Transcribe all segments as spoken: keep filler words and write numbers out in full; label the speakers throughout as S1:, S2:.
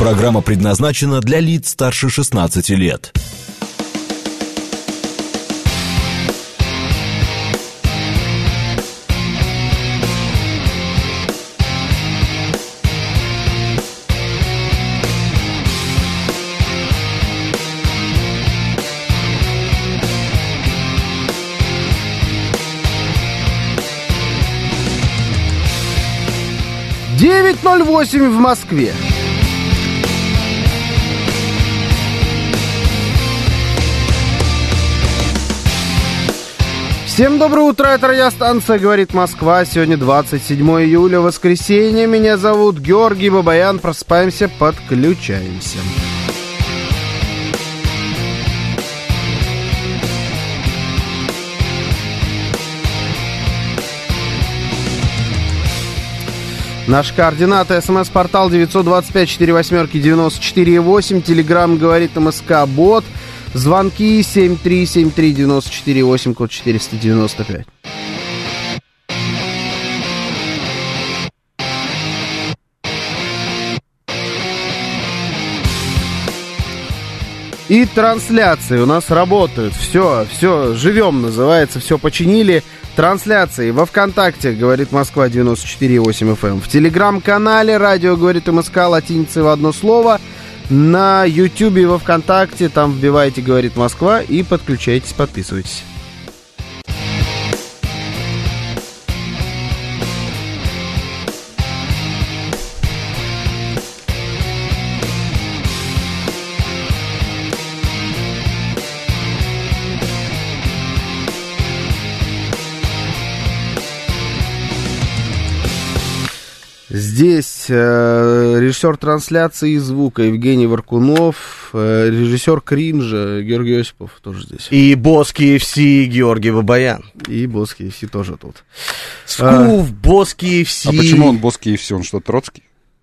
S1: Программа предназначена для лиц старше шестнадцати лет.
S2: девять ноль восемь в Москве. Всем доброе утро, это радиостанция «Говорит Москва». Сегодня двадцать седьмое июля, воскресенье. Меня зовут Георгий Бабаян. Просыпаемся, подключаемся. Наши координаты: смс-портал девять два пять четыре восемь девяносто четыре восемь, телеграмм «Говорит МСК Бот», звонки семь три семь три девяносто четыре восемь, код четыреста девяносто пять. И трансляции у нас работают. Все, все, живем, называется, все починили. Трансляции во ВКонтакте «Говорит Москва» девяносто четыре восемь эф эм. В Телеграм-канале «Радио говорит МСК» латиницей в одно слово. На Ютубе и во ВКонтакте там вбивайте «Говорит Москва» и подключайтесь, подписывайтесь. Здесь э, режиссер трансляции и звука Евгений Варкунов, э, режиссер кринжа Георгий Осипов тоже здесь.
S3: И босс кей эф си Георгий Бабаян.
S2: И босс кей эф си тоже тут.
S3: Скуф, а, босс кей эф си.
S4: А почему он босс кей эф си? Он что, Троцкий?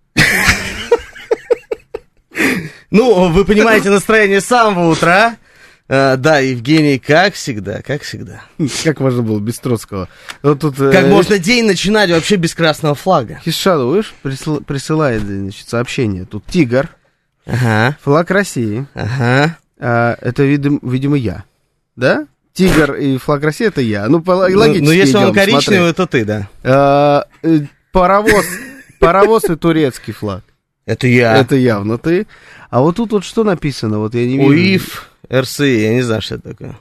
S3: Ну, вы понимаете настроение с самого утра. Uh, да, Евгений, как всегда, как всегда.
S2: Как можно было без Троцкого? Вот тут,
S3: как э, можно день начинать вообще без красного флага?
S2: Хишаду, видишь, присыл, присылает, значит, сообщение. Тут тигр,
S3: ага.
S2: Флаг России.
S3: Ага.
S2: А, это, видим, видимо, я. Да? Тигр и флаг России — это я. Ну, по, логически.
S3: Ну, ну если
S2: идем,
S3: он коричневый,
S2: смотри.
S3: то ты, да.
S2: А, паровоз, паровоз и турецкий флаг.
S3: Это я.
S2: Это явно ты. А вот тут вот что написано? Вот я не вижу.
S3: УИФ. эр эс и, я не знаю, что это такое.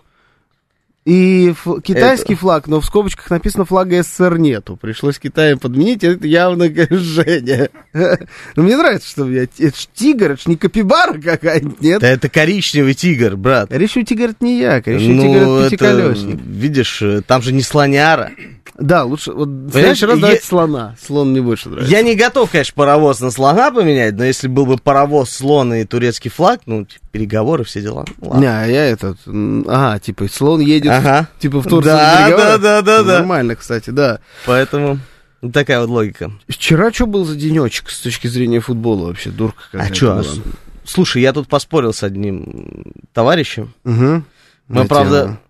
S2: И ф- китайский
S3: это...
S2: флаг, но в скобочках написано «флага СССР» нету. Пришлось Китаем подменить, это явно Женя. Но мне нравится, что я... Это ж тигр, это ж не капибара какая-нибудь, нет?
S3: Да это коричневый тигр, брат.
S2: Коричневый тигр — это не я, коричневый
S3: ну,
S2: тигр — это пятиколесник.
S3: Это, видишь, там же не слоняра.
S2: Да, лучше, вот в следующий раз давайте я... слона. Слон мне больше нравится.
S3: Я не готов, конечно, паровоз на слона поменять, но если был бы паровоз, слон и турецкий флаг, ну, типа, переговоры, все дела.
S2: Ладно. Не, а я этот, ага, типа, слон едет,
S3: ага.
S2: типа, в Турцию
S3: да,
S2: на переговоры.
S3: Да, да, да, да.
S2: Нормально, кстати, да.
S3: Поэтому вот такая вот логика.
S2: Вчера что был за денечек с точки зрения футбола вообще, дурка какая-то.
S3: А что? Слушай, я тут поспорил с одним товарищем.
S2: Угу.
S3: Мы,
S2: на
S3: правда...
S2: тему.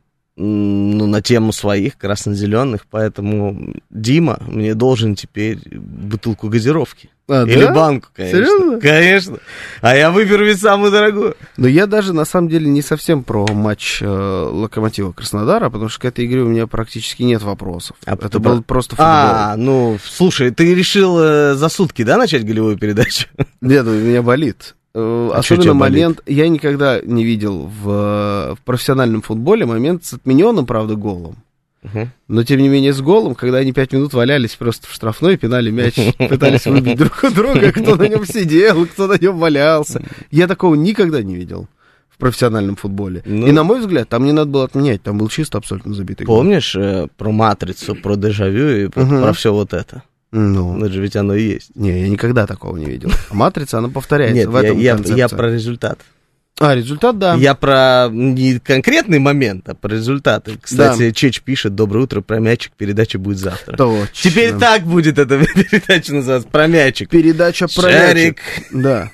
S3: Ну, на тему своих красно-зеленых, поэтому Дима мне должен теперь бутылку газировки.
S2: А,
S3: или
S2: да?
S3: банку, конечно.
S2: Серьезно?
S3: Конечно. А я выберу ведь самую дорогую.
S2: Но я даже, на самом деле, не совсем про матч э, Локомотива Краснодара, потому что к этой игре у меня практически нет вопросов.
S3: А
S2: это был просто футбол.
S3: А, ну, слушай, ты решил э, за сутки, да, начать голевую передачу?
S2: Нет, у меня болит.
S3: А
S2: Особенно момент, болит? Я никогда не видел в, в профессиональном футболе момент с отмененным, правда, голом. Uh-huh. Но, тем не менее, с голом, когда они пять минут валялись просто в штрафной, пинали мяч, пытались выбить друг у друга, кто на нем сидел, кто на нем валялся. Я такого никогда не видел в профессиональном футболе. Ну, и, на мой взгляд, там не надо было отменять, там был чисто абсолютно забитый гол.
S3: Помнишь э, про «Матрицу», про «Дежавю» и про, uh-huh. про все вот это?
S2: Ну,
S3: это же ведь оно и есть.
S2: Не, я никогда такого не видел. А «Матрица», она повторяется.
S3: Нет,
S2: в этом
S3: я, я, я про результат.
S2: А, результат, да.
S3: Я про не конкретный момент, а про результаты. Кстати, да. Чеч пишет: доброе утро, про мячик, передача будет завтра.
S2: Точно.
S3: Теперь так будет эта передача называться, про мячик.
S2: Передача про
S3: Шарик.
S2: мячик. Да.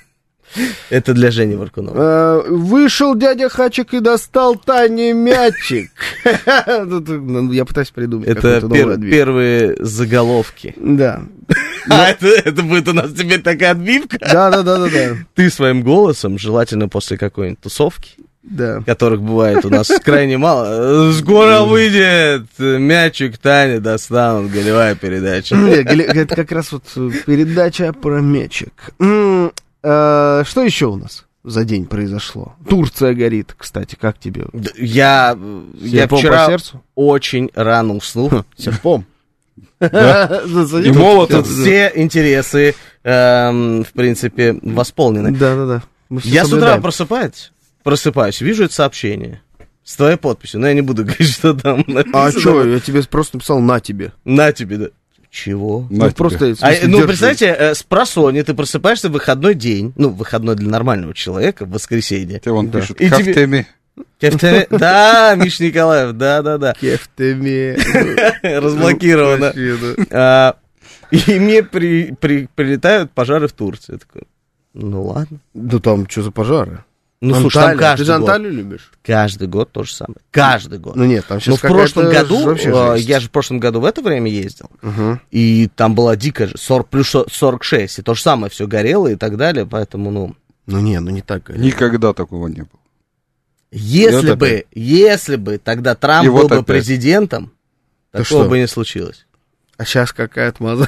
S3: Это для Жени Варкунова.
S2: А, вышел дядя Хачик и достал Тане мячик. Я пытаюсь придумать.
S3: Это пер- первые заголовки.
S2: Да.
S3: А, это, это будет у нас теперь такая отбивка?
S2: Да-да-да-да-да.
S3: Ты своим голосом, желательно после какой-нибудь тусовки,
S2: Да.
S3: которых бывает у нас крайне мало. Скоро выйдет мячик, Таня достанут, голевая передача.
S2: Не, голе- Это как раз вот передача про мячик. М, а, Что еще у нас за день произошло? Турция горит, кстати, как тебе?
S3: Д- Я, я
S2: Серпом по
S3: вчера
S2: сердцу?
S3: очень рано уснул.
S2: Серпом.
S4: И молотом.
S3: Тут все интересы, эм, в принципе, восполнены.
S2: Да-да-да. Мы всё
S3: Я с утра
S2: соблюдаем.
S3: просыпаюсь, просыпаюсь, вижу это сообщение с твоей подписью, но я не буду говорить, что там написано.
S2: А что, я тебе просто написал «на тебе».
S3: На тебе, да. Чего?
S4: На
S2: Ну,
S4: тебе.
S2: просто, в
S3: А,
S2: смысле,
S3: ну,
S2: держи.
S3: представьте, э, с просони ты просыпаешься в выходной день, ну, выходной для нормального человека, в воскресенье.
S4: Тебе вон
S2: Да.
S4: пишут,
S3: И
S4: как
S3: тебе-
S4: теми.
S3: Кефтеме- Да, Миш Николаев, да-да-да.
S2: Кефтами.
S3: Разблокировано. А, И мне при- при- прилетают пожары в Турции. Я такой, ну ладно.
S2: Да там что за пожары?
S3: Ну, слушай, там
S2: Анталия. Ты
S3: каждый
S2: же
S3: год.
S2: Анталию любишь?
S3: Каждый год то же самое. Каждый год.
S2: Ну нет, там сейчас
S3: Ну, в прошлом году,
S2: вообще
S3: э,
S2: жесть.
S3: я же в прошлом году в это время ездил,
S2: Мгм.
S3: и там была дикая же, сорок плюс сорок шесть, и то же самое все горело и так далее, поэтому, ну,
S2: Ну не, ну не так. говорят.
S4: Никогда такого не было.
S3: если
S2: вот
S3: бы,
S2: опять.
S3: если бы тогда Трамп
S4: И
S3: был
S4: вот
S3: бы
S4: опять.
S3: президентом,
S2: Да
S3: такого
S2: что?
S3: бы не случилось.
S2: А сейчас какая отмаза?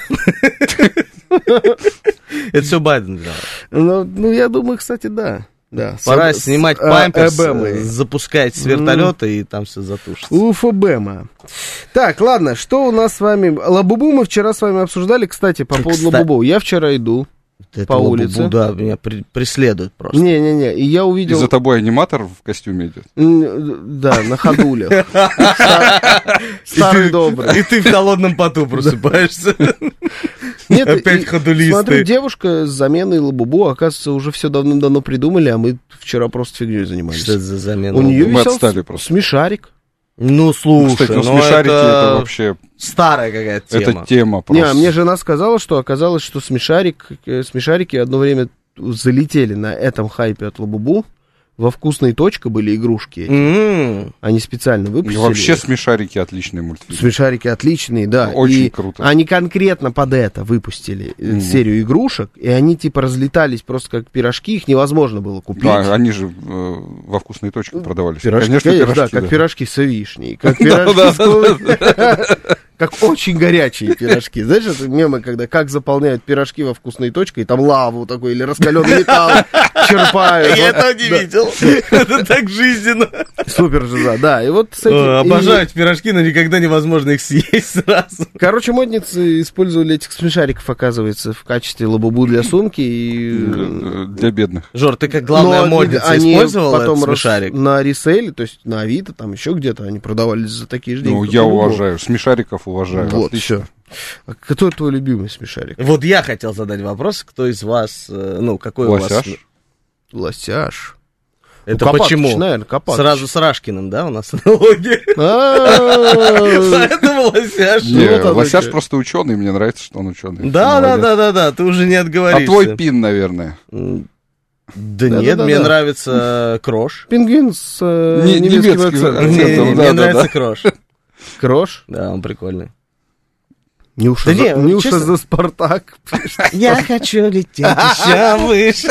S3: Это все Байден сделал.
S2: Ну, ну, я думаю, кстати, да. Да.
S3: Пора
S2: С-
S3: снимать
S2: с- а,
S3: памперс,
S2: Обамой.
S3: э, запускать с вертолета, и там все затушится.
S2: Уф, Обама. Так, ладно, что у нас с вами? Лабубу мы вчера с вами обсуждали, кстати, по поводу
S3: Кстати.
S2: Лабубу. Я вчера иду.
S3: Это
S2: по
S3: лабубу,
S2: улице.
S3: Да, меня при- преследуют просто.
S2: Не-не-не, и я
S4: И
S2: увидел...
S4: за тобой аниматор в костюме идет.
S2: М, Да, на ходулях. Стар- Старый добрый.
S3: И ты в холодном поту просыпаешься.
S2: Нет,
S3: Опять
S2: и
S3: ходулисты.
S2: Смотрю, девушка с заменой Лабубу, оказывается, уже все давным-давно придумали, а мы вчера просто фигней занимались.
S3: Что это за замена?
S2: У нее
S4: Мы
S2: висел
S4: отстали просто.
S2: смешарик.
S3: Ну, слушай,
S4: Кстати, ну
S3: ну
S4: смешарики это
S3: это
S4: вообще,
S3: старая какая-то тема.
S4: это тема
S2: Не,
S4: просто.
S2: а мне жена сказала, что оказалось, что смешарик, э, смешарики одно время залетели на этом хайпе от Лабубу. Во «Вкусной точка» были игрушки.
S3: М.
S2: Они специально
S4: И
S2: выпустили.
S4: вообще смешарики отличный мультфильм.
S2: Смешарики отличные, да.
S4: Очень
S2: И
S4: круто.
S2: Они конкретно под это выпустили э,
S4: Мгм.
S2: серию игрушек, и они типа разлетались просто как пирожки, их невозможно было купить.
S4: Да, они же э, во вкусной точке продавались.
S2: Пирожки,
S4: Конечно,
S2: конечно,
S4: пирожки.
S2: да, как
S4: да.
S2: пирожки с вишней, как пирожки с кул- как очень горячие пирожки. Знаешь, это мемы, когда как заполняют пирожки во «Вкусной точке», и там лаву такой или раскаленный металл черпают.
S3: Я
S2: Вот,
S3: этого не
S2: да.
S3: видел. Это так жизненно.
S2: Супер же, да, да. И вот с этим...
S3: О,
S2: и-
S3: Обожаю эти пирожки, но никогда невозможно их съесть сразу.
S2: Короче, модницы использовали этих смешариков, оказывается, в качестве лабубу для сумки. И...
S4: Э, Для бедных.
S3: Жор, ты как главная
S2: Но
S3: модница
S2: они
S3: использовала
S2: потом
S3: этот
S2: рас-
S3: смешарик?
S2: на ресейле, то есть на Авито, там еще где-то, они продавались за такие же деньги.
S4: Ну,
S2: как
S4: я
S2: Лабубу.
S4: уважаю. Смешариков уважаю.
S2: Вот,
S4: Отлично.
S2: все. А кто твой любимый смешарик?
S3: Вот я хотел задать вопрос, кто из вас, э, ну, какой у вас...
S4: Лосяш.
S2: Лосяш.
S3: Это
S2: Ну, Копатыч,
S3: почему?
S2: наверное, Копатыч.
S3: Сразу с Рашкиным, да, у нас аналогия?
S2: А,
S3: Поэтому Лосяш.
S4: Не,
S2: вот оно
S4: Лосяш
S2: чё.
S4: просто ученый, мне нравится, что он ученый.
S3: Да, да,
S4: Молодец.
S3: да, да, да, ты уже не
S4: А
S3: отговоришься.
S4: твой пин, наверное.
S3: М, Да
S2: Да,
S3: нет,
S2: да, да,
S3: мне
S2: да.
S3: нравится э, Крош.
S2: Пингвин с э,
S4: Не-
S2: немецким
S4: немецкий
S2: акцентом.
S3: Не,
S4: акцент.
S3: не, не,
S4: да,
S3: Мне
S4: да,
S3: нравится
S4: да.
S3: Крош.
S2: Крош.
S3: Да, он прикольный.
S2: Нюша,
S3: Да
S2: за,
S3: не,
S2: Нюша
S3: честно.
S2: за Спартак.
S3: Я хочу лететь еще выше.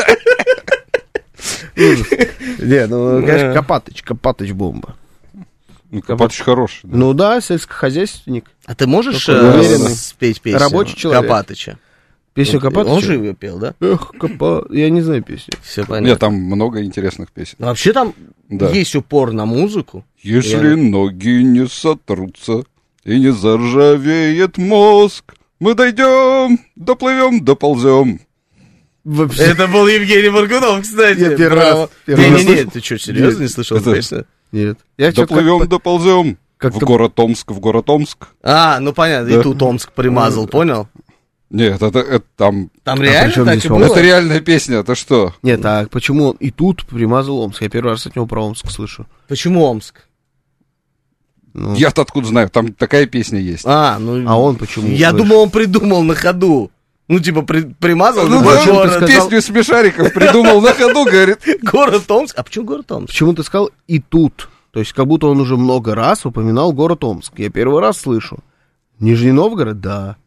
S2: Не, ну, конечно,
S3: Да.
S2: Копатыч, Копатыч бомба.
S4: Ну, Копатыч хороший. да.
S2: Ну да, сельскохозяйственник.
S3: А ты можешь
S2: Такой
S3: э,
S2: уверенный.
S3: спеть песню
S2: Рабочий человек.
S3: Копатыча?
S2: Песню Копатыча?
S3: Он же ее пел, да?
S2: Эх, Копа... Я не знаю песню.
S3: Все понятно.
S4: Нет, там много интересных песен.
S3: Ну, вообще там
S4: Да.
S3: есть упор на музыку.
S4: Если
S3: Я-
S4: ноги не сотрутся и не заржавеет мозг, мы дойдем, доплывем, доползем.
S2: Вообще.
S3: Это был Евгений Моргунов, кстати.
S2: Я первый
S3: Браво.
S2: раз- первый
S3: Не,
S2: раз
S3: не, не,
S2: слышу.
S3: ты что, серьезно не слышал
S4: Это-
S3: песню?
S2: Нет. Я чё-то
S4: Доплывем,
S2: как-
S4: доползем.
S2: как-то-
S4: В город Омск, в город Омск.
S3: А, ну понятно,
S4: Да.
S3: и тут Омск примазал, понял?
S4: Нет, это, это там...
S3: Там
S2: А
S3: реально
S2: при чём
S3: так
S2: здесь
S3: и
S2: Омск?
S3: было?
S4: Это реальная песня, это что?
S2: Нет, а почему он и тут примазал Омск? Я первый раз от него про Омск слышу.
S3: Почему Омск?
S2: Ну,
S4: Я-то откуда знаю, там такая песня есть.
S3: А, ну...
S2: А он почему?
S3: Я
S2: слышит?
S3: думал, он придумал на ходу. Ну, типа, при- примазал
S4: Ну,
S3: на
S4: да,
S2: зачем ты
S3: город,
S2: сказал-
S4: песню смешариков придумал на ходу, говорит.
S3: город Омск. А почему город Омск?
S2: Почему ты сказал и тут? То есть как будто он уже много раз упоминал город Омск. Я первый раз слышу. Нижний Новгород? Да.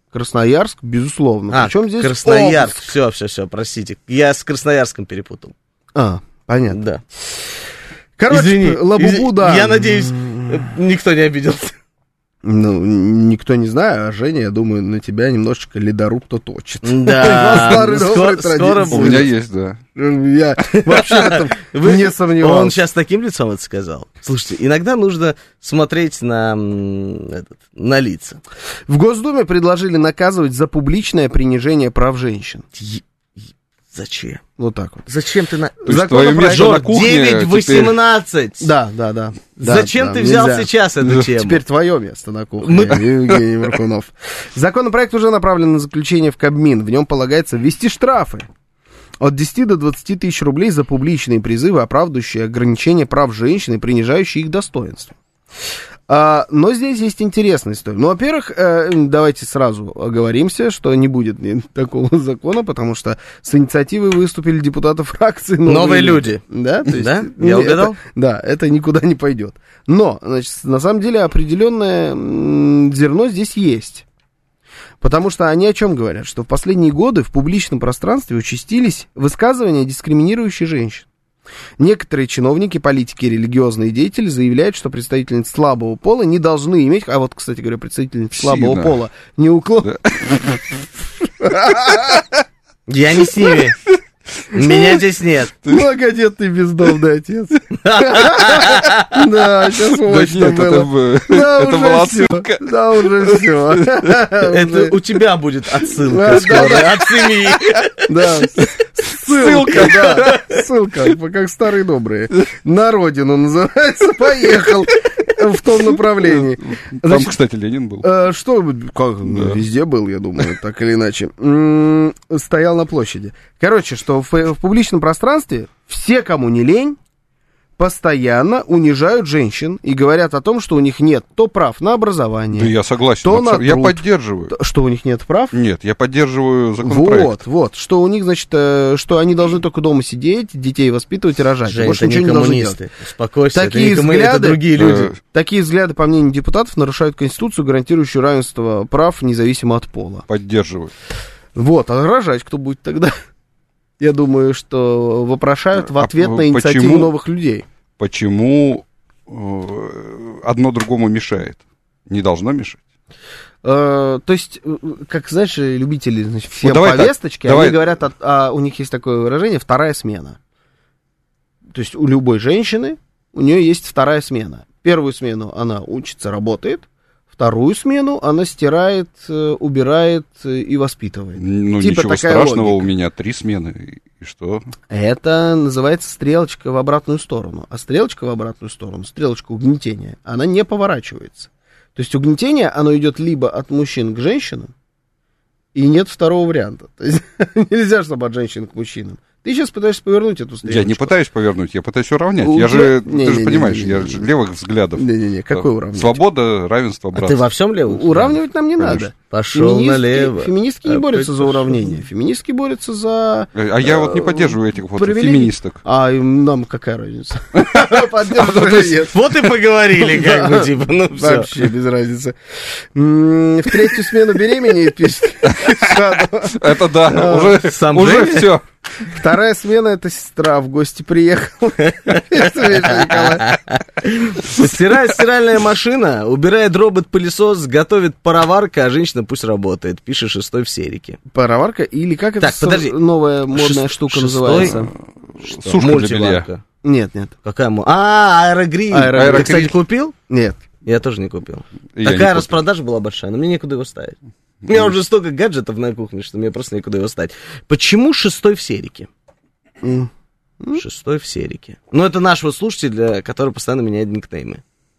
S2: Красноярск, безусловно.
S3: А,
S2: Причем здесь
S3: Красноярск.
S2: Омск.
S3: Все, все, все, простите. Я с Красноярском перепутал.
S2: А, понятно.
S3: Да.
S2: Короче,
S3: Извини,
S2: Лабубу,
S3: извини,
S2: да.
S3: Я надеюсь, никто не обиделся.
S2: Ну, никто не знает, а Женя, я думаю, на тебя немножечко ледоруб-то точит.
S3: Да,
S2: Старые
S3: скоро,
S2: добрые
S3: скоро
S2: традиции.
S4: У
S3: будет.
S4: меня есть, да.
S2: Я вообще в этом
S3: Вы-
S2: не сомневался.
S3: Он сейчас таким лицом это сказал. Слушайте, иногда нужно смотреть на, м, этот, на лица.
S2: В Госдуме предложили наказывать за публичное принижение прав женщин.
S3: Е- е- Зачем?
S2: Вот так вот.
S3: Зачем ты на...
S4: То есть твое
S2: Законопроект-
S4: место на кухне
S3: девять
S4: теперь-
S3: восемнадцать.
S2: Да, да, да. Да,
S3: Зачем
S2: да,
S3: ты взял
S2: нельзя.
S3: сейчас эту тему?
S2: Теперь твое место на кухне,
S3: Мы-
S2: Евгений Маркунов. Законопроект уже направлен на заключение в Кабмин. В нем полагается ввести штрафы от десяти до двадцати тысяч рублей за публичные призывы, оправдывающие ограничение прав женщин и принижающие их достоинство. А, но здесь есть интересная история. Ну, во-первых, э, давайте сразу оговоримся, что не будет ни такого закона, потому что с инициативой выступили депутаты фракции «Новые,
S3: Новые люди».
S2: Да, то есть,
S3: Да?
S2: ну,
S3: Я
S2: это-
S3: угадал?
S2: Да, это никуда не пойдет. Но, значит, на самом деле определенное м, зерно здесь есть. Потому что они о чем говорят? Что в последние годы в публичном пространстве участились высказывания, дискриминирующие женщин. Некоторые чиновники, политики и религиозные деятели заявляют, что представительницы слабого пола не должны иметь... А вот, кстати говоря, представительницы слабого
S4: Сильно.
S2: пола не уклон...
S3: Я не с ними. Меня здесь нет.
S2: Многодетный бездомный отец. Да, сейчас
S4: Да
S2: мощно
S4: нет, это,
S2: было.
S4: бы-
S2: Да,
S4: это
S2: уже
S4: была
S2: всё.
S4: отсылка.
S2: Да, уже все.
S3: Это у тебя будет отсылка
S2: Да,
S3: скоро от семьи.
S2: Да, ссылка, да, ссылка, как старые добрые. На родину называется, поехал в том направлении.
S4: Там,
S2: Значит,
S4: кстати, Ленин был.
S2: э, что, как, ну,
S4: Да.
S2: везде был, я думаю, так или иначе. М, Стоял на площади. Короче, что в, в публичном пространстве все, кому не лень, постоянно унижают женщин и говорят о том, что у них нет то прав на образование,
S4: Да я согласен.
S2: то
S4: абсолютно.
S2: на
S4: Я
S2: труд.
S4: поддерживаю.
S2: то- что у них нет прав.
S4: Нет, я поддерживаю законопроект.
S2: Вот, вот, что у них, значит, э, что они должны только дома сидеть, детей воспитывать и рожать.
S3: Жень,
S2: Больше
S3: это
S2: ничего
S3: не
S2: не должны делать.
S3: коммунисты. Успокойся, это
S2: Такие
S3: не коммунисты, это
S2: взгляды-
S3: другие люди.
S4: Э,
S2: Такие взгляды, по мнению депутатов, нарушают Конституцию, гарантирующую равенство прав независимо от пола.
S4: Поддерживаю.
S2: Вот, а рожать кто будет тогда? Я думаю, что вопрошают в
S4: А
S2: ответ на
S4: почему-
S2: инициативу новых людей.
S4: Почему э, одно другому мешает? Не должно мешать.
S2: Э, то есть, э, как, знаешь, любители, значит, всем
S4: Вот давай так,
S2: повесточки,
S4: давай.
S2: они говорят, о- а, у них есть такое выражение «вторая смена». То есть у любой женщины, у нее есть вторая смена. Первую смену она учится, работает, вторую смену она стирает, э, убирает э, и воспитывает.
S4: Ну,
S2: Типа
S4: ничего
S2: такая
S4: страшного,
S2: логика.
S4: у меня три смены. И что?
S2: Это называется стрелочка в обратную сторону. А стрелочка в обратную сторону, стрелочка угнетения, она не поворачивается. То есть угнетение, оно идет либо от мужчин к женщинам, и нет второго варианта. То есть нельзя, чтобы от женщин к мужчинам. Ты сейчас пытаешься повернуть эту стрелочку.
S4: Я не пытаюсь повернуть, я пытаюсь уравнять.
S2: У
S4: Я
S2: тебя-
S4: же,
S2: не,
S4: ты
S2: не,
S4: же
S2: не,
S4: понимаешь,
S2: не, не,
S4: я
S2: не,
S4: же
S2: не.
S4: левых взглядов.
S2: Не-не-не, какой уравнивать?
S4: Свобода, равенство,
S3: А ты
S4: братство.
S3: во всем левый?
S2: Уравнивать нам не
S4: Конечно.
S2: надо.
S3: Пошел
S2: Феминистки-
S3: налево.
S2: Феминистки не
S3: Опять
S2: борются за
S3: пошел.
S2: уравнение. Феминистки борются за...
S4: А я вот не
S2: э,
S4: поддерживаю этих вот
S2: привилегии.
S4: феминисток.
S2: А им- нам какая разница? Поддерживаю или нет?
S3: Вот и поговорили, как бы, типа, ну все.
S2: Вообще без разницы. М, В третью смену беременеет, пишет.
S4: Это да, уже,
S3: Сам
S4: уже
S3: Женя?
S4: все.
S2: Вторая смена — это сестра в гости приехала. Николай.
S3: Стирает стиральная машина, убирает робот-пылесос, готовит пароварка, а женщина пусть работает. Пишет шестой в серике.
S2: Пароварка или как это
S3: Так,
S2: с-
S3: подожди.
S2: новая модная
S3: Шест-
S2: штука
S3: шестой?
S2: называется?
S4: Сушка для белья.
S3: Мультиварка.
S2: Нет, нет,
S3: Какая мо... А, аэрогриль.
S2: Аэрогриль.
S3: Ты, кстати, купил?
S2: нет.
S3: Я тоже не купил.
S4: Я не
S3: Такая
S4: купил.
S3: распродажа была большая, но мне некуда его ставить. У меня уже столько гаджетов на кухне, что мне просто некуда его ставить. Почему шестой в серике?
S2: М.
S3: Шестой в серике. Ну, это наш вот слушатель, для- который постоянно меняет никнеймы.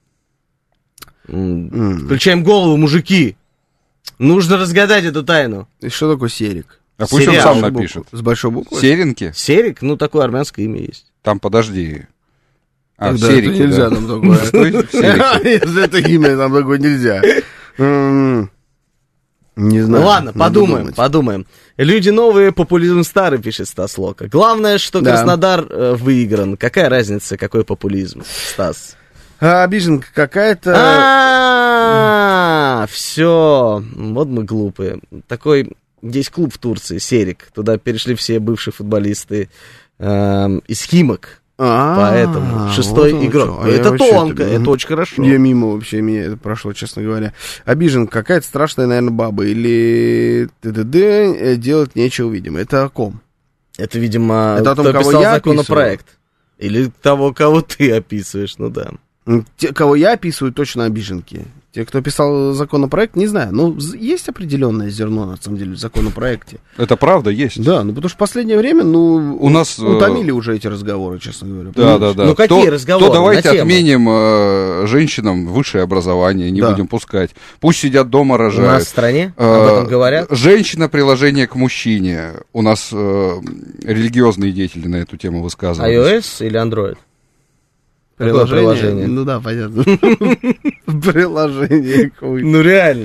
S3: М,
S2: М.
S3: Включаем голову, мужики. Нужно разгадать эту тайну.
S2: И что такое серик?
S4: А пусть он
S3: Сериал.
S4: сам
S2: С буквы-
S4: напишет.
S2: С большой буквы?
S4: Серенки?
S3: Серик, ну, такое армянское имя есть.
S4: Там, подожди. А,
S2: Тогда
S4: серики,
S2: это нельзя
S4: да.
S2: нам такое.
S4: Стой, серики.
S2: Если это имя, нам такое нельзя. М, Не знаю.
S3: Ну ладно,
S2: надо
S3: подумаем,
S2: думать.
S3: подумаем. Люди новые, популизм старый, пишет Стас Лока. Главное, что
S2: Да.
S3: Краснодар э, выигран. Какая разница, какой популизм, Стас?
S2: А, обиженка какая-то.
S3: А, все, вот мы глупые. Такой, есть клуб в Турции, Серик, туда перешли все бывшие футболисты из Химок. Поэтому шестой игрок. Это тонко, это очень хорошо.
S2: Я мимо вообще, меня это прошло, честно говоря. Обиженка какая-то страшная, наверное, баба. Или т.д.д. делать нечего, видимо. Это о ком?
S3: Это, видимо,
S2: это о том,
S3: кто
S2: кого
S3: писал
S2: я
S3: законопроект. Описываю. Или того, кого ты описываешь, ну да.
S2: Те, кого я описываю, точно обиженки. Те, кто писал законопроект, не знаю. Ну, есть определенное зерно, на самом деле, в законопроекте.
S4: Это правда есть?
S2: Да, ну потому что в последнее время, ну,
S4: у нас
S2: утомили уже эти разговоры, честно говоря.
S4: Да, да, да.
S3: Ну, какие
S4: то,
S3: разговоры?
S4: То давайте отменим э, женщинам высшее образование, не да. будем пускать. Пусть сидят дома, рожают.
S3: У нас в стране э, об этом говорят.
S4: Женщина приложение к мужчине. У нас э, религиозные деятели на эту тему высказывались.
S3: iOS или Android?
S2: Приложение?
S3: приложение?
S2: Ну да, понятно. Приложение.
S3: Ну реально.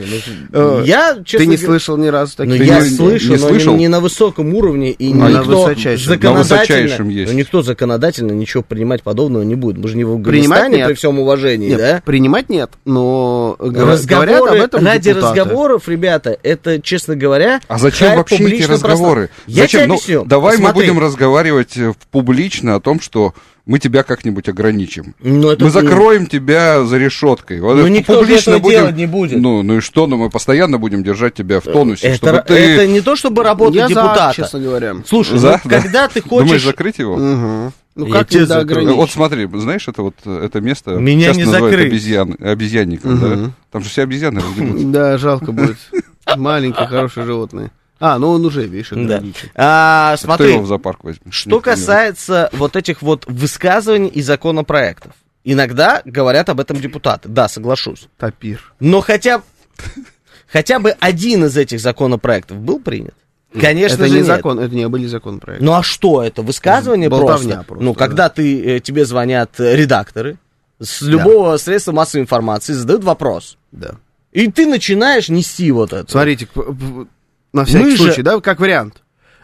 S3: Я, честно
S2: Ты не слышал ни разу таких?
S3: Ну я слышал, но не на высоком уровне. И никто законодательно, ну никто законодательно ничего принимать подобного не будет. Мы же не в Афганистане при всем уважении, да?
S2: Принимать нет, но говорят об этом
S3: ради разговоров, ребята, это, честно говоря,
S4: а зачем вообще эти разговоры?
S3: Я тебе объясню.
S4: Давай мы будем разговаривать публично о том, что мы тебя как-нибудь ограничим.
S3: Ну, это...
S4: Мы закроем тебя за решеткой. Вот
S3: ну, никто
S4: публично
S3: же этого
S4: будем...
S3: делать не будет.
S4: Ну, ну и что? Ну, мы постоянно будем держать тебя в тонусе,
S3: это,
S4: чтобы ты...
S3: Это не то, чтобы работа
S2: Я
S3: депутата.
S2: За, честно говоря.
S3: Слушай,
S4: за,
S3: ну,
S4: да.
S3: когда ты хочешь...
S4: Думаешь закрыть его?
S2: Угу. Ну,
S3: я
S2: как тебя ограничить?
S4: Вот смотри, знаешь, это вот это место
S3: меня
S4: сейчас
S3: не
S4: называют
S3: закрыть.
S4: обезьян, обезьянником,
S2: угу.
S4: да? Там же все обезьяны разгибаются.
S2: Да, жалко будет. Маленькое, хорошее животное. А, ну он уже, видишь, ограничен.
S3: Да. А, смотри,
S4: кто его в зоопарк возьмет?
S3: Что касается вот этих вот высказываний и законопроектов. Иногда говорят об этом депутаты. Да, соглашусь.
S2: Тапир.
S3: Но хотя, хотя бы один из этих законопроектов был принят? Конечно
S2: это
S3: же
S2: не
S3: нет.
S2: закон, это не были законопроекты.
S3: Ну а что это? Высказывание просто?
S2: просто?
S3: Ну, когда
S2: да.
S3: ты, тебе звонят редакторы с любого да. средства массовой информации, задают вопрос.
S2: Да.
S3: И ты начинаешь нести вот это.
S2: Смотрите, на всякий
S3: Мы
S2: случай,
S3: же...
S2: да, как вариант.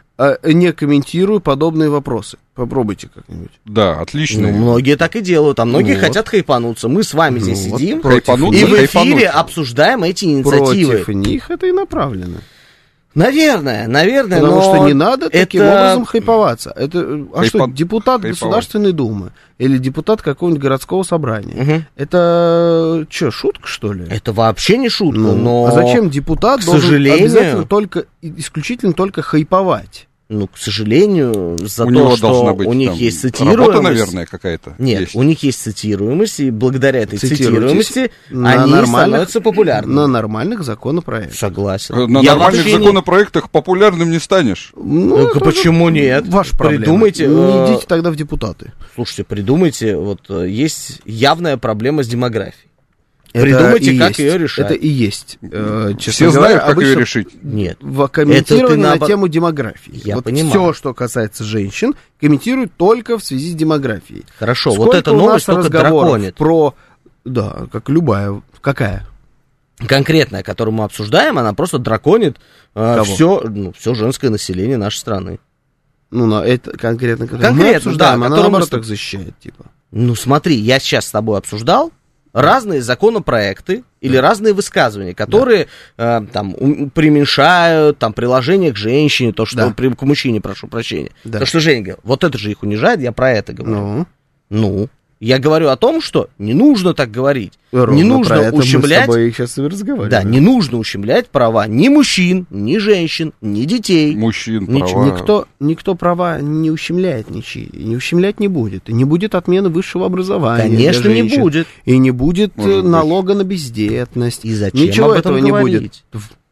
S2: Не комментирую подобные вопросы. Попробуйте как-нибудь.
S4: Да, отлично.
S3: Ну, многие так и делают, а многие вот. хотят хайпануться. Мы с вами ну, здесь вот сидим и в эфире обсуждаем эти инициативы.
S2: Против них это и направлено.
S3: Наверное, наверное,
S2: Потому
S3: но
S2: что не надо
S3: это...
S2: таким образом хайповаться. Это, а
S4: Хайпа...
S2: что, депутат
S4: Хайповать.
S2: Государственной Думы или депутат какого-нибудь городского собрания?
S3: Угу.
S2: Это что, шутка, что ли?
S3: Это вообще не шутка,
S2: ну,
S3: но...
S2: А зачем депутат
S3: к
S2: должен
S3: сожалению...
S2: обязательно только, исключительно только хайповать?
S3: Ну, к сожалению, за
S4: у
S3: то,
S4: него
S3: что
S4: быть,
S3: у них
S4: там,
S3: есть цитируемость...
S4: Работа, наверное, какая-то
S3: Нет,
S4: есть.
S3: у них есть цитируемость, и благодаря этой цитируемости они становятся популярными.
S2: На нормальных законопроектах.
S3: Согласен.
S4: На
S3: Я
S4: нормальных
S3: не...
S4: законопроектах популярным не станешь.
S2: Ну,
S3: ну почему нет?
S2: Ваша проблема.
S3: Придумайте...
S2: Не идите тогда в депутаты.
S3: Слушайте, придумайте, вот есть явная проблема с демографией.
S2: Это
S3: Придумайте, как
S2: есть.
S3: ее решать.
S2: Это и есть. Э,
S4: Все
S2: говоря,
S4: знают, как ее решить.
S3: Нет.
S2: В комментировании на
S3: наобор...
S2: тему демографии.
S3: Я
S2: вот
S3: понимаю.
S2: Все, что касается женщин, комментируют только в связи с демографией.
S3: Хорошо,
S2: Сколько
S3: вот эта новость только драконит.
S2: Про... Да, как любая. Какая?
S3: Конкретная, которую мы обсуждаем, она просто драконит э, все, ну, все женское население нашей страны.
S2: Ну, на это конкретно,
S3: конкретно
S2: мы обсуждаем,
S3: да,
S2: она наоборот так защищает, типа.
S3: Ну, смотри, я сейчас с тобой обсуждал разные законопроекты или да. разные высказывания, которые да. э, там у, преуменьшают там приложение к женщине, то, что да. при, к мужчине, прошу прощения. Да. То, что Женя говорил, вот это же их унижает, я про это говорю.
S2: Ну,
S3: ну я говорю о том, что не нужно так говорить.
S2: Ровно
S3: не нужно
S2: про это
S3: ущемлять.
S2: Мы с тобой сейчас разговариваем.
S3: Да, не нужно ущемлять права ни мужчин, ни женщин, ни детей.
S4: Мужчин
S3: Ничего.
S4: права.
S2: Никто, никто права не ущемляет ничьи. Не ущемлять не будет. И не будет отмены высшего образования.
S3: Конечно, не будет.
S2: И не будет
S4: Может
S2: налога быть. на бездетность.
S3: И зачем
S2: Ничего
S3: об этом
S2: этого
S3: говорить?
S2: не будет.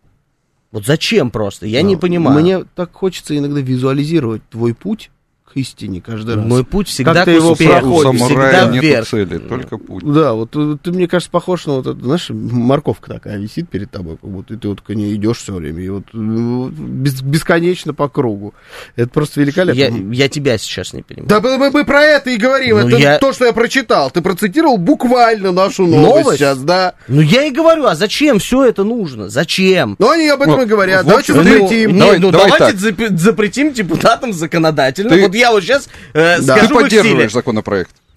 S3: Вот зачем просто? Я
S2: Но
S3: не понимаю.
S2: Мне так хочется иногда визуализировать твой путь к истине каждый раз.
S3: Мой путь всегда
S2: как
S3: к успеху,
S4: У самурая
S3: всегда
S4: нету
S3: вверх.
S4: цели, только путь.
S2: Да, вот ты, мне кажется, похож на вот это, знаешь, морковка такая висит перед тобой, как будто, и ты вот к ней идешь все время, и вот бес, бесконечно по кругу. Это просто великолепно.
S3: Я, я тебя сейчас не понимаю.
S2: Да мы, мы про это и говорим, ну, это
S3: я...
S2: то, что я прочитал. Ты процитировал буквально нашу новость,
S3: новость
S2: сейчас, да.
S3: Ну я и говорю, а зачем все это нужно? Зачем?
S2: Ну они об этом вот, и говорят.
S4: Вот,
S2: давайте
S4: ну,
S2: запретим.
S3: Ну,
S4: давай,
S3: ну
S4: давай
S3: давайте запретим депутатам законодательно.
S4: Ты...
S3: Вот я вот сейчас э,
S4: да.
S3: скажу
S4: Ты
S3: в их
S4: поддерживаешь
S3: стиле.
S4: законопроект?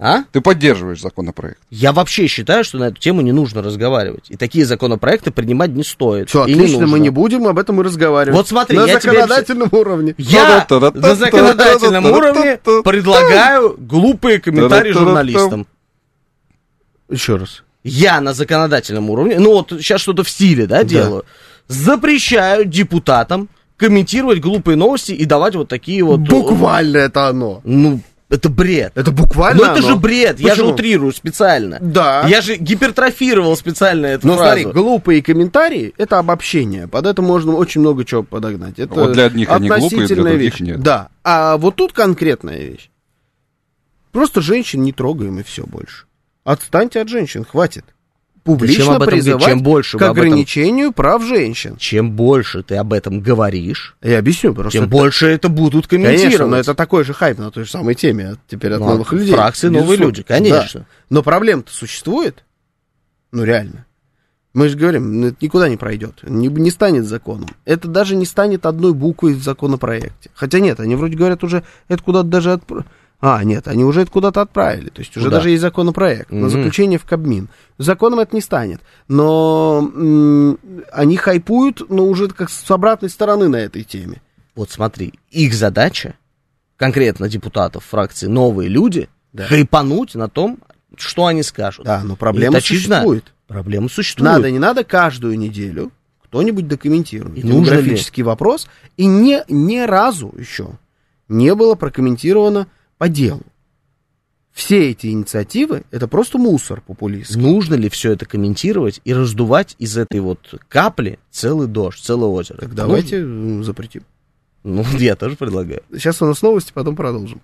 S3: А?
S4: Ты поддерживаешь законопроект.
S3: Я вообще считаю, что на эту тему не нужно разговаривать. И такие законопроекты принимать не стоит.
S2: Все, отлично, не мы не будем об этом и разговаривать.
S3: Вот смотри,
S2: на
S3: я
S2: законодательном
S3: тебе...
S2: уровне.
S3: Я на законодательном уровне предлагаю глупые комментарии журналистам.
S2: Еще раз.
S3: Я на законодательном уровне, ну вот сейчас что-то в стиле, да, делаю, да. запрещаю депутатам комментировать глупые новости и давать вот такие вот...
S2: Буквально это оно.
S3: Ну... Это бред.
S2: Это буквально
S3: Ну это
S2: оно.
S3: же бред.
S2: Почему?
S3: Я же утрирую специально.
S2: Да.
S3: Я же гипертрофировал специально эту
S2: Но
S3: фразу.
S2: смотри, глупые комментарии — это обобщение. Под это можно очень много чего подогнать. Это
S4: вот для одних они глупые, для других
S2: вещь.
S4: нет.
S2: Да. А вот тут конкретная вещь. Просто женщин не трогаем, и все больше. Отстаньте от женщин, хватит. Публично призывать чем больше к ограничению этом... прав женщин.
S3: Чем больше ты об этом говоришь,
S2: я объясню, просто
S3: тем
S2: это...
S3: больше это будут комментировать.
S2: Конечно, но это такой же хайп на той же самой теме теперь от
S3: ну,
S2: новых людей.
S3: Фракции новые люди, конечно.
S2: Да. Но проблема-то существует. Ну, реально. Мы же говорим, это никуда не пройдет, не, не станет законом. Это даже не станет одной буквой в законопроекте. Хотя нет, они вроде говорят уже, это куда-то даже... От... А, нет, они уже это куда-то отправили. То есть уже
S3: Куда?
S2: даже есть законопроект mm-hmm. на заключение в Кабмин. Законом это не станет. Но м- они хайпуют, но уже как с обратной стороны на этой теме.
S3: Вот смотри, их задача, конкретно депутатов фракции «Новые люди», да. хайпануть на том, что они скажут.
S2: Да, но проблема существует.
S3: Проблема существует.
S2: Надо, не надо каждую неделю кто-нибудь докомментирует. Демографический вопрос. И не, ни разу еще не было прокомментировано по делу. Все эти инициативы — это просто мусор популистский.
S3: Нужно ли все это комментировать и раздувать из этой вот капли целый дождь, целое озеро?
S2: Так давайте нужно... запретим.
S3: Ну, я тоже предлагаю.
S2: Сейчас у нас новости, потом продолжим.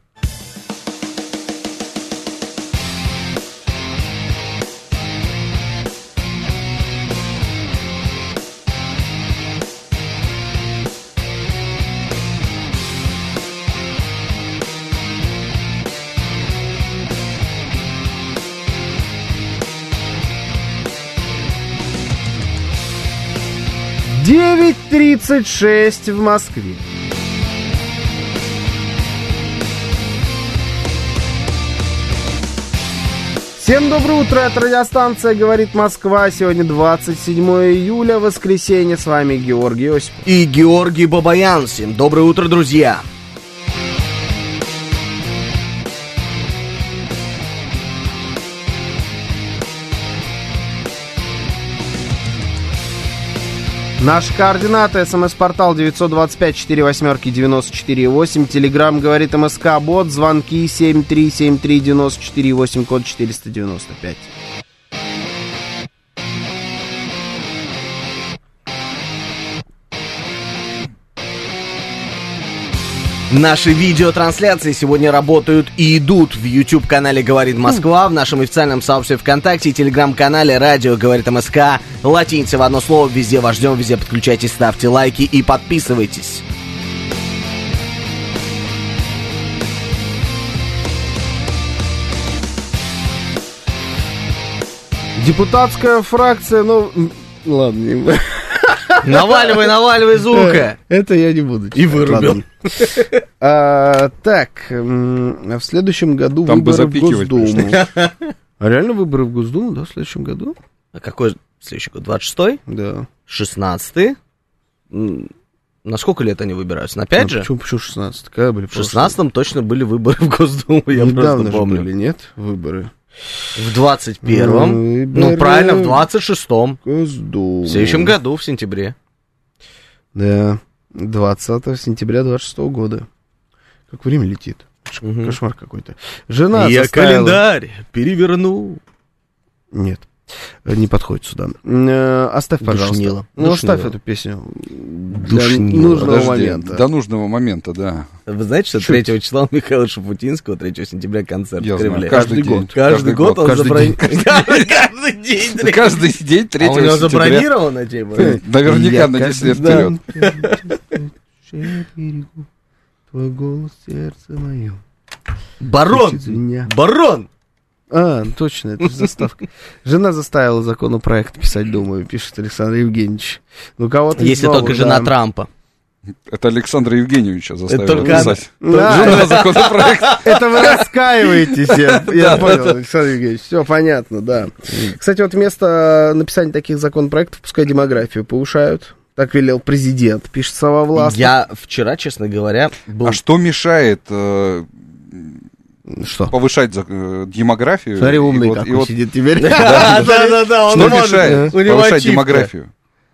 S2: девять тридцать шесть в Москве. Всем доброе утро, это радиостанция «Говорит Москва». Сегодня двадцать седьмое июля, воскресенье. С вами Георгий Осипов.
S3: И Георгий Бабаян. Всем доброе утро, друзья.
S2: Наши координаты: смс-портал девять два пять четыре восемь девяносто четыре восемь, телеграмм «Говорит МСК Бот», звонки семь три семь три девяносто четыре восемь, код четыреста девяносто пять.
S3: Наши видеотрансляции сегодня работают и идут в YouTube-канале «Говорит Москва», в нашем официальном сообществе ВКонтакте и телеграм-канале «Радио Говорит МСК». Латиница в одно слово, везде вас ждем, везде подключайтесь, ставьте лайки и подписывайтесь.
S2: Депутатская фракция, ну... Ладно, не...
S3: Наваливай, наваливай звука.
S2: Это я не буду.
S3: И вырубил.
S2: А, так, в следующем году
S4: там
S2: выборы
S4: бы
S2: в Госдуму. А реально выборы в Госдуму, да, в следующем году?
S3: А какой следующий год? двадцать шестой?
S2: Да.
S3: шестнадцатый? На сколько лет они выбираются? На пять
S2: а
S3: же?
S2: Почему, почему шестнадцать? Когда были
S3: в шестнадцатом точно были выборы в Госдуму, я
S2: Недавно
S3: просто помню.
S2: Были, нет, выборы?
S3: В двадцать первом,
S2: выборы
S3: ну правильно, в двадцать шестом.
S2: Госдуму.
S3: В следующем году, в сентябре.
S2: Да, двадцатого сентября двадцать шестого года. Как время летит.
S3: Угу.
S2: Кошмар какой-то. Жена
S3: Я
S2: заставила...
S3: календарь переверну.
S2: Нет, не подходит сюда. Э, оставь, пожалуйста.
S3: Душнило.
S2: Ну,
S3: Душнило.
S2: оставь эту песню для
S3: Душнило.
S2: нужного
S4: Подожди,
S2: момента.
S4: до нужного момента, да.
S3: Вы знаете, что третьего числа у Михаила Шафутинского, третьего сентября концерт
S4: Я
S3: в Кремле?
S4: знаю, каждый день.
S3: Каждый, каждый год, год он
S2: каждый
S3: забронирован. Каждый день.
S4: Каждый день третьего
S3: А у него
S4: сентября.
S3: забронировано, типа?
S4: Наверняка на десять лет вперед.
S2: Твой голос, сердце мое.
S3: Барон! Барон!
S2: А, точно, это же заставка. Жена заставила законопроект писать, думаю, пишет Александр Евгеньевич. Ну, кого-то
S3: Если
S2: снова,
S3: только
S2: да.
S3: жена Трампа.
S4: Это Александра Евгеньевича заставило
S3: только
S4: писать.
S2: Да.
S4: Законопроект.
S2: Это вы раскаиваетесь, я, я понял, Александр Евгеньевич. Все понятно, да. Кстати, вот вместо написания таких законопроектов пускай демографию повышают. Так велел президент, пишет Сова Власов.
S3: Я вчера, честно говоря, был...
S4: А что мешает э,
S2: Что?
S4: повышать э, демографию?
S2: Смотри,
S4: И
S2: умный
S4: вот-
S2: как
S4: и
S2: он
S4: вот
S2: сидит теперь.
S3: Да, да, да, он
S4: Что
S3: может.
S4: мешает
S3: У него
S4: повышать
S3: ачивка.
S4: демографию?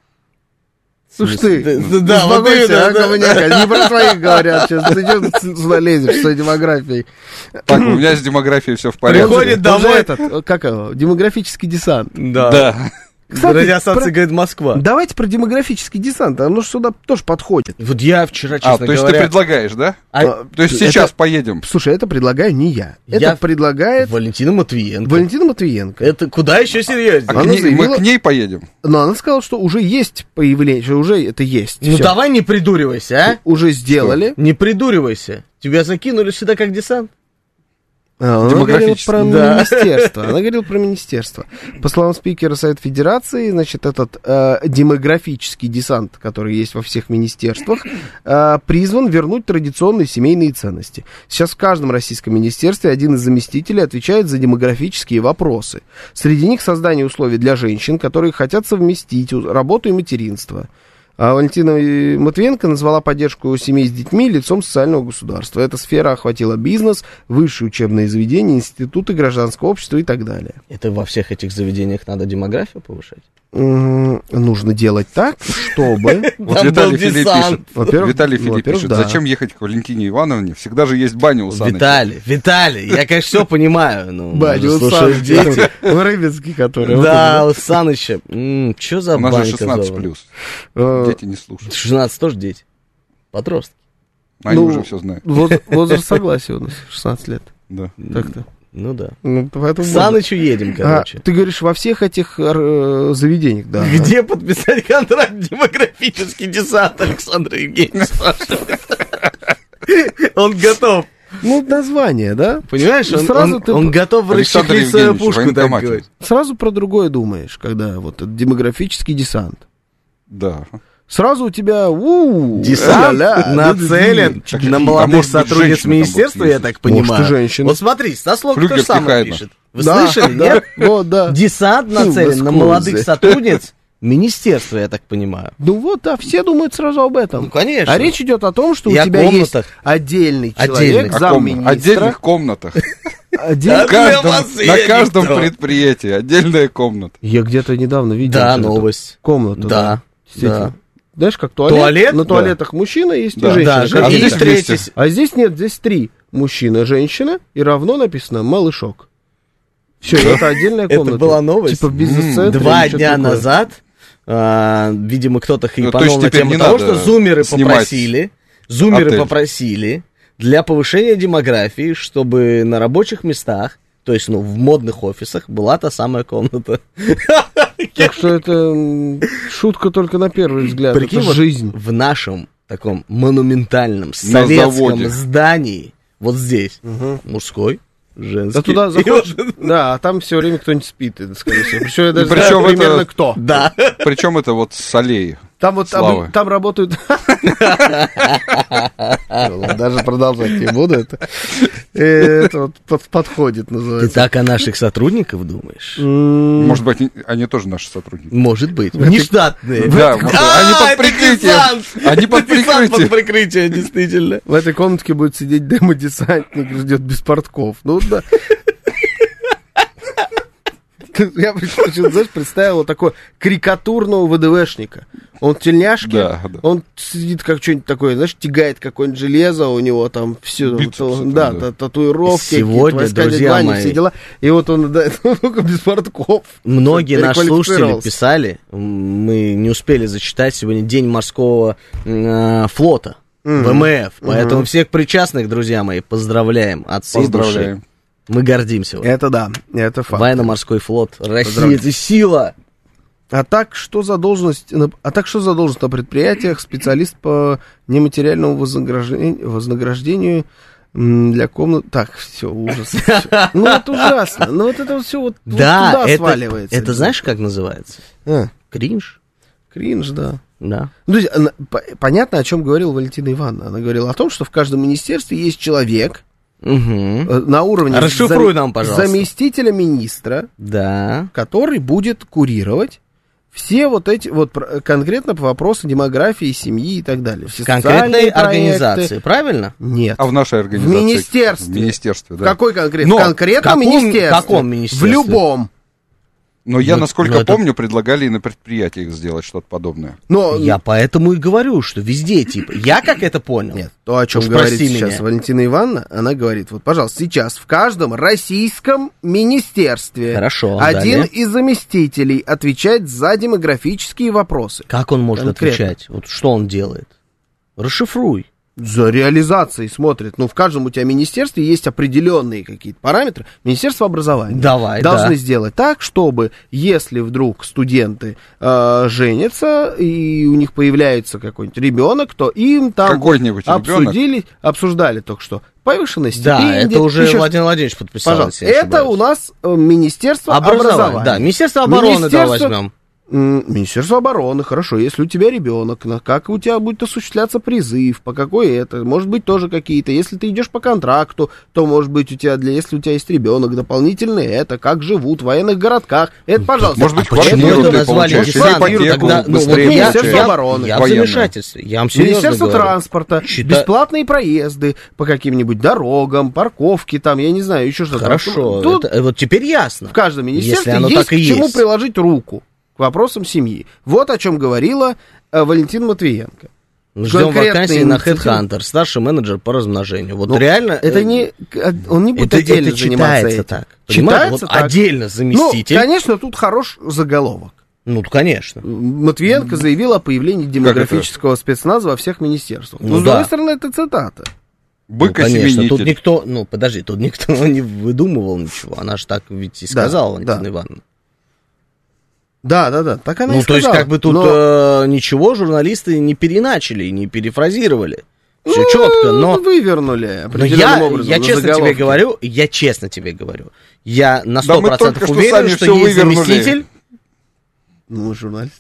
S2: Слушай ты,
S3: Да, да, вот
S2: успокойся,
S3: именно,
S2: а,
S3: да.
S2: говняка, не про своих говорят сейчас, ты что сюда лезешь, с той демографией.
S4: Так, у меня с демографией все в порядке.
S3: Приходит
S2: Он же
S3: домой.
S2: этот, как его, демографический десант.
S3: Да.
S4: Да.
S2: Кстати,
S3: Радиостанция
S2: про-
S3: говорит Москва.
S2: Давайте про демографический десант, оно же сюда тоже подходит.
S3: Вот я вчера,
S4: А,
S3: честно
S4: то есть
S3: говоря...
S4: ты предлагаешь, да?
S3: А,
S4: То есть
S2: это-
S4: сейчас поедем.
S2: Слушай, это предлагаю не я. Это
S3: Я-
S2: предлагает
S3: Валентина Матвиенко.
S2: Валентина Матвиенко.
S3: Это куда еще серьезнее?
S4: А к
S2: Она
S4: ней-
S2: заявила-
S4: Мы к ней поедем.
S2: Но она сказала, что уже есть появление, что уже это есть.
S3: Ну
S2: Всё.
S3: давай не придуривайся, а?
S2: Уже сделали.
S3: Не придуривайся. Тебя закинули сюда как десант.
S2: А, Она говорила
S4: Демографически.
S2: про
S3: Да.
S2: министерство. Она говорила про министерство. По словам спикера Совета Федерации, значит, этот э, демографический десант, который есть во всех министерствах, э, призван вернуть традиционные семейные ценности. Сейчас в каждом российском министерстве один из заместителей отвечает за демографические вопросы. Среди них создание условий для женщин, которые хотят совместить работу и материнство. А Валентина Матвиенко назвала поддержку семей с детьми лицом социального государства. Эта сфера охватила бизнес, высшие учебные заведения, институты гражданского общества и так далее.
S3: Это во всех этих заведениях надо демографию повышать?
S2: М, Нужно делать так, чтобы...
S4: Вот
S3: Там
S4: Виталий
S3: был
S4: Филипп
S3: десант.
S4: пишет.
S2: Во-первых,
S4: Виталий
S2: ну,
S4: Филипп
S2: во-первых,
S4: пишет,
S2: да.
S4: зачем ехать к Валентине Ивановне? Всегда же есть баня у Саныча.
S3: Виталий, Виталий, я, конечно, все понимаю. Ну,
S2: Батя,
S3: может,
S2: у
S3: слушают
S2: Саныча,
S3: дети.
S2: в Рыбинске, который...
S3: Да, у Саныча. Что за
S4: У нас же
S3: банька
S4: шестнадцать
S3: зовут?
S4: плюс.
S2: Э,
S4: Дети не слушают.
S3: шестнадцать тоже дети. Подростки.
S4: Они
S2: ну,
S4: уже все знают.
S2: воз- Возраст согласия у нас, шестнадцать лет.
S4: Да.
S2: Так-то.
S3: Ну да.
S2: Ну, поэтому
S3: К
S2: можно.
S3: Санычу едем,
S2: А,
S3: короче.
S2: ты говоришь, во всех этих э, заведениях, да.
S3: Где подписать контракт демографический десант, Александр Евгеньевич спрашивает. Он готов.
S2: Ну, название, да?
S3: Понимаешь, он,
S2: Сразу
S3: он-
S2: ты
S3: он
S2: по-
S3: готов
S4: Александр
S3: расчехлить свою
S4: Евгеньевич,
S3: пушку, так
S4: военкомате.
S3: говорить.
S2: Сразу про другое думаешь, когда вот этот демографический десант.
S4: Да.
S2: Сразу у тебя у
S3: Десант
S2: ля-ля,
S3: нацелен
S4: Так,
S3: на
S4: а
S3: молодых
S4: может быть,
S3: сотрудниц
S4: женщина там
S3: министерства,
S4: будет
S3: я так
S4: ездить?
S3: понимаю.
S2: Может, и женщина.
S3: Вот смотри, со слов то
S4: Флюгер
S3: же самое
S4: Пихайна.
S3: пишет. Вы
S2: Да,
S3: слышали,
S2: да,
S3: нет?
S2: Вот, да.
S3: Десант нацелен на
S2: Скузы.
S3: молодых сотрудниц министерства, я так понимаю.
S2: Ну вот, да, все думают сразу об этом.
S3: Ну, конечно.
S2: А речь идет о том, что
S3: И
S2: у
S3: о
S2: тебя есть
S3: комнатах.
S2: отдельный
S3: Отдельных.
S2: человек,
S4: О ком-
S2: замминистра.
S4: Отдельных комнатах.
S2: Отдельный-
S4: В каждом-
S3: вас
S4: На
S3: едет
S4: каждом
S3: кто?
S4: предприятии отдельная комната.
S2: Я где-то недавно видел.
S3: Да,
S2: вот эту
S3: новость.
S2: Комнату, да.
S3: Да,
S2: Действительно.
S3: да.
S2: Знаешь, как туалет?
S3: Туалет?
S2: На
S3: Да.
S2: туалетах мужчина есть
S4: Да.
S2: и женщина.
S3: Да,
S2: Как
S4: А
S3: и
S4: здесь
S3: третий
S4: вместе.
S2: А здесь нет, здесь три. Мужчина, женщина, и равно написано малышок. Все, это отдельная
S3: Это
S2: комната.
S3: была новость?
S2: Типа в бизнес-центре.
S3: Два
S2: или что-то
S3: дня
S2: такое.
S3: назад, а, видимо, кто-то
S4: Ну, то есть
S3: хайпанул на
S4: теперь
S3: тему
S4: не
S3: того,
S4: надо
S3: что зумеры
S4: снимать
S3: попросили, зумеры
S4: отель.
S3: попросили для повышения демографии, чтобы на рабочих местах, то есть, ну, в модных офисах, была та самая комната.
S2: Так что это м, шутка только на первый взгляд.
S3: Прикинь,
S2: это
S3: вот
S2: жизнь.
S3: в нашем таком монументальном советском
S4: заводе.
S3: здании, вот здесь, мужской, женский.
S2: Да туда
S3: и
S2: заходишь,
S3: вот-
S2: да, а там все время кто-нибудь спит, это, скорее всего. Причем я даже
S4: Причем
S2: знаю
S4: это-
S2: примерно кто.
S3: Да.
S4: Причем это вот с аллеи.
S2: Там вот
S4: Славы.
S2: там, там работают... Даже продолжать не буду. Это, это вот под- подходит,
S3: Ты
S2: называется.
S3: так о наших сотрудниках думаешь?
S2: М,
S4: Может быть, они- они тоже наши сотрудники.
S3: Может быть. Нештатные.
S4: Да, может,
S3: А,
S4: они под
S3: это
S4: прикрытием.
S3: десант!
S4: Они под
S3: Это десант
S4: прикрытием.
S3: под прикрытием, действительно.
S2: В этой комнатке будет сидеть демо-десантник, ждет без портков. Ну да. Я, почему-то, знаешь, представил вот такого карикатурного ВДВшника. Он в тельняшке,
S4: Да, да.
S2: он сидит как что-нибудь такое, знаешь, тягает какое-нибудь железо, у него там все,
S4: Бицепсы там,
S2: да,
S4: да.
S2: та- татуировки,
S3: Сегодня,
S2: какие-то войска
S3: друзья
S2: Дядь Вани,
S3: мои,
S2: все дела. И вот он, да, только без портков.
S3: Многие наши слушатели
S2: Переквалифицировался.
S3: писали, м, мы не успели зачитать сегодня День морского м, э, флота, ВМФ. Поэтому всех причастных, друзья мои, поздравляем от всей души.
S4: Поздравляем.
S3: Мы гордимся. вами.
S2: Это да, это факт.
S3: Военно-морской флот. Россия,
S2: Поздравляем.
S3: это сила.
S2: А так, что за должность, на- а так что за должность на предприятиях, специалист по нематериальному вознаграждению, вознаграждению м, для комнат. Так, все, ужас. всё. Ну, это ужасно. Ну, вот это вот все вот, вот
S3: Да,
S2: туда
S3: это,
S2: сваливается.
S3: это знаешь, как называется?
S2: А,
S3: Кринж.
S2: кринж, да.
S3: Да.
S2: Ну, то есть, она, понятно, о чем говорила Валентина Ивановна. Она говорила о том, что в каждом министерстве есть человек,
S3: угу.
S2: на уровне
S3: Расшифруй
S2: зам...
S3: нам, пожалуйста.
S2: заместителя министра,
S3: да.
S2: который будет курировать все вот эти, вот конкретно по вопросу демографии, семьи и так далее. Все
S3: конкретной организации, правильно?
S2: Нет.
S4: А в нашей организации?
S2: В министерстве.
S4: В министерстве, да.
S2: В какой конкретно? В конкретном
S3: каком,
S2: министерстве.
S3: каком министерстве?
S2: В любом.
S4: Но я,
S3: ну,
S4: насколько
S3: ну,
S4: помню,
S3: это...
S4: предлагали и на предприятиях сделать что-то подобное.
S2: Но...
S3: Я поэтому и говорю, что везде, типа, я как это понял?
S2: Нет, то, о чем
S3: Уж
S2: говорит сейчас
S3: меня.
S2: Валентина Ивановна, она говорит, вот, пожалуйста, сейчас в каждом российском министерстве
S3: Хорошо,
S2: один
S3: далее.
S2: из заместителей отвечает за демографические вопросы.
S3: Как он может
S2: Конкретно.
S3: отвечать? Вот что он делает? Расшифруй.
S2: За реализацией смотрит. Ну, в каждом у тебя министерстве есть определенные какие-то параметры. Министерство образования
S3: Давай,
S2: должны
S3: да.
S2: сделать так, чтобы, если вдруг студенты э, женятся, и у них появляется какой-нибудь ребенок, то им там
S4: Какой-нибудь
S2: обсудили,
S4: ребенок?
S2: обсуждали только что повышенная стипендия.
S3: Да, это уже
S2: еще...
S3: Владимир Владимирович подписал.
S2: Пожалуйста, это у нас Министерство
S3: образование.
S2: образования.
S3: Да, Министерство обороны,
S2: Министерство...
S3: да, возьмем.
S2: Министерство обороны, хорошо, если у тебя ребенок, на как у тебя будет осуществляться призыв, по какой это, может быть тоже какие-то, если ты идешь по контракту, то может быть у тебя, для, если у тебя есть ребенок, дополнительные это, как живут в военных городках, это, пожалуйста.
S4: Может быть,
S3: а почему
S4: квартиру
S3: это
S4: ты
S3: назвали
S4: получаешь,
S3: десант?
S4: ипотеку
S3: Тогда, ну, вот
S4: быстрее
S3: я,
S2: Министерство
S3: я,
S2: обороны,
S3: я в
S4: военное.
S3: замешательстве, я вам серьезно
S2: Министерство
S3: говорю.
S2: транспорта,
S3: Чита...
S2: бесплатные проезды по каким-нибудь дорогам, парковки, там, я не знаю, еще что-то.
S3: Хорошо,
S2: Тут
S3: это, вот теперь ясно.
S2: в каждом министерстве
S3: оно
S2: есть
S3: так и
S2: к чему
S3: есть.
S2: приложить руку к вопросам семьи. Вот о чем говорила э, Валентина Матвиенко.
S3: Ждем вакансии на
S2: инициатива.
S3: Headhunter, старший менеджер по размножению. Вот
S2: Ну,
S3: реально...
S2: Это не... Он не будет
S3: это,
S2: отдельно
S3: это
S2: заниматься
S3: читается
S2: этим.
S3: так. Понимаешь? Вот
S2: так.
S3: отдельно заместитель.
S2: Ну, конечно, тут хорош заголовок.
S3: Ну, конечно.
S2: Матвиенко заявила о появлении демографического спецназа во всех министерствах.
S3: Ну,
S2: Но, с
S3: да.
S2: другой стороны, это цитата.
S4: Бык
S3: Ну, конечно,
S4: осеменитель.
S3: тут никто... Ну, подожди, тут никто не выдумывал ничего. Она же так ведь и сказала,
S2: Да,
S3: Валентина
S2: да.
S3: Ивановна.
S2: Да, да, да, так она
S3: Ну,
S2: и
S3: то есть,
S2: сказала.
S3: как бы тут
S2: Но-
S3: э, ничего журналисты не переначали, не перефразировали. Все
S2: Ну,
S3: четко, но...
S2: вывернули
S3: Но
S2: определенным
S3: я,
S2: образом.
S3: я
S2: на
S3: честно тебе
S2: заголовке.
S3: говорю, я честно тебе говорю, я на
S4: Да
S3: сто
S4: мы
S3: процентов
S4: только что
S3: уверен,
S4: сами
S3: что
S4: всё
S3: есть
S4: вывернули.
S3: заместитель,
S2: Ну, журналист.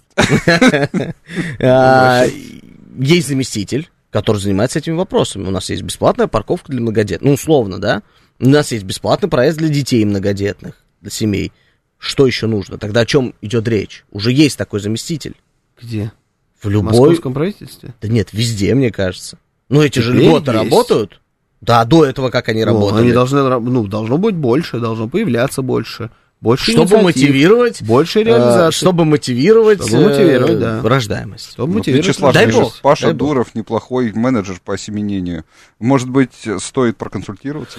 S3: а, есть заместитель, который занимается этими вопросами. У нас есть бесплатная парковка для многодетных, ну, условно, да? У нас есть бесплатный проезд для детей многодетных, для семей. Что еще нужно? Тогда о чем идет речь? Уже есть такой заместитель.
S2: Где?
S3: В
S2: В
S3: любой...
S2: московском правительстве?
S3: Да нет, везде, мне кажется. Ну, эти же
S2: Теперь
S3: льготы
S2: есть.
S3: работают. Да, до этого как они
S2: Ну,
S3: работали.
S2: они должны, раб- ну, должно быть больше, должно появляться больше. Больше
S3: Чтобы
S2: инициатив,
S3: мотивировать,
S2: больше
S3: э,
S2: реализации.
S3: чтобы мотивировать,
S2: Чтобы мотивировать,
S3: э,
S2: да.
S3: рождаемость.
S2: Чтобы
S4: Вот
S2: мотивировать.
S4: Вячеслав
S3: Дай
S4: пишет,
S3: бог,
S4: Паша
S3: дай бог.
S4: Дуров неплохой менеджер по осеменению. Может быть, стоит проконсультироваться?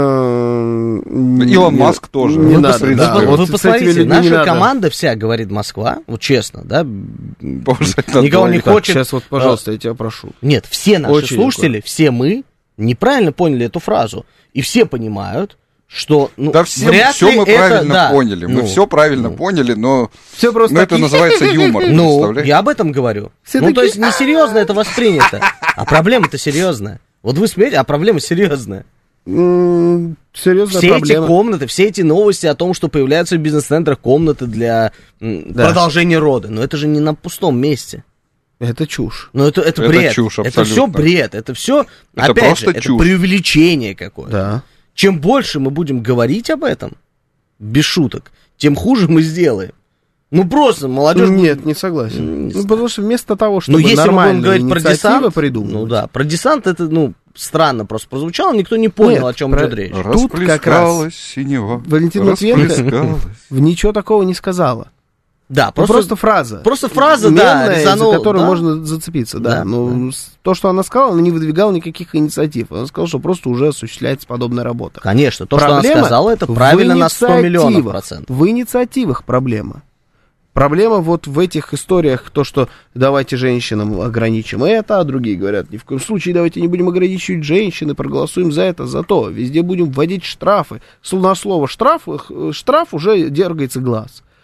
S2: Э, не-
S4: Илон
S2: не-
S4: Маск тоже.
S2: Не
S4: Ну,
S2: надо,
S4: в принципе,
S2: да.
S3: вы,
S2: Вот
S3: вы
S2: с этими
S3: посмотрите,
S2: людьми не
S3: наша
S2: надо.
S3: команда вся говорит Москва, вот честно, да,
S4: Повышать надо
S3: никого не
S4: говорить.
S2: Так,
S3: хочет.
S2: сейчас вот, пожалуйста, я тебя прошу.
S3: Нет, все наши
S2: Очень
S3: слушатели, все мы неправильно поняли эту фразу. И все понимают, что, ну,
S4: Да все,
S3: вряд
S4: все
S3: ли
S4: мы
S3: это-
S4: правильно
S3: да,
S4: поняли. Мы
S3: ну,
S4: все правильно
S3: ну.
S4: поняли, но,
S2: Все просто
S4: но это
S2: такие-
S4: называется юмор.
S3: Ну,
S4: представляешь?
S3: я об этом говорю.
S2: Все
S3: ну, то
S2: такие-
S3: есть, несерьезно это воспринято. А проблема-то серьезная. Вот вы смеете, а проблема серьезная.
S2: М, Серьезная
S3: Все
S2: проблема.
S3: эти комнаты, все эти новости о том, что появляются в бизнес-центрах комнаты для м,
S2: Да.
S3: продолжения рода. Но это же не на пустом месте.
S2: Это чушь.
S3: Но это, это
S4: Это
S3: бред.
S4: чушь,
S3: это
S4: абсолютно.
S3: все бред. Это все,
S4: Это
S3: опять
S4: просто
S3: же, это
S4: чушь.
S3: преувеличение какое-то.
S2: Да.
S3: Чем больше мы будем говорить об этом, без шуток, тем хуже мы сделаем. Ну просто молодежь...
S2: Нет, не согласен.
S3: Не
S2: Ну,
S3: знаю.
S2: потому что вместо того,
S3: Ну,
S2: чтобы
S3: если мы будем
S2: нормальные
S3: говорить про
S2: инициативы
S3: десант,
S2: придумывать,
S3: ну да, про десант это, ну, странно просто прозвучало, никто не понял,
S2: Нет,
S3: о чем
S2: про-
S3: идет речь.
S2: Тут как раз
S4: Расплескалась синева.
S2: Валентина Матвиенко
S4: расплескалась.
S2: в ничего такого не сказала.
S3: Да,
S2: Ну,
S3: просто,
S2: Просто, фраза.
S3: просто фраза, да,
S2: Мемная,
S3: резанул,
S2: за которую
S3: да.
S2: можно зацепиться, да.
S3: Да,
S2: Но с- то, что она сказала, она не выдвигала никаких инициатив. Она сказала, что просто уже осуществляется подобная работа.
S3: Конечно, то,
S2: Проблема
S3: что она сказала, это
S2: в
S3: правильно на сто миллионов
S2: инициативах.
S3: процентов.
S2: В инициативах проблема. Проблема вот в этих историях, то, что давайте женщинам ограничим это, а другие говорят, ни в коем случае давайте не будем ограничивать женщин и проголосуем за это, за то. Везде будем вводить штрафы. С- На слово штраф, э, штраф уже дергается глаз.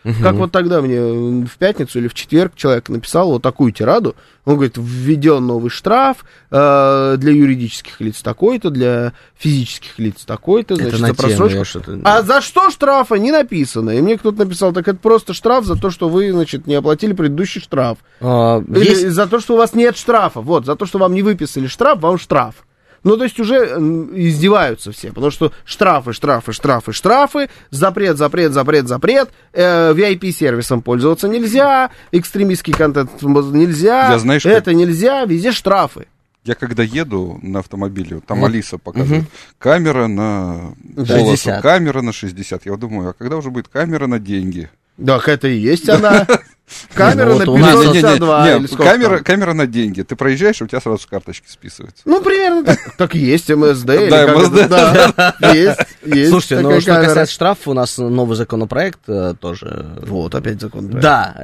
S2: Угу. Как вот тогда мне в пятницу или в четверг человек написал вот такую тираду. Он говорит, введен новый штраф э, для юридических лиц такой-то, для физических лиц такой-то, значит, за просрочку. А за что штрафа не написано? И мне кто-то написал, так это просто штраф за то, что вы, значит, не оплатили предыдущий штраф. А, или есть... за то, что у вас нет штрафа. Вот, за то, что вам не выписали штраф, вам штраф. Ну, то есть уже издеваются все, потому что штрафы, штрафы, штрафы, штрафы, запрет, запрет, запрет, запрет, э, ви ай пи-сервисом пользоваться нельзя, экстремистский контент нельзя, я, знаешь, это как... нельзя, везде штрафы.
S4: Я когда еду на автомобиле, там mm. Алиса показывает, mm-hmm. камера на полосу, камера на шестьдесят. Я думаю, а когда уже будет камера на деньги?
S2: Да, это и есть она. Камера на пятьсот шестьдесят два или сколько
S4: камера, камера на деньги. Ты проезжаешь, у тебя сразу с карточки списывается.
S2: Ну, примерно так. Так есть эм эс дэ.
S4: Да, эм эс дэ.
S2: Да, есть, есть.
S3: Слушайте, ну, что касается штрафов, у нас новый законопроект тоже.
S2: Вот, опять законопроект.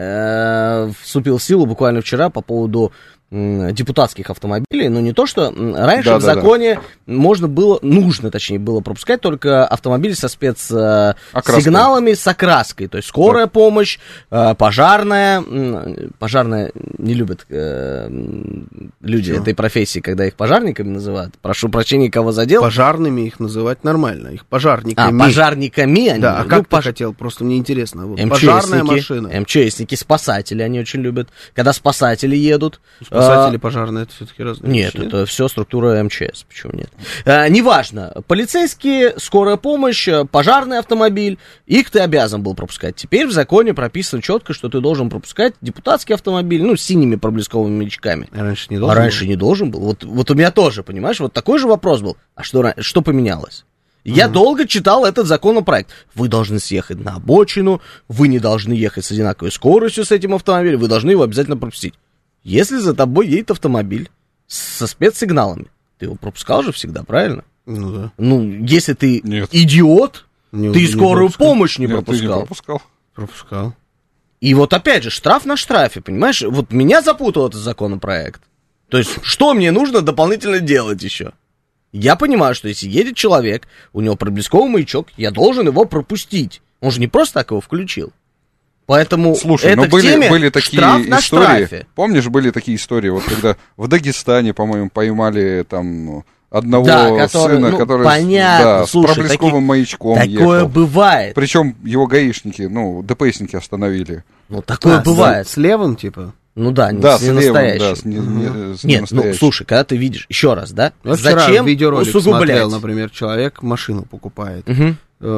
S3: Да, вступил в силу буквально вчера по поводу депутатских автомобилей, но не то, что раньше да, в да, законе да. можно было, нужно, точнее, было пропускать только автомобили со спецсигналами, с окраской, то есть скорая да. помощь, пожарная, пожарная не любят э, люди Что? этой профессии, когда их пожарниками называют, прошу прощения, кого задел.
S2: Пожарными их называть нормально, их пожарниками.
S3: А, пожарниками они.
S2: Да, а как ну, ты пож... хотел, просто мне интересно. Вот, пожарная машина.
S3: МЧСники, спасатели они очень любят, когда спасатели едут.
S2: Спасатели, пожарные, это все-таки разные
S3: Нет,
S2: вещи,
S3: это нет? все структура МЧС, почему нет? А, неважно, полицейские, скорая помощь, пожарный автомобиль, их ты обязан был пропускать. Теперь в законе прописано четко, что ты должен пропускать депутатский автомобиль, ну, с синими проблесковыми маячками.
S2: А раньше не должен
S3: А раньше был? не должен был. Вот, вот у меня тоже, понимаешь, вот такой же вопрос был. А что, что поменялось? Я uh-huh. долго читал этот законопроект. Вы должны съехать на обочину, вы не должны ехать с одинаковой скоростью с этим автомобилем, вы должны его обязательно пропустить. Если за тобой едет автомобиль со спецсигналами, ты его пропускал же всегда, правильно?
S2: Ну да.
S3: Ну, если ты
S4: Нет.
S3: идиот,
S2: не,
S3: ты
S2: не
S3: скорую
S2: пропускал.
S3: помощь не
S4: Нет,
S3: пропускал.
S4: Ты не пропускал.
S2: Пропускал.
S3: И вот опять же, штраф на штрафе, понимаешь? Вот меня запутал этот законопроект. То есть, что мне нужно дополнительно делать еще? Я понимаю, что если едет человек, у него проблесковый маячок, я должен его пропустить. Он же не просто так его включил. Поэтому
S4: Слушай,
S3: это
S4: ну были,
S3: теме
S4: были такие
S3: штраф на
S4: истории.
S3: Штрафе.
S4: Помнишь, были такие истории, вот когда в Дагестане, по-моему, поймали там одного
S3: да, который,
S4: сына,
S3: ну,
S4: который
S3: понятно,
S4: да,
S3: слушай,
S4: с проблесковым
S3: таки,
S4: маячком
S3: такое
S4: ехал.
S3: Такое бывает.
S4: Причем его гаишники, ну, ДПСники остановили.
S3: Ну, такое
S2: а,
S3: бывает.
S2: С, с левым, типа?
S3: Ну да, не,
S4: да,
S3: с, не левым, настоящим. Да, с не,
S2: угу.
S3: с Нет, ну, слушай, когда ты видишь, еще раз, да,
S2: я
S3: зачем
S2: видеоролик
S3: усугублять?
S2: Смотрел, например, человек машину покупает.
S3: Угу.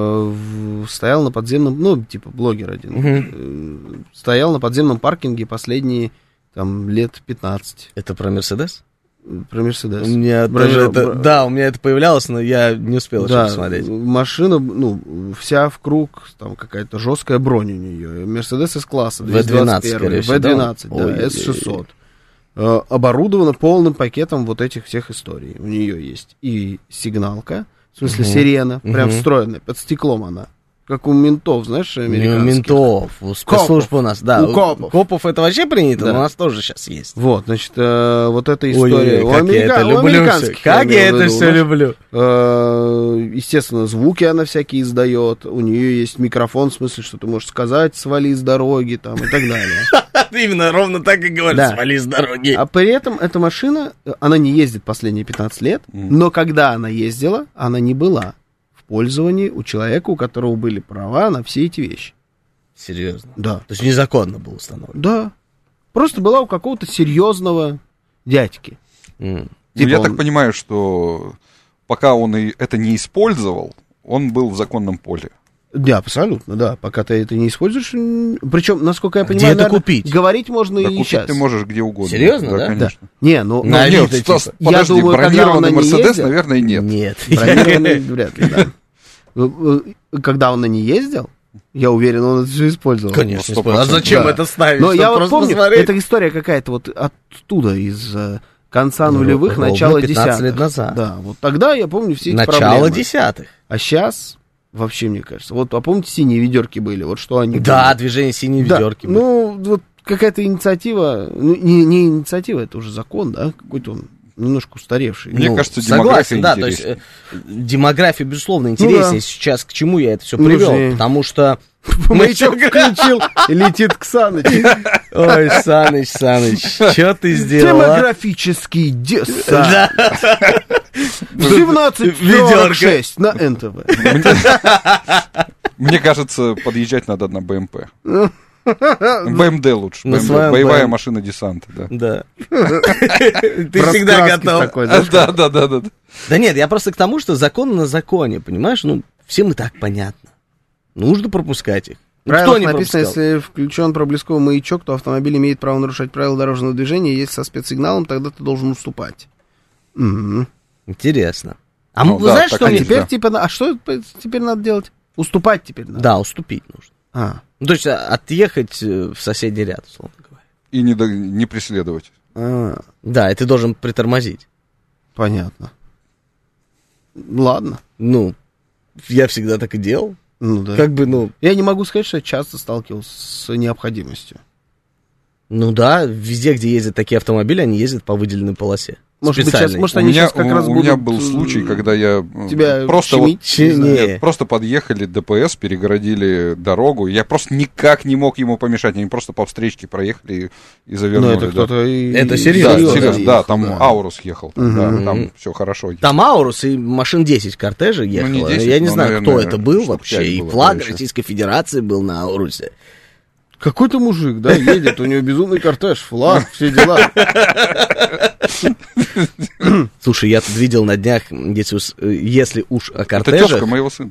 S2: Стоял на подземном, ну, типа, блогер один, угу. стоял на подземном паркинге последние, там, лет пятнадцать.
S3: Это про Мерседес?
S2: Про Мерседес.
S3: У меня
S2: про,
S3: даже
S2: про...
S3: это, да, у меня это появлялось, но я не успел
S2: да,
S3: еще посмотреть.
S2: Машина, ну, вся в круг, там какая-то жесткая бронь у нее. Мерседес С-класса,
S3: вэ двенадцать, скорее всего.
S2: вэ двенадцать, да, да эс шестьсот. Оборудована полным пакетом вот этих всех историй. У нее есть и сигналка, в смысле, uh-huh. сирена, прям uh-huh. встроенная, под стеклом она. Как у ментов, знаешь, американских.
S3: Не у ментов, у спецслужб у нас, да.
S2: У копов.
S3: У копов это вообще принято, да. но у нас тоже сейчас есть.
S2: Вот, значит, э, вот эта история.
S3: Ой, у, как америка... я это
S2: у американских.
S3: Как я, я это все люблю.
S2: Э, естественно, звуки она всякие издает. У нее есть микрофон, в смысле, что ты можешь сказать, свали с дороги, там, и так далее.
S3: Именно, ровно так и говорят, свали с дороги.
S2: А при этом эта машина, она не ездит последние пятнадцать лет, но когда она ездила, она не была в пользовании у человека, у которого были права на все эти вещи.
S3: Серьезно?
S2: Да.
S3: То есть незаконно было установлено?
S2: Да. Просто была у какого-то серьезного дядьки.
S4: Mm. Типа ну, я он... так понимаю, что пока он и это не использовал, он был в законном поле.
S2: Да, абсолютно, да. Пока ты это не используешь. Причем, насколько я понимаю,
S3: где это купить?
S2: Говорить можно
S4: да,
S2: и
S4: купить
S2: сейчас.
S4: ты можешь где угодно.
S3: Серьезно, да?
S4: Да, конечно.
S2: Да. Не, ну...
S3: На
S2: ну
S3: нет,
S2: нет,
S4: Стас,
S2: я
S4: подожди,
S2: думаю,
S4: бронированный Мерседес,
S2: ездил,
S4: наверное, нет.
S3: Нет.
S2: Бронированный вряд ли, да. Когда он на ней ездил, я уверен, он это все использовал.
S3: Конечно, использовал. А зачем да. это ставить?
S2: Но я вот помню,
S3: посмотреть?
S2: эта история какая-то вот оттуда, из конца ну, нулевых, начала десятых.
S3: лет назад.
S2: Да, вот тогда я помню все эти
S3: Начало
S2: проблемы.
S3: Начало десятых.
S2: А сейчас... Вообще, мне кажется. Вот, а помните, синие ведерки были? Вот что они
S3: Да,
S2: были?
S3: движение синие
S2: да.
S3: ведерки были.
S2: Ну, вот какая-то инициатива, ну, не, не инициатива, это уже закон, да? Какой-то он немножко устаревший.
S4: Мне
S3: ну,
S4: кажется, демография
S3: согласен, да, то есть э, демография, безусловно, интереснее. Ну, да. Сейчас к чему я это все привел? Ну, потому что...
S2: Маячок включил и летит к Санычу.
S3: Ой, Саныч, Саныч, что ты сделал?
S2: Демографический десант. семнадцать сорок шесть на эн тэ вэ.
S4: Мне кажется, подъезжать надо на бэ эм пэ. бэ эм дэ лучше.
S3: На
S4: бэ эм дэ, боевая машина десанта, да.
S3: Да. Ты всегда готов.
S4: Да, да, да, да.
S3: Да нет, я просто к тому, что закон на законе, понимаешь? Ну, всем и так понятно. Нужно пропускать их.
S2: В правилах написано, если включен проблесковый маячок, то автомобиль имеет право нарушать правила дорожного движения, если со спецсигналом, тогда ты должен уступать.
S3: Угу. Интересно. А
S4: ну,
S3: вы
S4: да,
S3: знаете, что
S2: а
S3: мне...
S2: теперь, типа, а что теперь надо делать? Уступать теперь надо?
S3: Да, уступить нужно.
S2: А.
S3: Ну, то есть отъехать в соседний ряд, условно говоря.
S4: И не, до... не преследовать.
S2: А.
S3: Да, и ты должен притормозить.
S2: Понятно. Ладно.
S3: Ну, я всегда так и делал.
S2: Ну, да.
S3: Как бы, ну...
S2: Я не могу сказать, что я часто сталкивался с необходимостью.
S3: Ну да, везде, где ездят такие автомобили, они ездят по выделенной полосе.
S2: Может быть, сейчас, может,
S4: у
S2: они
S4: меня,
S2: сейчас как
S4: у,
S2: раз
S4: у
S2: будут...
S4: меня был случай, когда я
S2: тебя
S4: просто, вот,
S3: Чи-
S4: нет, просто подъехали ДПС, перегородили дорогу. Я просто никак не мог ему помешать. Они просто по встречке проехали и, и завернули.
S2: Ну, это
S4: да.
S2: кто-то и...
S3: Это
S4: Да,
S3: серьезно?
S4: серьезно, да, там
S2: да.
S4: Аурус ехал.
S2: Угу.
S4: Да, там все хорошо.
S3: Там Аурус и машин десять кортежа ехало.
S4: Ну, не десять,
S3: я не
S4: но,
S3: знаю,
S4: наверное,
S3: кто это был
S4: штук
S3: вообще.
S4: пять
S3: И
S4: было,
S3: флаг
S4: да,
S3: Российской Федерации был на Аурусе.
S2: Какой-то мужик, да, едет, у него безумный кортеж, флаг, все дела.
S3: Слушай, я тут видел на днях, если уж, если уж о
S4: Это
S3: кортежах...
S4: тезка моего сына.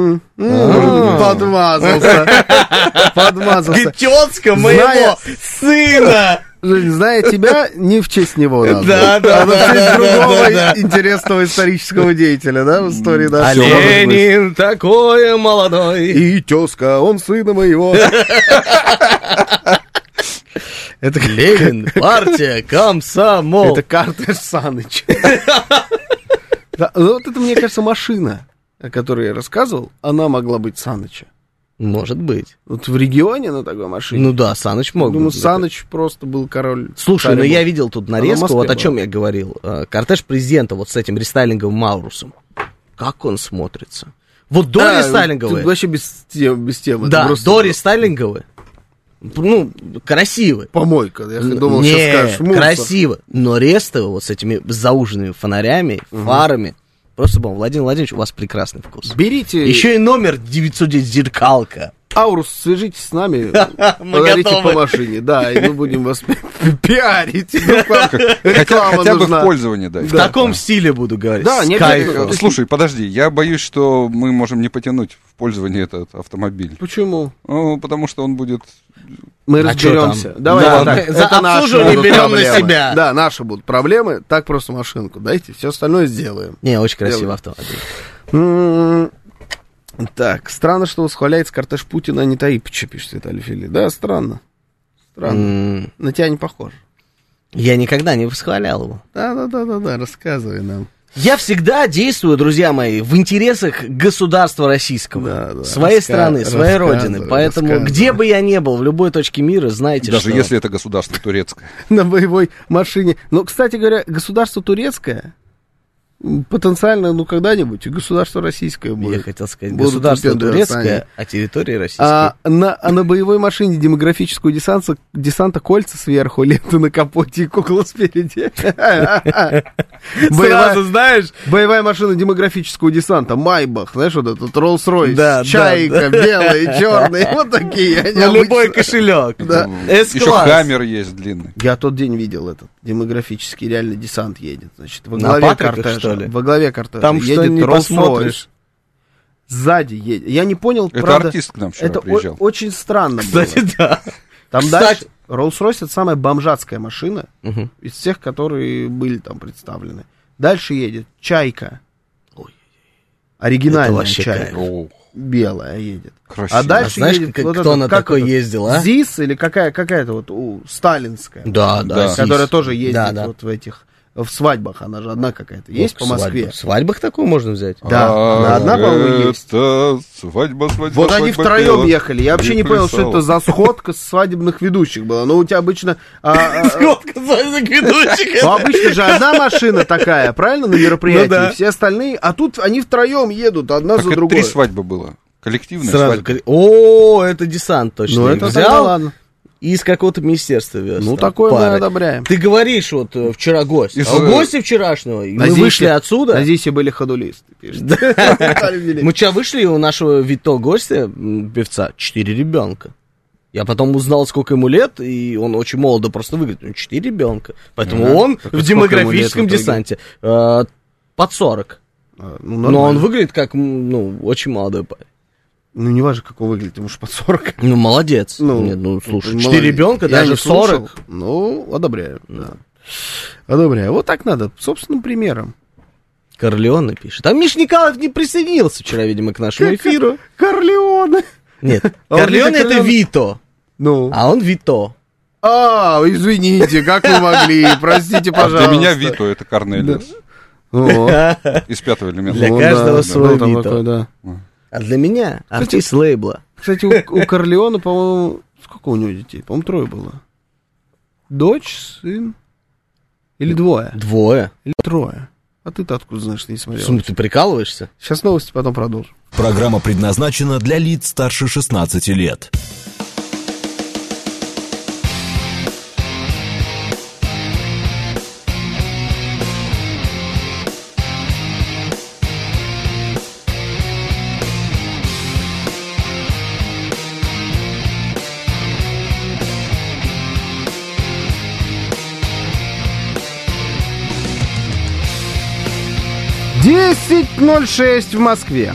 S2: Подмазался. Подмазался.
S3: Тезка моего сына!
S2: Зная тебя, не в честь него надо.
S3: Да, да,
S2: а в
S3: да,
S2: честь
S3: да,
S2: другого
S3: да, да.
S2: интересного исторического деятеля, да, в истории
S3: А
S2: нашей.
S3: Ленин такой молодой.
S2: И тезка, он сына моего. Это
S3: Ленин, партия, комсомол.
S2: Это кортеж Саныч. Да, ну вот это, мне кажется, машина, о которой я рассказывал, она могла быть Саныча.
S3: Может быть.
S2: Вот в регионе на такой машине.
S3: Ну да, Саныч мог
S2: Думаю,
S3: быть.
S2: Саныч просто был король.
S3: Слушай, ну я видел тут нарезку, вот о чем
S2: была.
S3: я говорил. Кортеж президента вот с этим рестайлинговым Аурусом. Как он смотрится? Вот до
S2: Да,
S3: рестайлинговые.
S2: Вообще без, тем, без темы.
S3: Да,
S2: просто
S3: до рестайлинговые. Ну, красивые.
S2: помойка. Я думал,
S3: Не,
S2: сейчас скажешь. Мусор.
S3: красиво. Но рестовые вот с этими зауженными фонарями, угу. фарами. Просто, бом, Владимир Владимирович, у вас прекрасный вкус.
S2: Берите...
S3: Еще и номер девятьсот десять зеркалка.
S2: Аурус, свяжитесь с нами,
S3: Мы
S2: подарите
S3: готовы.
S2: по машине. Да, и мы будем вас пиарить.
S4: Хотя, хотя бы в пользование дать.
S3: В таком стиле буду говорить.
S2: Да,
S3: С
S2: не
S3: кайфом.
S2: обязательно.
S4: Слушай, подожди, я боюсь, что мы можем не потянуть в пользование этот автомобиль.
S2: Почему?
S4: Ну, потому что он будет...
S2: Мы
S3: А
S2: разберемся.
S3: чё там?
S2: Давай
S3: Да,
S2: так.
S3: за
S2: Это наши
S3: обслуживание
S2: будут
S3: берем на
S2: проблемы.
S3: себя.
S2: Да, наши будут проблемы. Так просто машинку дайте, все остальное сделаем.
S3: Не, очень красивый
S2: Делаем.
S3: автомобиль.
S2: М-м-м. Так, странно, что восхваляется кортеж Путина, а не Таипича, пишет Виталий Фили. Да, странно. Странно.
S3: М,
S2: На тебя не похож.
S3: Я никогда не восхвалял его.
S2: Да-да-да-да, рассказывай нам.
S3: Я всегда действую, друзья мои, в интересах государства российского,
S2: Да, да.
S3: своей
S2: Раска-
S3: страны, своей
S2: рассказывай,
S3: родины. Поэтому,
S2: рассказывай.
S3: где бы я ни был, в любой точке мира, знаете,
S4: Даже
S3: что...
S4: если это государство турецкое.
S2: На боевой машине. Но, кстати говоря, государство турецкое потенциально, ну, когда-нибудь, и государство российское будет.
S3: Я хотел сказать,
S2: Будут
S3: государство
S2: выпендриваться
S3: турецкое,
S2: они.
S3: а территория российская.
S2: А на, а на боевой машине демографического десанта, десанта кольца сверху, ленты на капоте и кукла спереди.
S3: Сразу знаешь...
S2: Боевая машина демографического десанта, Майбах, знаешь, вот этот Роллс-Ройс,
S3: Да,
S2: Чайка,
S3: да,
S2: белые, черные, вот такие. они
S3: На любой
S2: обычно.
S3: кошелек.
S2: Да.
S3: С-класс.
S4: Еще хаммер есть длинный.
S2: Я тот день видел этот демографический реально десант едет, значит, во
S3: На
S2: главе
S3: Патриках,
S2: кортежа.
S3: что ли?
S2: Во главе кортежа
S3: Там что
S2: едет
S3: не
S2: Роллс-Ройс.
S3: посмотришь.
S2: Сзади едет. Я не понял,
S4: Это
S2: правда.
S4: артист к нам вчера
S2: Это о-
S4: приезжал.
S2: очень странно
S3: Кстати,
S2: было.
S3: да.
S2: Там
S3: Кстати-
S2: дальше Rolls-Royce это самая бомжатская машина
S3: Мгм.
S2: из всех, которые были там представлены. Дальше едет Чайка.
S3: Ой.
S2: Оригинальная
S3: Это вообще
S2: Чайка.
S3: кайф.
S4: О,
S2: Белая едет.
S4: красиво.
S2: А дальше
S3: А знаешь,
S2: едет
S3: как-
S2: вот
S3: кто
S2: это,
S3: на
S2: как
S3: такой
S2: это,
S3: ездил, а?
S2: ЗИС или какая, какая-то вот у, сталинская.
S3: Да, да.
S4: Да.
S3: СИС.
S2: Которая тоже ездит
S3: Да, да.
S2: вот в этих в свадьбах, она же одна какая-то есть по Москве.
S3: В свадьбах такую можно взять?
S2: Да, она одна, по-моему, есть.
S4: Свадьба, свадьба,
S2: вот они втроем ехали. Я вообще не понял, что это за сходка свадебных ведущих была. Ну, у тебя обычно...
S3: Сходка свадебных ведущих.
S2: Ну, обычно же одна машина такая, правильно, на мероприятии, все остальные, а тут они втроем едут, одна за другой.
S4: Три свадьбы было. Коллективная свадьба.
S3: О, это десант точно.
S2: Ну, это взял, ладно.
S3: И из какого-то министерства вез.
S2: Ну, такое мы одобряем.
S3: Ты говоришь, вот вчера гость. Из... А у гостя вчерашнего, и мы
S2: Здесь,
S3: вышли отсюда.
S2: А здесь и были ходулисты.
S3: Мы вчера вышли, у нашего Вито гостя, певца, четыре ребенка. Я потом узнал, сколько ему лет, и он очень молодо просто выглядит. Ну, четыре ребенка. Поэтому он в демографическом десанте. Под сорок. Но он выглядит как, ну, очень молодой парень.
S2: Ну, не важно, как он выглядит, ему же под сорок.
S3: Ну, молодец. Ну, Нет, ну слушай, четыре ребенка, даже в сорок.
S2: Ну, одобряю, да. Одобряю. Вот так надо, собственным примером.
S3: Корлеоне пишет. А Миш Николаев не присоединился вчера, видимо, к нашему эфиру.
S2: Корлеоне.
S3: Нет, Корлеоне это Вито. Ну. А он Вито.
S2: А, извините, как вы могли, простите, пожалуйста.
S4: Для меня Вито это Корнелиус. Из пятого элемента.
S3: Для каждого свой Вито. А для меня артист лейбла.
S2: Кстати, у, у Корлеона, по-моему, сколько у него детей? По-моему, трое было. Дочь, сын. Или двое?
S3: Двое.
S2: Или трое. А ты-то откуда знаешь, что не смотрел?
S3: Сум, ты прикалываешься?
S2: Сейчас новости, потом продолжим.
S1: Программа предназначена для лиц старше шестнадцати лет.
S2: десять ноль шесть в Москве.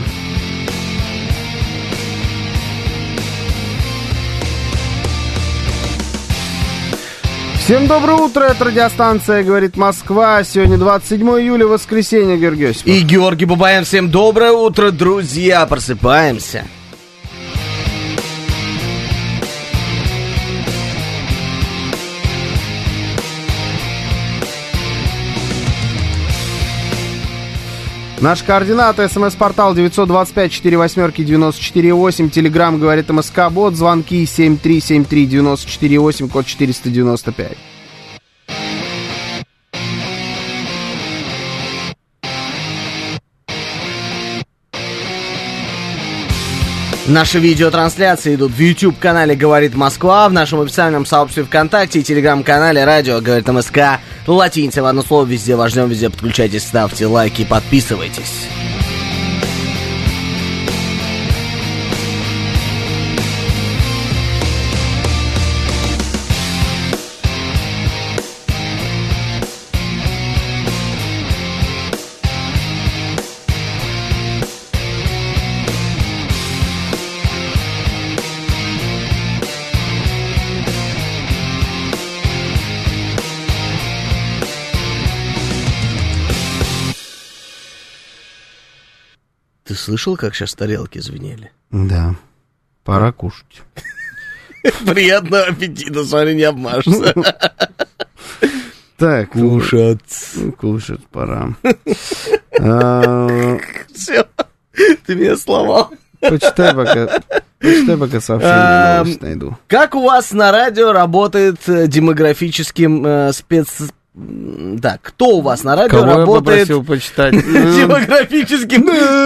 S2: Всем доброе утро, это радиостанция «Говорит Москва». Сегодня двадцать седьмое июля, воскресенье, Георгий Осипов.
S3: И Георгий Бабаян. Всем доброе утро, друзья, просыпаемся.
S2: Наши координаты: смс-портал девять два пять четыре восемь девяносто четыре восемь, телеграмм «Говорит МСК», бот, звонки семь три семь три девяносто четыре восемь, код четыреста девяносто пять.
S3: Наши видеотрансляции идут в YouTube-канале «Говорит Москва», в нашем официальном сообществе ВКонтакте и телеграм-канале «Радио Говорит МСК». Латиница в одно слово, везде важнем, везде подключайтесь, ставьте лайки, подписывайтесь. Ты слышал, как сейчас тарелки звенели?
S2: Да. Пора кушать.
S3: Приятного аппетита, смотри, не обмажешься.
S2: Так,
S3: кушать.
S2: Кушать пора.
S3: Все, ты меня сломал.
S2: Почитай пока, почитай пока сообщение, новость найду.
S3: Как у вас на радио работает демографическим спец... Так, кто у вас на радио
S2: Кого
S3: работает...
S2: я попросил почитать?
S3: Демографическим...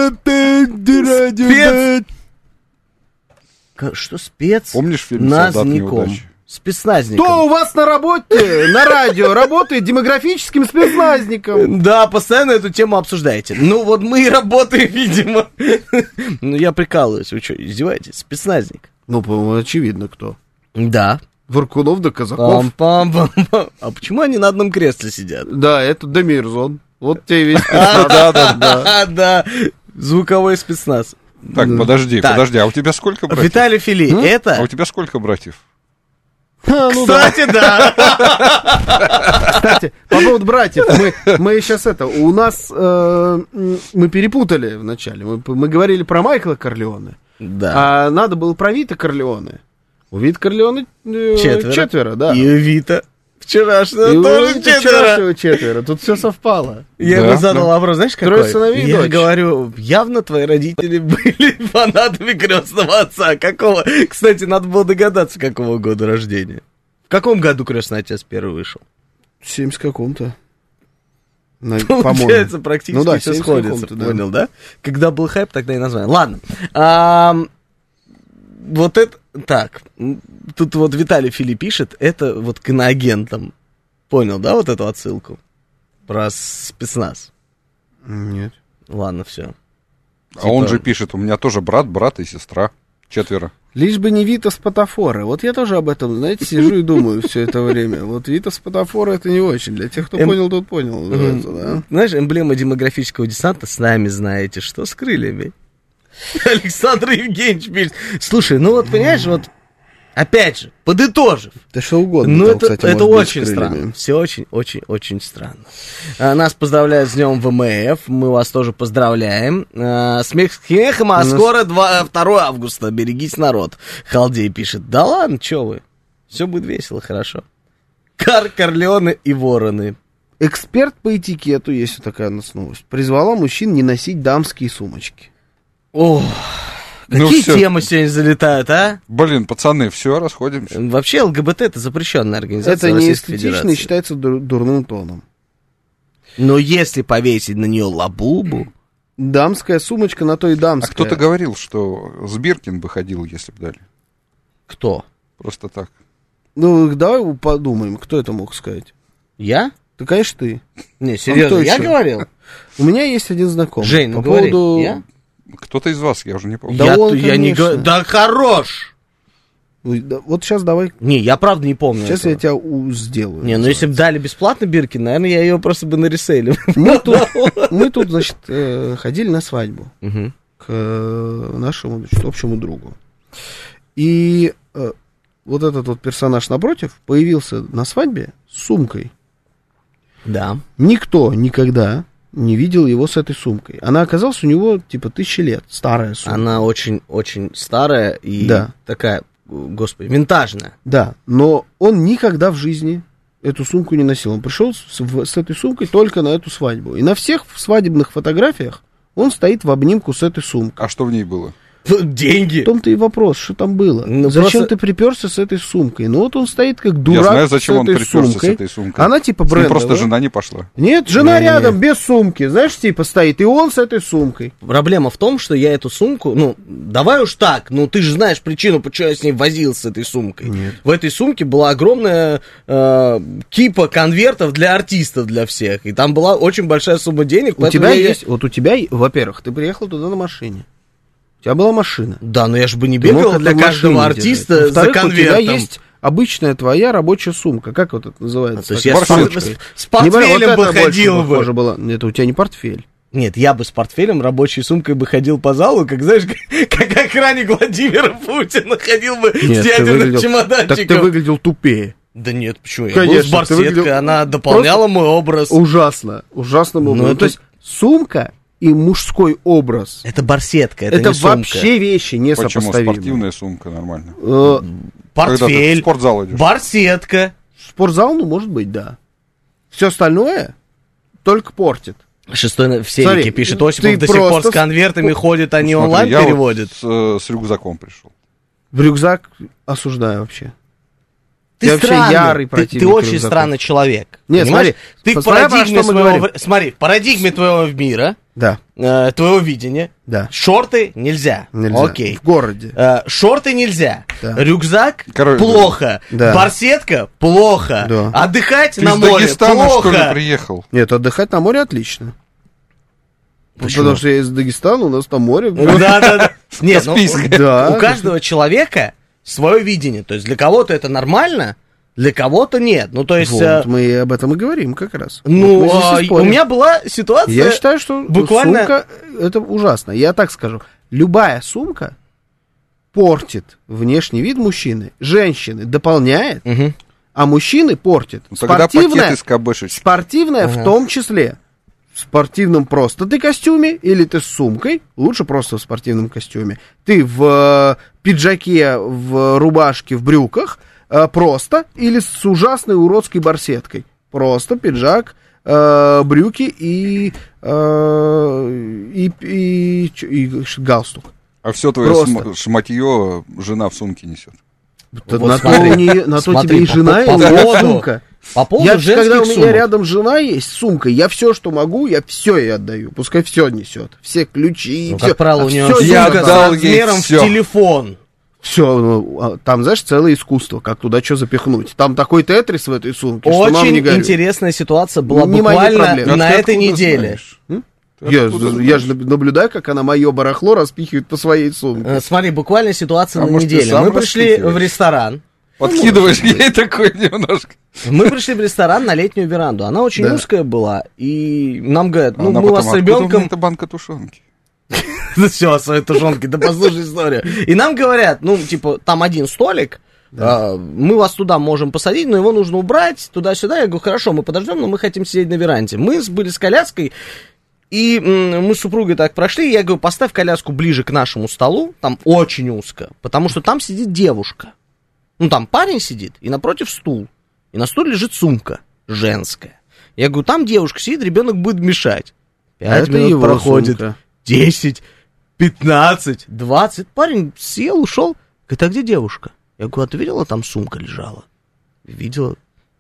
S3: Спец... Что, спец?
S4: Помнишь фильм «Солдат неудачи»?
S3: Спецназником.
S2: Кто у вас на работе, на радио, работает демографическим спецназником?
S3: Да, постоянно эту тему обсуждаете. Ну, вот мы и работаем, видимо. Ну, я прикалываюсь. Вы что, издеваетесь? Спецназник.
S2: Ну, по-моему, очевидно, кто.
S3: Да.
S2: Воркунов да Казаков.
S3: Пам-пам-пам-пам. А почему они на одном кресле сидят?
S2: Да, это Демирзон. Вот тебе весь
S3: спецназ. Да, да, да. Да, звуковой спецназ.
S4: Так, подожди, подожди, а у тебя сколько братьев?
S3: Виталий Фили, это...
S4: А у тебя сколько братьев?
S2: А, ну
S3: Кстати, да.
S2: да. Кстати, по поводу братьев, мы, мы сейчас это, у нас, э, мы перепутали вначале, мы, мы говорили про Майкла Корлеоне,
S3: да.
S2: А надо было про Вита Корлеоне. У Вита Корлеоне э,
S3: четверо.
S2: четверо, да.
S3: И у Вита Вчерашнего
S2: И
S3: тоже
S2: у-
S3: четверо.
S2: вчерашнего четверо. Тут все совпало.
S3: Я
S4: Да,
S3: ему задал
S4: да.
S3: вопрос, знаешь,
S2: Трое
S3: какой?
S2: сыновей и
S3: Я
S2: дочь.
S3: говорю, явно твои родители были фанатами крестного отца. Какого? Кстати, надо было догадаться, какого года рождения. В каком году крестный отец первый вышел?
S2: В семьдесят каком-то. На-
S3: Получается,
S2: по-моему.
S3: практически
S2: Ну да,
S3: все
S2: семьдесят
S3: сходится,
S2: каком-то, да.
S3: понял, да? Когда был хайп, тогда и название. Ладно. Ам, вот это... Так, м, тут вот Виталий Фили пишет, это вот к иноагентам. Понял, да, вот эту отсылку? Про спецназ.
S2: Нет.
S3: Ладно, все.
S4: А он же пишет, у меня тоже брат, брат и сестра. Четверо.
S2: Лишь бы не Витас Патафора. Вот я тоже об этом, знаете, сижу и думаю все это время. Вот Витас Патафора это не очень. Для тех, кто
S3: Эм...
S2: понял, тот понял. Называется, да?
S3: Знаешь, эмблема демографического десанта с нами, знаете, что с крыльями. Александр Евгеньевич пишет. Слушай, ну вот понимаешь, вот опять же, подытожив.
S2: Да что угодно.
S3: Ну,
S2: там,
S3: это,
S2: кстати,
S3: это
S2: может быть,
S3: очень
S2: с крыльями.
S3: странно. Все очень-очень-очень странно. А, нас поздравляют с днем ВМФ. Мы вас тоже поздравляем. А, смех с смехом, а
S2: нас...
S3: скоро второго августа. Берегись, народ. Халдей пишет. Да ладно, что вы. Все будет весело, хорошо. Кар, Корлеоне и Вороны.
S2: Эксперт по этикету, есть вот такая у нас новость, призвала мужчин не носить дамские сумочки.
S3: Ох,
S4: Ну
S3: какие
S4: всё.
S3: темы сегодня залетают, а?
S4: Блин, пацаны, все, расходимся.
S3: Вообще ЛГБТ это запрещенная организация
S2: Это не
S3: Российской
S2: эстетично и
S3: Федерации.
S2: считается дур- дурным тоном.
S3: Но если повесить на нее лабубу,
S2: Дамская сумочка на то и
S4: А
S2: дамская.
S4: кто-то говорил, что с Биркин бы ходил, если бы дали.
S3: кто?
S4: Просто так.
S2: Ну, давай подумаем, кто это мог сказать.
S3: Я?
S2: Да, конечно, ты.
S3: Не, серьезно,
S2: кто
S3: я
S2: еще?
S3: говорил?
S2: У меня есть один знакомый.
S3: Жень, ну
S2: по
S3: говори.
S2: поводу...
S3: Я?
S4: Кто-то из вас, я уже не помню.
S2: Да
S3: я,
S2: он,
S3: я не
S2: конечно.
S3: говорю. Да хорош!
S2: Ой, да, вот сейчас давай,
S3: Не, я правда не помню.
S2: сейчас
S3: этого.
S2: я тебя у- сделаю.
S3: Не, ну если бы дали бесплатно Биркин, наверное, я ее просто бы на реселе.
S2: Мы тут, мы тут, значит, э, ходили на свадьбу
S3: Мгм.
S2: к э, нашему, значит, общему другу. И э, вот этот вот персонаж напротив появился на свадьбе с сумкой.
S3: Да.
S2: Никто никогда не видел его с этой сумкой. Она оказалась у него, типа, тысячи лет. Старая сумка.
S3: Она очень-очень старая и
S2: Да.
S3: такая, господи, винтажная.
S2: Да, но он никогда в жизни эту сумку не носил. Он пришел с, в- с этой сумкой только на эту свадьбу. И на всех свадебных фотографиях он стоит в обнимку с этой сумкой.
S4: А что в ней было?
S3: Деньги.
S2: В том-то и вопрос, что там было.
S3: Ну,
S2: Зачем
S3: просто-
S2: ты приперся с этой сумкой? Ну вот он стоит как дурак
S4: Я знаю, зачем
S2: с
S4: он
S2: этой
S4: приперся
S2: сумкой.
S4: с этой сумкой.
S2: Она типа
S4: С ним
S2: брендовая.
S4: просто жена не пошла.
S2: Нет, жена
S3: Не-не-не.
S2: рядом, без сумки. Знаешь, типа стоит. И он с этой сумкой.
S3: Проблема в том, что я эту сумку, ну, давай уж так, ну, ты же знаешь причину, почему я с ней возился, с этой сумкой.
S2: Нет.
S3: В этой сумке была огромная э, кипа конвертов для артистов, для всех. И там была очень большая сумма денег.
S2: У
S3: поэтому
S2: тебя
S3: я-
S2: есть, вот у тебя, во-первых, ты приехал туда на машине. У тебя была машина.
S3: Да, но я же бы не
S2: Ты мог
S3: бегал
S2: это
S3: для
S2: в
S3: каждого
S2: машине
S3: артиста
S2: держать.
S3: за
S2: Во-вторых,
S3: конвертом.
S2: у тебя есть обычная твоя рабочая сумка. Как вот это называется?
S3: То есть
S2: Так,
S3: я с,
S4: барсеточкой.
S3: с- с
S2: Не знаю,
S3: портфелем
S2: вот
S3: бы
S2: это больше
S3: ходил бы.
S2: похоже было. Это у тебя не портфель.
S3: Нет, я бы с портфелем, рабочей сумкой бы ходил по залу, как, знаешь, как, как охранник Владимира Путина ходил бы с
S2: Нет, ты
S3: ядерным
S2: выглядел-
S3: чемоданчиком.
S2: Так ты выглядел тупее.
S3: Да нет, почему? Я
S2: Конечно,
S3: был с
S2: ты
S3: барсеткой,
S2: выглядел
S3: она дополняла мой образ.
S2: Ужасно. Ужасным
S3: Ну,
S2: образом.
S3: это-
S2: То есть сумка и мужской образ.
S3: Это барсетка, это,
S2: Это,
S3: не сумка.
S2: вообще вещи
S4: Почему?
S2: несопоставимые.
S4: Спортивная сумка нормально.
S2: Э,
S4: Когда ты в
S3: Портфель,
S4: спортзал идешь.
S3: барсетка.
S2: Спортзал, ну, может быть, да. Все остальное только портит.
S3: Шестой на- в селике
S2: Смотри,
S3: пишет,
S2: ты
S3: Осипов до сих
S2: просто
S3: пор с
S2: с-
S3: конвертами ходит, они
S4: Смотри,
S3: онлайн
S4: я вот
S3: переводят.
S4: с, э, с рюкзаком пришел.
S2: В рюкзак осуждаю вообще.
S3: Ты
S2: я вообще
S3: странный,
S2: ярый
S3: ты,
S2: противник
S3: ты очень
S2: рюкзаков.
S3: странный человек.
S2: Нет,
S3: понимаешь?
S2: смотри,
S3: ты в
S2: посмотри, про
S3: парадигме
S2: что мы
S3: своего,
S2: говорим.
S3: в- смотри, в парадигме твоего мира,
S2: Да,
S3: э, твоего видения,
S2: да.
S3: шорты нельзя.
S2: Нельзя.
S3: Окей.
S2: В городе.
S3: Э, шорты нельзя.
S2: Да.
S3: Рюкзак
S4: Короче,
S3: плохо.
S2: да.
S3: Барсетка плохо.
S2: Да.
S3: Отдыхать
S4: Ты
S3: на
S4: из
S3: море
S4: Дагестана,
S3: плохо.
S4: что ли, приехал?
S2: Нет, отдыхать на море отлично.
S3: Почему?
S2: Потому что я из Дагестана, у нас там море.
S3: Да, да, да. Нет, ну,
S4: Каспийское.
S2: Да.
S3: у каждого человека свое видение. То есть для кого-то это нормально, для кого-то нет. Ну, то есть...
S2: Вот,
S3: э,
S2: мы и об этом и говорим как раз.
S3: Ну,
S2: Вот мы здесь и
S3: а,
S2: спорим.
S3: у меня была ситуация...
S2: Я считаю, что
S3: буквально-
S2: сумка это ужасно. Я так скажу. Любая сумка портит внешний вид мужчины. Женщины дополняет,
S3: Мгм.
S2: а мужчины портит.
S4: Ну, тогда пакет
S2: Спортивная,
S4: из КБшечки.
S2: спортивная в
S3: Ага.
S2: том числе. В спортивном просто ты костюме или ты с сумкой, лучше просто в спортивном костюме. Ты в э, пиджаке, в рубашке, в брюках, э, просто или с ужасной уродской барсеткой? Просто пиджак, э, брюки и, э, и, и, и, и галстук.
S4: А все твое см- шматье жена в сумке несет.
S2: Вот на смотри, то, не, на смотри, то тебе и жена, по, и
S3: по
S2: сумка.
S3: По поводу
S2: я, когда у меня
S3: сумок.
S2: рядом жена есть с сумкой, я все, что могу, я все ей отдаю. Пускай все несет. Все ключи,
S3: ну,
S2: все.
S3: Как правило,
S2: а
S3: у нее
S2: я
S3: сумка с размером в телефон.
S2: Все, ну, там, знаешь, целое искусство, как туда что запихнуть. Там такой тетрис в этой сумке,
S3: очень
S2: что мама не горюй.
S3: Интересная ситуация была
S2: не
S3: буквально на этой неделе.
S2: Я, я же наблюдаю, как она мое барахло распихивает по своей сумке.
S3: Смотри, буквально ситуация
S4: а
S3: на
S4: может,
S3: неделе. Мы пришли в ресторан.
S4: Подкидываешь ну, ей такой немножко.
S3: Мы пришли в ресторан на летнюю веранду. Она очень да. узкая была. И нам говорят, ну,
S4: она
S3: мы
S4: потом,
S3: вас с ребенком...
S4: Это банка тушенки.
S3: Ну все, о своей тушенке, да послушай историю. И нам говорят, ну, типа, там один столик, да. мы вас туда можем посадить, но его нужно убрать туда-сюда. Я говорю, хорошо, мы подождем, но мы хотим сидеть на веранде. Мы были с коляской, и мы с супругой так прошли, я говорю, поставь коляску ближе к нашему столу, там очень узко, потому что там сидит девушка. Ну, там парень сидит, и напротив стул. И на стуле лежит сумка женская. Я говорю, там девушка сидит, ребенок будет мешать. Пять
S2: а
S3: минут проходит, сумка. десять, пятнадцать, двадцать. Парень сел, ушел. Говорит, а где девушка? Я говорю, а ты видела, там сумка лежала? Видела.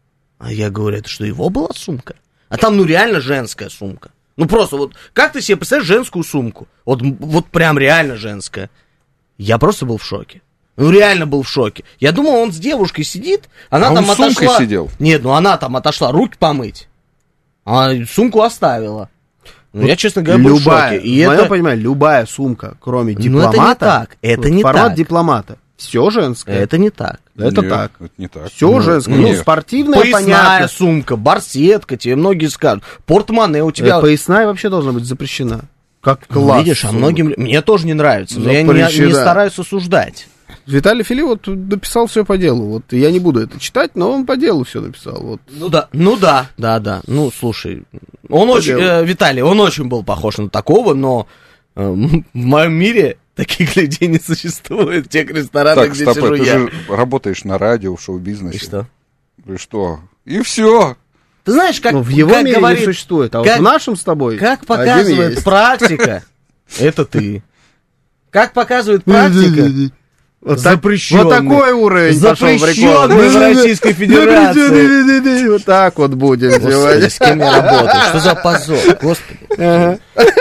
S3: А я говорю, это что, его была сумка? А там, ну, реально женская сумка. Ну, просто вот, как ты себе представляешь женскую сумку? Вот, вот прям реально женская. Я просто был в шоке. Ну, реально был в шоке. Я думал, он с девушкой сидит, она
S4: а
S3: там
S4: он с
S3: отошла...
S4: сумкой сидел?
S3: Нет, ну она там отошла руки помыть, а сумку оставила. Ну, вот я, честно говоря, был
S2: любая,
S3: в шоке. И
S2: в моем
S3: это...
S2: понимании, любая сумка, кроме дипломата...
S3: Ну, это не так, это не
S2: формат
S3: так.
S2: дипломата. Все женское.
S3: Это не так.
S2: Это
S4: нет,
S2: так.
S4: Это не так.
S2: Все ну, женское. Ну, спортивная,
S3: поясная
S2: понятно.
S3: сумка, барсетка, тебе многие скажут. Портмоне у тебя...
S2: Это поясная вообще должна быть запрещена. Как класс.
S3: Ну, видишь, а
S2: сумок.
S3: многим... Мне тоже не нравится, но я не, не стараюсь осуждать.
S2: Виталий Фили вот написал все по делу. Вот я не буду это читать, но он по делу все написал. Вот.
S3: Ну да, ну да, да, да. Ну слушай, он по очень, э, Виталий, он очень был похож на такого, но э, в моем мире таких людей не существует в тех ресторанах,
S4: так,
S3: где
S4: стоп,
S3: сижу
S4: ты
S3: я.
S4: же работаешь на радио, в шоу-бизнесе.
S3: И что?
S4: И что? И все.
S3: Ты знаешь, как,
S2: ну, в его
S3: как
S2: мире
S3: говорит,
S2: не существует, а
S3: как,
S2: вот в нашем с тобой
S3: как показывает практика, это ты. Как показывает практика.
S2: Вот,
S3: запрещенный.
S2: Вот такой уровень
S3: запрещенный в Российской Федерации.
S2: Вот так вот будем делать.
S3: С кем я работаю? Что за позор? Господи.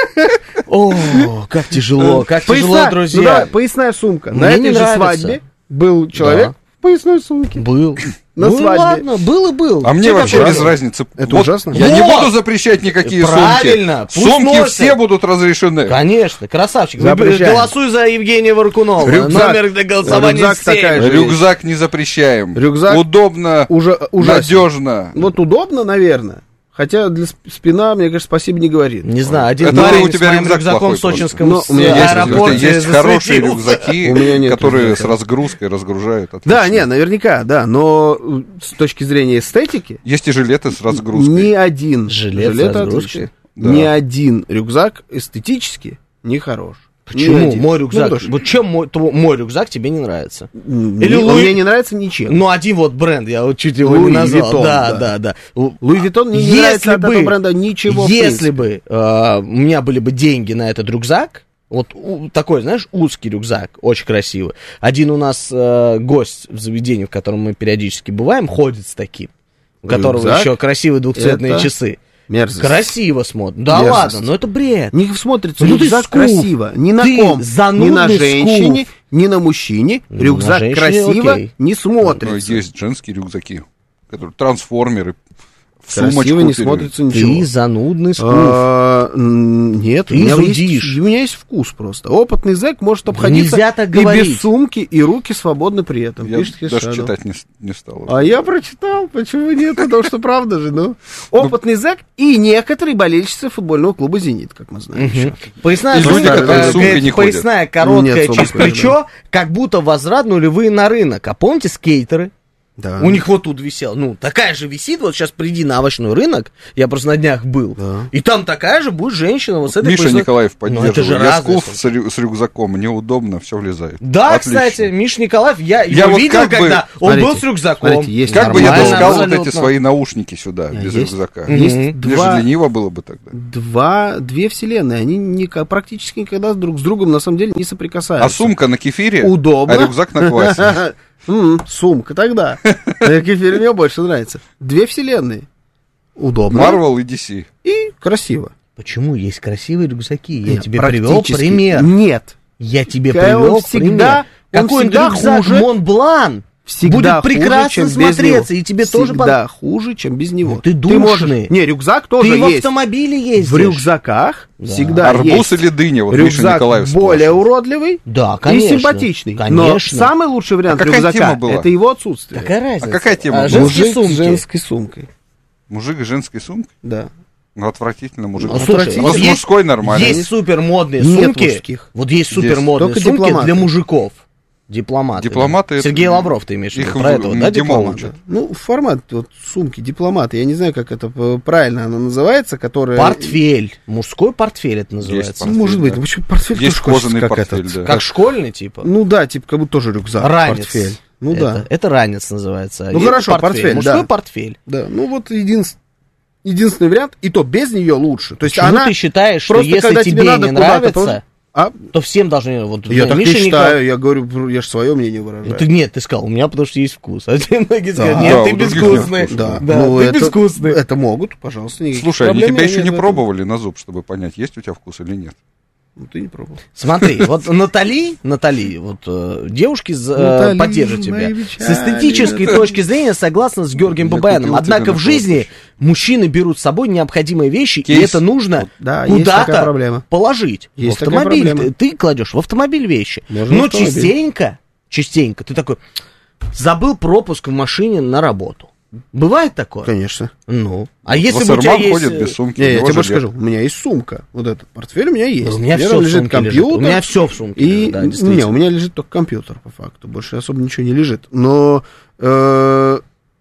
S3: О, как тяжело, как тяжело, друзья.
S2: Поясная сумка. На этой же свадьбе был человек в поясной сумке.
S3: Был.
S2: На
S3: ну
S2: свадьбе.
S3: Ладно, был и был.
S4: А мне
S3: Тебе
S4: вообще
S3: какой?
S4: без разницы.
S2: Это
S4: вот
S2: ужасно.
S4: Я
S3: вот.
S4: не буду запрещать никакие
S3: Правильно,
S4: сумки. Сумки
S3: носят.
S4: все будут разрешены.
S3: Конечно, красавчик.
S2: Запрещаем.
S3: Голосуй за Евгения Варкунова.
S2: Рюкзак.
S3: Номер для голосования
S2: Рюкзак такая
S3: семь.
S2: же.
S4: Рюкзак не запрещаем.
S2: Рюкзак
S4: удобно,
S2: уже,
S4: надежно.
S2: Вот удобно, наверное. Хотя для спина, мне кажется, спасибо не говорит.
S3: Не знаю, один
S4: это
S3: парень
S4: у тебя
S3: с моим
S4: рюкзак
S3: рюкзаком в сочинском
S2: Но у меня есть,
S3: аэропорте
S4: есть хорошие
S3: засветился.
S4: рюкзаки,
S2: У меня нет
S4: которые
S2: рюкзака.
S4: с разгрузкой разгружают. Отлично.
S2: Да, не, наверняка, да, но с точки зрения эстетики...
S4: Есть и жилеты с разгрузкой.
S2: Ни один
S3: жилет,
S2: жилет
S3: с разгрузкой.
S4: Да.
S2: Ни один рюкзак эстетически не хорош.
S3: Почему? Мой рюкзак.
S2: Ну,
S3: вот чем мой, твой, мой рюкзак тебе не нравится?
S2: Или он
S3: Луи...
S2: мне не нравится ничем.
S3: Ну, один вот бренд, я вот чуть его
S2: Луи
S3: не назвал.
S2: Виттон,
S3: да,
S2: да.
S3: да, да.
S2: Луи Виттон мне не
S3: если
S2: нравится
S3: бы,
S2: от этого бренда ничего.
S3: Если бы э, у меня были бы деньги на этот рюкзак, вот у, такой, знаешь, узкий рюкзак, очень красивый. Один у нас э, гость в заведении, в котором мы периодически бываем, ходит с таким. У которого
S2: Рюкзак?
S3: еще красивые двухцветные
S2: Это
S3: часы.
S2: Мерзость.
S3: Красиво смотрит. Да
S2: Мерзость.
S3: ладно, но это бред.
S2: Не смотрится
S3: Ну,
S2: рюкзак
S3: ты скуп.
S2: красиво. Ни на
S3: Ты
S2: ком. Ни
S3: занудный
S2: на женщине,
S3: скуп.
S2: ни на мужчине.
S3: Ну,
S2: Рюкзак
S3: на женщине
S2: красиво
S3: окей.
S2: не
S4: Но
S2: смотрится.
S4: есть женские рюкзаки, которые трансформеры. В
S2: Красиво
S4: сумочку
S2: не
S4: пере-
S2: смотрится ничего.
S3: Ты занудный скуф.
S2: А, м, Нет,
S3: Ты
S2: у меня,
S3: зудишь.
S2: есть, у меня есть вкус просто. Опытный зэк может обходиться
S3: нельзя так
S2: и
S3: говорить.
S2: без сумки, и руки свободны при этом.
S4: Я
S2: Пишет
S4: даже
S2: Хешадов.
S4: читать не, с- не стал.
S2: А я прочитал, почему нет, потому что правда же, ну. Опытный зэк и некоторые болельщицы футбольного клуба «Зенит», как мы знаем. еще.
S3: Поясная
S4: И люди,
S3: сумка,
S4: которые
S3: э,
S4: с сумкой
S3: говорит,
S4: не ходят.
S3: поясная короткая
S2: Нет, сумка,
S3: через плечо, как будто возврат нулевые на рынок. А помните скейтеры?
S2: Да.
S3: У них вот тут висела. Ну, такая же висит. Вот сейчас приди на овощной рынок. Я просто на днях был. Да. И там такая же будет женщина вот с этой
S4: Миша
S3: поясной...
S4: Николаев поддерживает. Я скуф
S3: с,
S4: с рюкзаком. Неудобно, все влезает.
S3: Да,
S4: отлично.
S3: Кстати, Миша Николаев, я,
S4: я
S3: его
S4: вот
S3: видел, когда
S4: бы...
S3: он
S2: смотрите,
S3: был с рюкзаком.
S2: Смотрите, есть
S4: как бы я таскал
S3: абсолютно.
S4: вот эти свои наушники сюда, а без
S2: есть,
S4: рюкзака.
S2: Есть
S4: Мне
S2: два,
S4: же лениво было бы тогда.
S2: Два, две вселенные, они не, практически никогда друг с другом на самом деле не соприкасаются.
S4: А сумка на кефире,
S2: удобно,
S4: а рюкзак на квасе.
S2: Mm, сумка тогда. Кефир мне больше нравится. Две вселенные. Удобно.
S4: Марвел и ди си.
S2: И красиво.
S3: Почему есть красивые рюкзаки? Я
S2: Нет,
S3: тебе привел пример.
S2: Нет.
S3: Я тебе
S2: Какая
S3: привел
S2: он всегда,
S3: пример. Какой
S2: всегда
S3: рюкзак
S2: хуже,
S3: Монблан
S2: всегда
S3: будет прекрасно
S2: хуже, чем
S3: смотреться, и тебе
S2: всегда
S3: тоже
S2: всегда хуже, чем без него.
S3: Ну, ты душный.
S2: можешь... Не, рюкзак тоже
S3: ты
S2: есть.
S3: в автомобиле ездишь.
S2: В рюкзаках
S3: да.
S2: всегда
S4: Арбуз
S2: есть.
S4: или дыня? Вот
S2: рюкзак
S4: Николаев
S2: более
S4: спрашивает.
S2: уродливый
S3: да, конечно,
S2: и симпатичный.
S3: Конечно.
S2: Но самый лучший вариант
S4: а
S2: рюкзака — это его отсутствие.
S3: Какая разница?
S4: А какая тема?
S3: А, женские
S2: Мужик
S3: сумки.
S2: с женской сумкой.
S4: Мужик с женской сумкой?
S2: Да.
S4: Ну, отвратительно, мужик.
S3: Ну, слушай,
S4: вот
S3: есть,
S4: мужской нормально.
S3: Есть супер модные
S2: Нет
S3: сумки.
S2: мужских.
S3: Вот есть супер модные
S2: Только
S3: сумки
S2: дипломаты.
S3: для мужиков. Дипломаты.
S4: Дипломаты.
S3: Сергей Лавров, ты имеешь в виду про этого, да, дипломата?
S2: Ну, формат вот сумки, дипломаты. Я не знаю, как это правильно она называется, которая...
S3: Портфель. Мужской портфель это называется.
S4: портфель,
S2: Может быть.
S4: да.
S2: Почему портфель
S4: Есть
S2: тоже хочется,
S4: кожаный
S2: как
S4: портфель,
S2: этот.
S4: да.
S3: Как школьный, типа?
S2: Ну да, типа как будто тоже рюкзак,
S3: ранец.
S2: портфель. Ну
S3: это,
S2: да.
S3: Это ранец называется.
S2: Ну
S3: И
S2: хорошо, портфель,
S3: Мужской
S2: да.
S3: портфель.
S2: Да, ну вот единственный. Единственный вариант, и то без нее лучше. То есть
S3: Почему
S2: она
S3: ты считаешь, что
S2: просто,
S3: если
S2: когда
S3: тебе
S2: тебе надо
S3: не
S2: куда-то
S3: нравится,
S2: тоже- а?
S3: то всем должны... Вот,
S2: Я так не
S3: Миша
S2: считаю,
S3: Николаев-
S2: я говорю, я же свое мнение выражаю.
S3: Ты нет, ты сказал, у меня потому что есть вкус. А те многие
S2: Да.
S3: скажут, нет,
S4: Да,
S3: ты
S4: у других
S3: безвкусный.
S4: нет вкуса.
S2: Да,
S3: Да,
S2: ну,
S3: ты
S2: это,
S3: безвкусный.
S2: это могут, пожалуйста. никаких
S4: Слушай, они
S2: проблем
S4: тебя
S2: нет
S4: еще не
S2: в этом.
S4: пробовали на зуб, чтобы понять, есть у тебя вкус или нет.
S2: Ну, ты не пробовал.
S3: Смотри, вот Натали, Натали, вот э, девушки за-
S2: Натали,
S3: поддержат тебя.
S2: мои
S3: С
S2: печали,
S3: эстетической
S2: это-
S3: точки зрения согласна с Георгием
S4: Я
S3: Бабаяном.
S4: купил
S3: Однако
S4: тебе
S3: в
S4: на
S3: жизни
S4: платочек.
S3: мужчины берут с собой необходимые вещи, и
S4: Кейс.
S3: это нужно
S2: Да, есть такая
S3: куда-то
S2: проблема.
S3: положить.
S2: Есть
S3: в
S2: такая
S3: автомобиль
S2: проблема.
S3: ты, ты кладешь в автомобиль вещи.
S2: Можно
S3: Но
S2: в автомобиль.
S3: частенько, частенько ты такой, забыл пропуск в машине на работу. Бывает такое?
S2: Конечно.
S3: Ну, а если бы у тебя
S4: Вассерман
S3: есть...
S4: ходит без сумки.
S2: Не,
S4: у
S2: я
S4: него
S2: тебе больше
S4: жилет.
S2: скажу, у меня есть сумка. Вот этот портфель у меня есть.
S3: У меня
S2: Где
S3: все
S2: там
S3: в
S2: лежит
S3: сумке лежит.
S2: компьютер.
S3: У меня все в сумке
S2: И,
S3: лежит, да,
S2: не,
S3: действительно.
S2: у меня лежит только компьютер, по факту. Больше особо ничего не лежит. Но, э,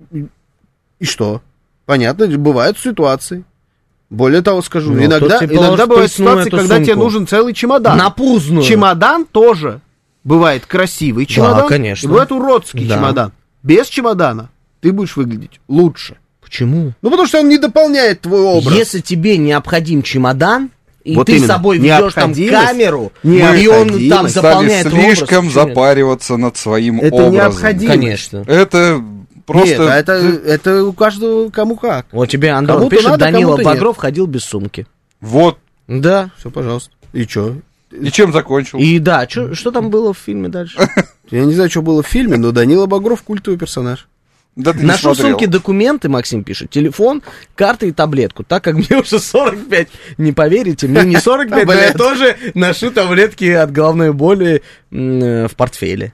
S2: и что? Понятно, бывают ситуации. Более того скажу,
S3: Ну,
S2: иногда,
S3: кто тебе
S2: иногда
S3: положит
S2: бывают
S3: поясную
S2: ситуации,
S3: эту
S2: когда тебе
S3: сумку?
S2: нужен целый чемодан.
S3: Напузную.
S2: Чемодан тоже бывает красивый чемодан.
S3: конечно.
S2: И бывает уродский
S3: Да.
S2: чемодан. Без чемодана ты будешь выглядеть лучше.
S3: Почему?
S2: Ну, потому что он не дополняет твой образ.
S3: Если тебе необходим чемодан, и
S2: Вот
S3: ты с
S2: именно.
S3: собой ведешь там
S2: Необходимость.
S3: камеру, и
S2: Необходимость.
S3: он там
S4: Стали
S3: заполняет твой образ,
S4: слишком
S3: почему нет?
S4: запариваться над своим
S2: Это
S4: образом.
S2: необходимо.
S3: Конечно.
S4: Это просто...
S2: Нет, а это, это у каждого кому как.
S3: Вот тебе Андон
S2: Кому-то
S3: пишет,
S2: надо,
S3: Данила
S2: кому-то
S3: Багров ходил без сумки.
S4: Вот.
S3: Да.
S2: Все, пожалуйста. И что?
S4: И чем закончил?
S3: И да, чё- что там было в фильме дальше?
S2: Я не знаю, что было в фильме, но Данила Багров культовый персонаж.
S4: Да ты не
S3: Ношу в
S4: смотрел.
S3: сумке документы, Максим пишет, телефон, карты и таблетку. Так как мне уже сорок пять, не поверите, мне не сорок пять, но я
S2: Таблетки.
S3: тоже ношу таблетки от головной боли м, э, в портфеле.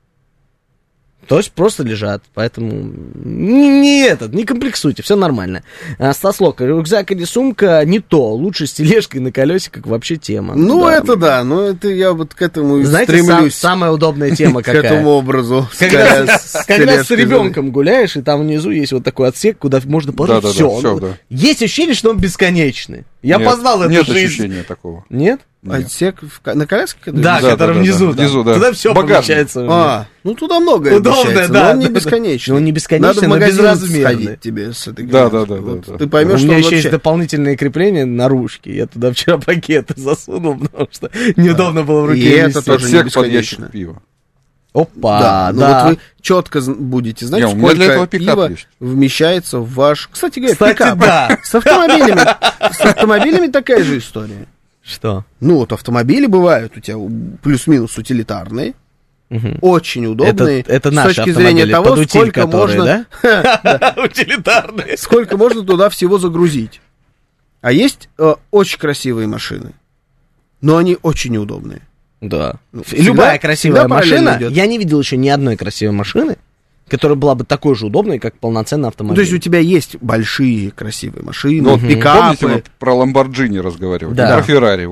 S3: То есть просто лежат, поэтому не, не этот, не комплексуйте, все нормально. А, Стаслок, рюкзак или сумка не то, лучше с тележкой на колесиках вообще тема.
S2: Ну,
S3: Да.
S2: это да, но это я вот к этому и
S3: Знаете, сам-
S2: стремлюсь.
S3: самая удобная тема
S2: к
S3: какая?
S2: этому образу.
S3: Когда,
S2: С- с
S3: когда с
S2: тележкой
S3: ребенком гуляешь, и там внизу есть вот такой отсек, куда можно положить
S4: Да-да-да,
S3: все.
S4: всё, да.
S3: Есть ощущение, что он бесконечный. Я
S4: Нет,
S3: познал эту
S4: Нет
S3: жизнь.
S4: ощущения такого.
S3: Нет?
S4: Нет.
S2: Отсек в ка- на коляске? когда
S3: Да,
S2: едешь?
S4: Да,
S3: который
S4: да, да,
S3: внизу.
S4: да.
S3: там.
S4: Внизу, да.
S3: Туда все
S4: Багажник.
S3: помещается. у меня.
S2: А, ну туда многое
S3: Удобно,
S2: вмещается,
S3: да,
S2: но он не
S3: да,
S2: бесконечный.
S3: да. Он не бесконечный,
S2: Надо в
S3: но
S2: магазин
S3: безразмерный.
S2: сходить тебе с этой
S4: Да,
S2: коляской.
S4: да, да,
S2: Вот
S4: да, да.
S2: Ты поймешь,
S3: У
S2: что
S3: меня
S2: он
S3: еще есть
S2: вообще...
S3: дополнительные крепления на ручке. Я туда вчера пакеты засунул, потому что неудобно было в руке
S2: И это
S3: нести.
S2: тоже не
S4: Отсек под ящик
S2: бесконечно.
S4: пива.
S3: Опа,
S2: Да, ну
S3: да.
S2: вот вы четко з- будете знать,
S4: Не, у меня для
S2: сколько
S4: этого пикап
S2: пива
S4: есть.
S2: вмещается в ваш... Кстати говоря,
S3: Кстати,
S2: пикап.
S3: да.
S2: С автомобилями, с автомобилями такая же история.
S3: Что?
S2: Ну вот автомобили бывают у тебя плюс-минус утилитарные,
S3: Мгм.
S2: очень удобные.
S3: Это- это
S2: с
S3: наши
S2: точки зрения
S3: автомобили,
S2: того,
S3: под утиль
S2: сколько
S3: которые,
S2: можно,
S3: Утилитарные.
S2: сколько можно туда всего загрузить. А есть э, очень красивые машины, но они очень неудобные.
S3: Да.
S2: Ну,
S3: Ф- Любая
S2: всегда-
S3: красивая
S2: всегда параллельно
S3: машина,
S2: идет.
S3: я не видел еще ни одной красивой машины, которая была бы такой же удобной, как полноценный
S2: Ну,
S3: автомобиль.
S2: то есть у тебя есть большие красивые машины,
S4: Ну, вот
S2: пикапы.
S4: помните, мы про Ламборджини разговаривали?
S3: Да.
S4: Про Феррари. Вот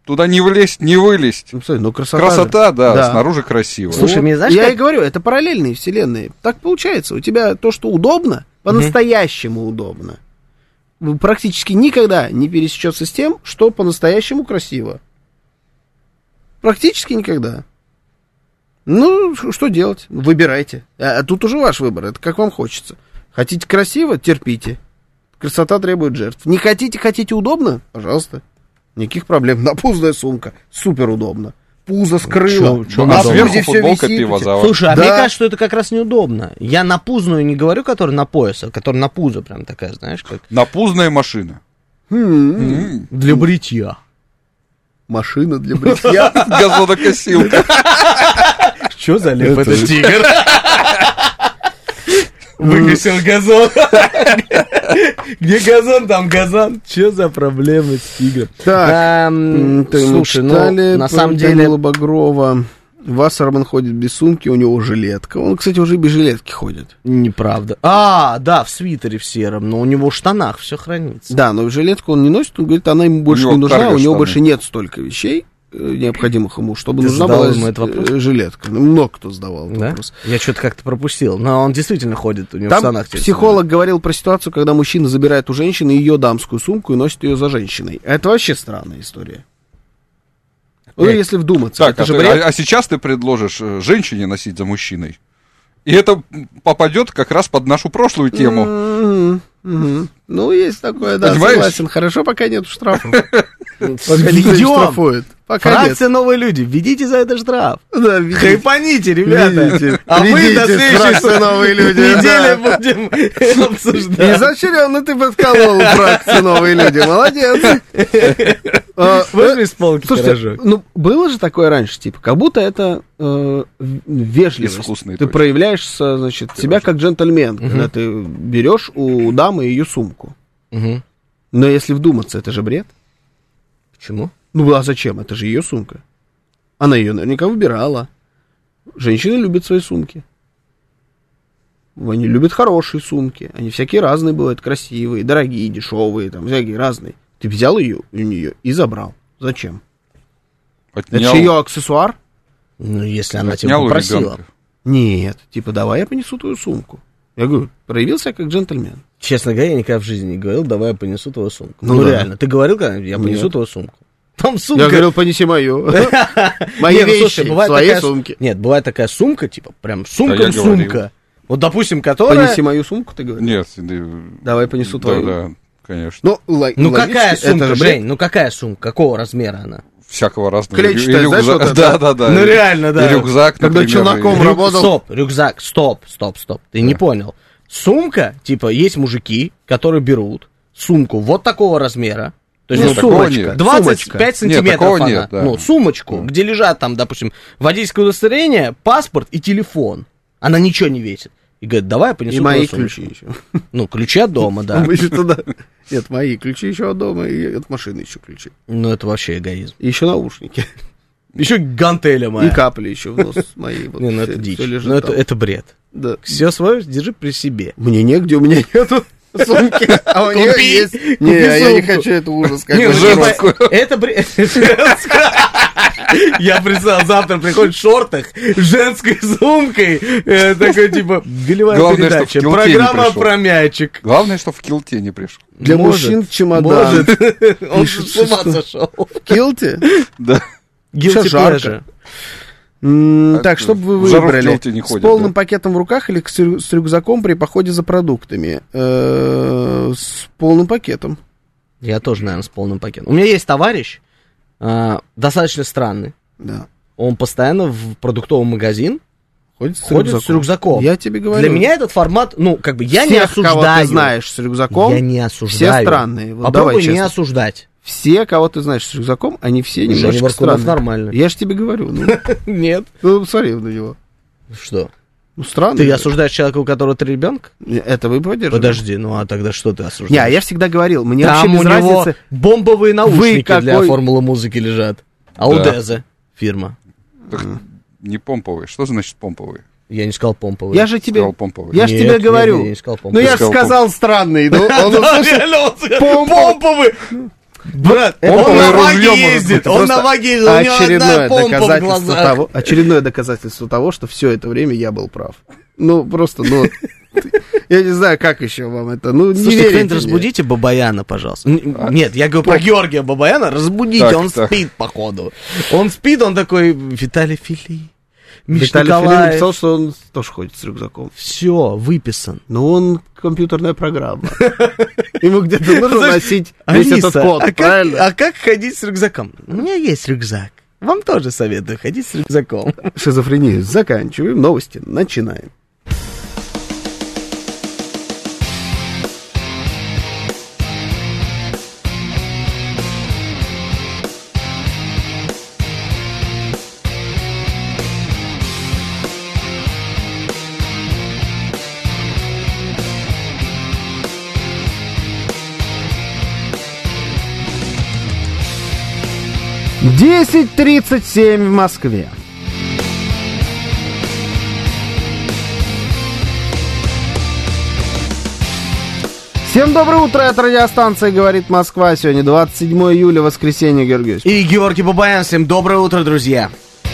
S4: Туда не влезть, не вылезть.
S2: Ну, смотри, ну красота.
S4: Красота, да,
S2: да,
S4: снаружи красиво.
S3: Слушай,
S2: вот,
S3: мне знаешь,
S2: я
S3: как...
S2: и говорю, это параллельные вселенные. Так получается. У тебя то, что удобно, по-настоящему mm-hmm. удобно, практически никогда не пересечется с тем, что по-настоящему красиво. Практически никогда. Ну, что делать? Выбирайте. А тут уже ваш выбор. Это как вам хочется. Хотите красиво? Терпите. Красота требует жертв. Не хотите, хотите удобно? Пожалуйста. Никаких проблем. Напузная сумка. Супер удобно. Пузо скрыло.
S4: А сверху футболка, пивозавр.
S3: Слушай, а
S2: да.
S3: мне кажется, что это как раз неудобно. Я на пузную не говорю, которая на пояс, а которая на пузо прям такая, знаешь, как...
S4: Напузная машина.
S2: М-м-м.
S3: Для бритья.
S2: Машина для бритья.
S4: Газонокосилка.
S3: Что за лев это тигр? Выкосил газон. Где газон, там газон. Че за проблемы с тигром?
S2: Так,
S3: слушай, ну, на самом деле...
S2: Данила Багрова. Вассерман ходит без сумки, у него жилетка. Он, кстати, уже без жилетки ходит.
S3: Неправда. А, да, в свитере в сером, но у него в штанах все хранится.
S2: Да, но жилетку он не носит, он говорит, она ему больше не нужна, у него больше нет столько вещей, необходимых ему, чтобы
S3: Ты
S2: нужна была
S3: ему этот вопрос?
S2: жилетка. Ну, много кто задавал этот
S3: да?
S2: вопрос.
S3: Я что-то как-то пропустил, но он действительно ходит, у него
S2: Там
S3: в штанах.
S2: психолог говорил про ситуацию, когда мужчина забирает у женщины ее дамскую сумку и носит ее за женщиной. Это вообще странная история. Ну, если вдуматься,
S4: так,
S2: это
S4: а,
S2: же
S4: ты,
S2: бред.
S4: а, а сейчас ты предложишь женщине носить за мужчиной. И это попадет как раз под нашу прошлую тему.
S2: Mm-hmm. Mm-hmm. Ну, есть такое, да,
S4: понимаешь?
S2: Согласен. Хорошо, пока нет штрафов.
S3: Введем.
S2: Пока
S3: Фракция «Новые люди», введите за это штраф.
S2: Да, видите.
S3: Хайпаните, ребята.
S2: Видите.
S3: А мы
S2: Видите,
S3: до следующей
S2: фракция «Новые люди»,
S3: недели
S2: да.
S3: будем обсуждать.
S2: Изощренно ты подколол фракцию «Новые люди». Молодец.
S3: Возьми с полки пирожок.
S2: Ну, было же такое раньше, типа, как будто это э, вежливость.
S4: Безвкусный
S2: Ты
S4: точно.
S2: проявляешь, значит, себя как джентльмен,
S3: Мгм.
S2: когда ты берешь у дамы ее сумку.
S3: Мгм.
S2: Но если вдуматься, это же бред.
S3: Почему?
S2: Ну, а зачем? Это же ее сумка. Она ее наверняка выбирала. Женщины любят свои сумки. Они любят хорошие сумки. Они всякие разные бывают, красивые, дорогие, дешевые, там, всякие разные. Ты взял ее у нее и забрал. Зачем?
S4: Отнял,
S2: Это же ее аксессуар?
S3: Ну, если она тебя
S4: отнял у
S3: попросила.
S4: ребенка.
S2: Нет. Типа, давай я понесу твою сумку. Я говорю, проявил себя как джентльмен.
S3: Честно говоря, я никогда в жизни не говорил, давай я понесу твою сумку.
S2: Ну
S3: Ну,
S2: да.
S3: реально, ты говорил когда-нибудь, я понесу
S2: Нет.
S3: твою сумку? Там сумка...
S2: Я говорил, понеси мою. Мои
S3: Не, ну,
S2: вещи,
S3: слушай, бывает
S2: свои
S3: такая-
S2: сумки.
S3: Нет, бывает такая сумка, типа, прям
S4: я
S3: сумка-сумка.
S4: говорил.
S3: Вот, допустим, которая...
S2: Понеси мою сумку, ты говоришь?
S4: Нет. да,
S2: Давай понесу твою.
S4: Да, да, конечно.
S2: Ну, ло-
S3: Ну,
S2: логически,
S3: какая сумка,
S2: это же бред.
S3: Жень, ну, какая сумка? Какого размера она?
S4: Всякого разного.
S2: Клетчатая,
S4: И
S2: знаешь,
S4: рюкзак-
S2: вот это?
S4: Да, да, да.
S3: Ну,
S4: И-
S3: реально, да.
S4: И рюкзак,
S2: Когда
S4: например,
S2: челноком
S4: и-
S3: Рю-
S2: работал.
S3: Стоп, рюкзак, стоп, стоп, стоп. Ты не понял. Сумка, типа, есть мужики, которые берут сумку вот такого размера. То есть,
S2: Ну,
S3: ну,
S2: такого
S3: сумочка.
S2: нет.
S3: двадцать
S2: Сумочка.
S3: пять сантиметров
S4: Нет, такого
S3: она.
S4: нет, да.
S3: Ну, сумочку, где лежат там, допустим, водительское удостоверение, паспорт и телефон. Она ничего не весит. И говорит, давай я понесу
S2: И
S3: твою
S2: мои
S3: сумочку.
S2: ключи еще.
S3: Ну, ключи от дома, да.
S2: Мы еще туда- Нет, мои ключи еще от дома, и от машины еще ключи.
S3: Ну, это вообще эгоизм.
S2: И еще наушники.
S3: Еще гантеля моя.
S2: И капли еще в нос мои. Вот
S3: Не, ну
S2: все-
S3: это дичь.
S2: все лежит
S3: Ну, это,
S2: там.
S3: это бред.
S2: Да.
S3: Все свое держи при себе.
S2: Мне негде, у меня нету сумки, а у нее
S3: Купи.
S2: есть.
S3: Купи
S2: Не, я не
S3: сумку.
S2: хочу, это ужас.
S3: Не,
S2: какой.
S3: ну, типа,
S4: женскую.
S3: это бред. Я представил, завтра приходит в шортах, с женской сумкой, э, такой, типа, голевая
S4: Главное, что в
S3: передача,
S4: килте не
S3: программа
S4: пришел.
S3: про мячик.
S4: Главное, что в килте не пришел.
S2: Для
S3: Может,
S2: мужчин чемодан.
S3: Может, он
S2: Пишет,
S3: с ума
S2: что-
S3: сошел.
S2: В килте?
S4: Да.
S3: Guilty
S2: жарко.
S3: pleasure.
S2: М,
S4: А
S2: Так, чтобы вы
S4: в жару в
S2: выбрали,
S4: килте не
S2: с
S4: ходят,
S2: полным
S4: да?
S2: пакетом в руках или с рю- с рюкзаком при походе за продуктами? Э, С полным пакетом.
S3: Я тоже, наверное, с полным пакетом. У меня есть товарищ, а, достаточно странный.
S2: Да.
S3: Он постоянно в продуктовый магазин
S2: Ходит с
S3: ходит
S2: рюкзаком.
S3: с рюкзаком.
S2: Я тебе говорю.
S3: Для меня этот формат, ну, как бы, я
S2: Всех,
S3: не
S2: кого
S3: осуждаю.
S2: ты знаешь с рюкзаком,
S3: Я не осуждаю.
S2: все странные. Вот
S3: Попробуй
S2: давай
S3: не
S2: честно.
S3: осуждать.
S2: Все, кого ты знаешь с рюкзаком, они все
S3: Женя
S2: немножко
S3: Варкунов
S2: странные.
S3: нормально.
S2: Я же тебе говорю. Ну,
S3: Нет.
S2: ну, смотри на него.
S3: Что?
S2: Ну, странно.
S3: Ты осуждаешь человека, у которого три ребенка?
S2: Это вы поддерживаете?
S3: Подожди, ну а тогда что ты
S2: Не,
S3: осуждаешь?
S2: я всегда говорил, мне
S3: Там
S2: вообще
S3: у
S2: без
S3: него
S2: разницы.
S3: бомбовые наушники
S2: Вы
S3: для
S2: какой-
S3: формулы музыки лежат. А у
S4: Да.
S3: Дезе фирма.
S4: Так, не помповые. Что значит помповые?
S3: Я не сказал помповые.
S2: Я же тебе,
S4: Сказал помповые.
S2: я же
S3: Нет,
S2: тебе
S3: нет,
S2: говорю.
S3: я не сказал
S2: Ну
S3: помповые.
S2: я же
S4: сказал
S2: сказал странный. Ну, он
S3: Да,
S2: услышал
S3: реально, он сказал,
S2: пом-
S3: помповые. Брат, он, он на ваге ездит, он на ваге ездит, у него одна помпа в глазах.
S2: Того, очередное доказательство того, что все это время я был прав. Ну, просто, ну... Я не знаю, как еще вам это. Ну, не
S3: Слушайте,
S2: верите мне.
S3: Разбудите Бабаяна, пожалуйста. Нет, я говорю про Георгия Бабаяна. Разбудите, так, он так. спит, походу. Он спит, он такой, Виталий Фили.
S2: Виталий Фили написал, что он тоже ходит с рюкзаком.
S3: Все, выписан.
S2: Но он компьютерная программа. Ему где-то нужно носить весь этот код, правильно?
S3: А как ходить с рюкзаком? У меня есть рюкзак. Вам тоже советую ходить с рюкзаком.
S2: Шизофрению заканчиваем, новости начинаем. десять тридцать семь в Москве. Всем доброе утро, это радиостанция «Говорит Москва». Сегодня двадцать седьмое июля, воскресенье, Георгий.
S3: И Георгий Бабаян. Всем доброе утро, друзья.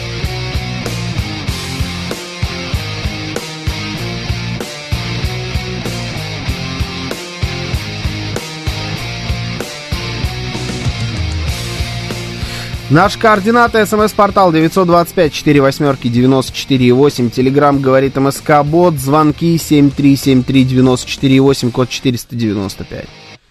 S2: Наши координаты: смс-портал девятьсот двадцать пять сорок восемь девяносто четыре восемь, телеграмм говорит МСК Бот, звонки семь три семь три девяносто четыре восемь, код четыреста девяносто пять.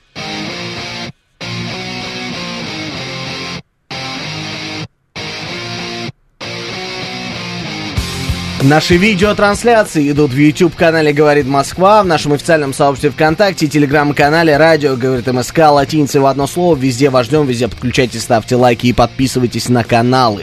S3: Наши видеотрансляции идут в YouTube-канале «Говорит Москва», в нашем официальном сообществе ВКонтакте, телеграм-канале «Радио Говорит МСК», латиницей в одно слово. Везде вас ждем, везде подключайтесь, ставьте лайки и подписывайтесь на каналы.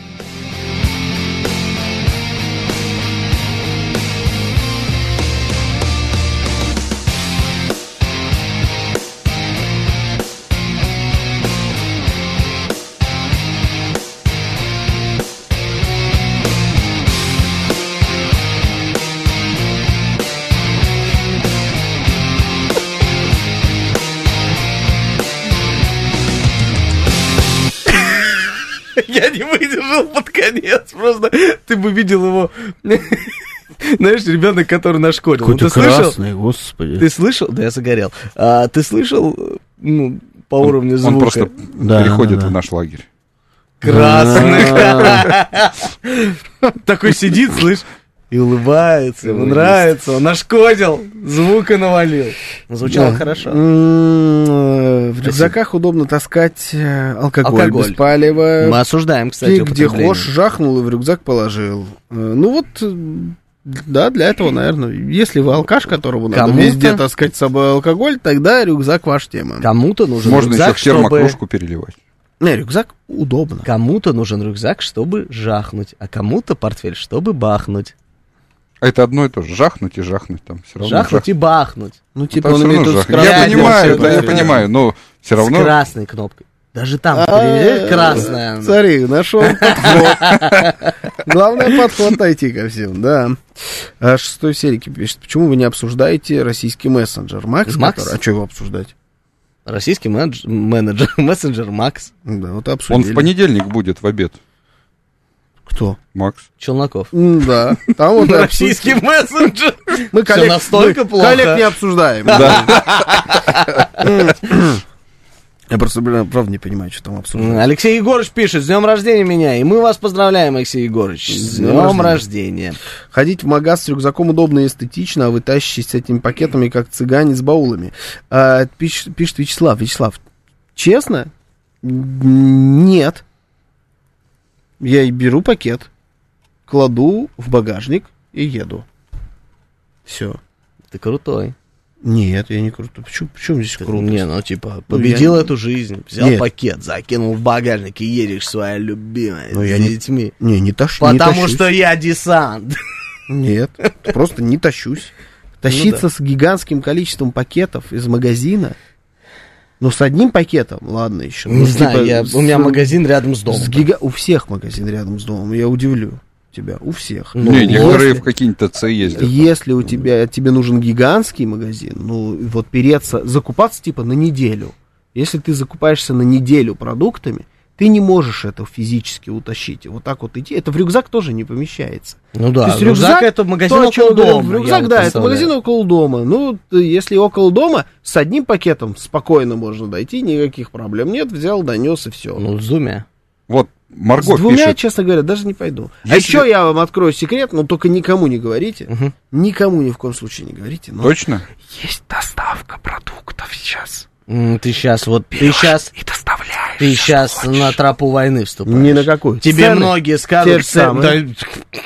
S3: Я не выдержал под конец, просто ты бы видел его, знаешь, ребенок, который нашкодил.
S2: Какой-то
S3: ты
S2: красный,
S3: слышал?
S2: Господи.
S3: Ты слышал? Да, я загорел. А, ты слышал, ну, по он, уровню звука?
S4: Он просто
S2: да,
S4: переходит
S2: да, да.
S4: в наш лагерь.
S3: Красный. Такой сидит, слышь, и улыбается, ему нравится, он нашкодил, звука навалил. Звучало хорошо.
S2: В рюкзаках удобно таскать алкоголь без палева.
S3: Мы осуждаем, кстати,
S2: Ты где хочешь, жахнул и в рюкзак положил. Ну вот, да, для этого, наверное, если вы алкаш, которому надо везде таскать с собой алкоголь, тогда рюкзак ваша тема.
S3: Кому-то нужен
S4: Можно
S3: рюкзак,
S4: еще в термокружку переливать.
S2: Не, рюкзак удобно.
S3: Кому-то нужен рюкзак, чтобы жахнуть, а кому-то портфель, чтобы бахнуть.
S4: А это одно и то же. Жахнуть и жахнуть там все равно.
S3: Жахнуть жах... и бахнуть.
S2: Ну, типа, он имеет тут
S4: Я понимаю, да, я понимаю, но все равно...
S3: С красной кнопкой. Даже там красная.
S2: Смотри, нашел подход. Главное, подход найти ко всем, да. Шестой Серики пишет: почему вы не обсуждаете российский мессенджер Макс? А что его обсуждать?
S3: Российский менеджер, мессенджер Макс.
S2: Да, вот
S4: обсудили. Он в понедельник будет в обед.
S2: Кто?
S4: Макс.
S3: Челноков.
S2: Да. Там вот
S3: российский мессенджер.
S2: Мы коллег,
S3: настолько
S2: мы
S3: плохо.
S2: Коллег не обсуждаем. Я просто, блин, правда не понимаю, что там обсуждать.
S3: Алексей Егорыч пишет: с днем рождения меня. И мы вас поздравляем, Алексей Егорыч. С днем рождения.
S2: Ходить в магаз с рюкзаком удобно и эстетично, а вы тащитесь с этими пакетами, как цыгане с баулами. А, пишет, пишет Вячеслав. Вячеслав, честно? Нет. Я беру пакет, кладу в багажник и еду. Все.
S3: Ты крутой.
S2: Нет, я не крутой. Почему, почему здесь круто?
S3: Не, ну типа, победил ну, эту я... жизнь, взял Нет. пакет, закинул в багажник и едешь своя любимая ну, с
S2: я
S3: детьми.
S2: Не, не, не тащу.
S3: Потому
S2: не
S3: что я десант.
S2: Нет, просто не тащусь. Тащиться с гигантским количеством пакетов из магазина. Ну, с одним пакетом, ладно еще.
S3: Не
S2: ну,
S3: знаю,
S2: типа,
S3: я,
S2: с,
S3: у меня магазин рядом с домом.
S2: С гига... У всех магазин рядом с домом, я удивлю тебя, у всех.
S4: Ну, не, некоторые в какие-то ТЦ ездят.
S2: Если у тебя, тебе нужен гигантский магазин, ну, вот переться, закупаться, типа, на неделю, Если ты закупаешься на неделю продуктами, ты не можешь это физически утащить. И вот так вот идти. Это в рюкзак тоже не помещается.
S3: Ну да,
S2: то есть
S3: рюкзак, рюкзак это магазин то, около дома.
S2: В рюкзак, да, это магазин около дома. Ну, если около дома, с одним пакетом спокойно можно дойти, никаких проблем нет. Взял, донес и все.
S3: Ну, с двумя.
S4: Вот Марго
S2: с двумя,
S4: пишет,
S2: честно говоря, даже не пойду.
S4: Если...
S2: А еще я вам открою секрет, но только никому не говорите. Угу. Никому ни в коем случае не говорите. Но
S4: точно?
S2: Есть доставка продуктов сейчас.
S3: Ты сейчас вот
S2: Берешь
S3: ты сейчас
S2: и доставляешь.
S3: Ты сейчас на тропу войны вступаешь.
S2: Ни на какую.
S3: Тебе
S2: цены
S3: многие скажут, цены, да,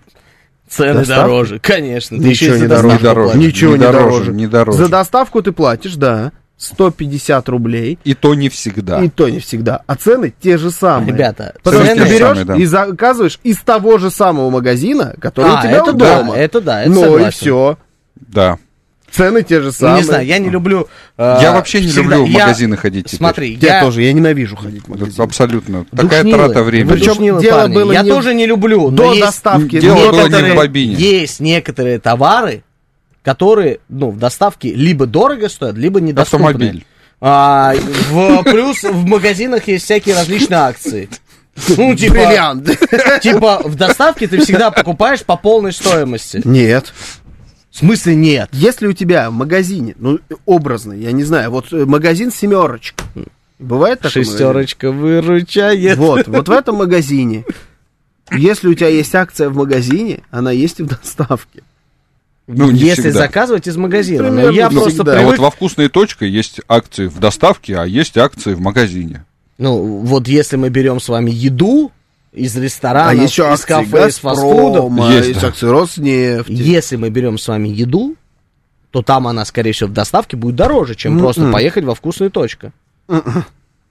S3: цены доставка? Дороже, конечно. Ты
S2: Ничего
S3: еще
S2: не дороже.
S4: дороже.
S2: Ничего
S4: не,
S2: не
S4: дороже,
S2: дороже.
S4: Не дороже.
S2: За доставку ты платишь, да, сто пятьдесят рублей.
S4: И то не всегда.
S2: И то не всегда. А цены те же самые.
S3: Ребята,
S2: потому что ты берешь
S4: самые, да.
S2: и заказываешь из того же самого магазина, который
S3: а,
S2: у тебя
S3: это
S2: дома.
S3: Да, это да, это
S2: Ну
S3: согласен.
S2: и все.
S4: Да.
S2: Цены те же самые.
S3: Ну, не знаю, я не люблю... Э,
S4: я вообще не
S3: всегда,
S4: люблю в
S3: я,
S4: магазины ходить теперь.
S3: Смотри,
S2: я...
S3: я
S2: тоже, я ненавижу ходить в магазин.
S4: Абсолютно.
S3: Душнилы.
S4: Такая трата времени.
S2: Причем
S3: Душнилы,
S2: дело
S3: парни.
S2: было
S3: я
S2: не...
S3: тоже не люблю.
S2: До
S3: есть
S2: доставки.
S4: Дело было не в
S3: некоторые,
S4: бобине.
S3: есть некоторые товары, которые, ну, в доставке либо дорого стоят, либо недоступны.
S4: Автомобиль.
S3: А, в, плюс в магазинах есть всякие различные акции. Ну, типа,
S2: Бриллиант.
S3: Типа, в доставке ты всегда покупаешь по полной стоимости.
S2: Нет.
S3: В смысле нет?
S2: Если у тебя в магазине, ну, образный, я не знаю, вот магазин «Семерочка». Бывает такой
S3: Шестерочка выручает.
S2: Вот, вот в этом магазине. Если у тебя есть акция в магазине, она есть и в доставке.
S4: Ну, не
S3: Если
S4: всегда.
S3: заказывать из магазина.
S2: Примерно
S3: Но я
S2: не
S3: просто
S2: всегда.
S4: А
S3: привык...
S4: вот во «Вкусной точке» есть акции в доставке, а есть акции в магазине.
S3: Ну, вот если мы берем с вами еду из ресторанов,
S2: А еще
S3: из
S2: акции
S3: кафе, из фастфудов.
S2: «Газпрома»,
S4: Есть,
S2: есть
S4: да.
S2: акции «Роснефти».
S3: Если мы берем с вами еду, то там она, скорее всего, в доставке будет дороже, чем
S2: Mm-mm.
S3: просто поехать во «Вкусную точку».
S2: Mm-mm.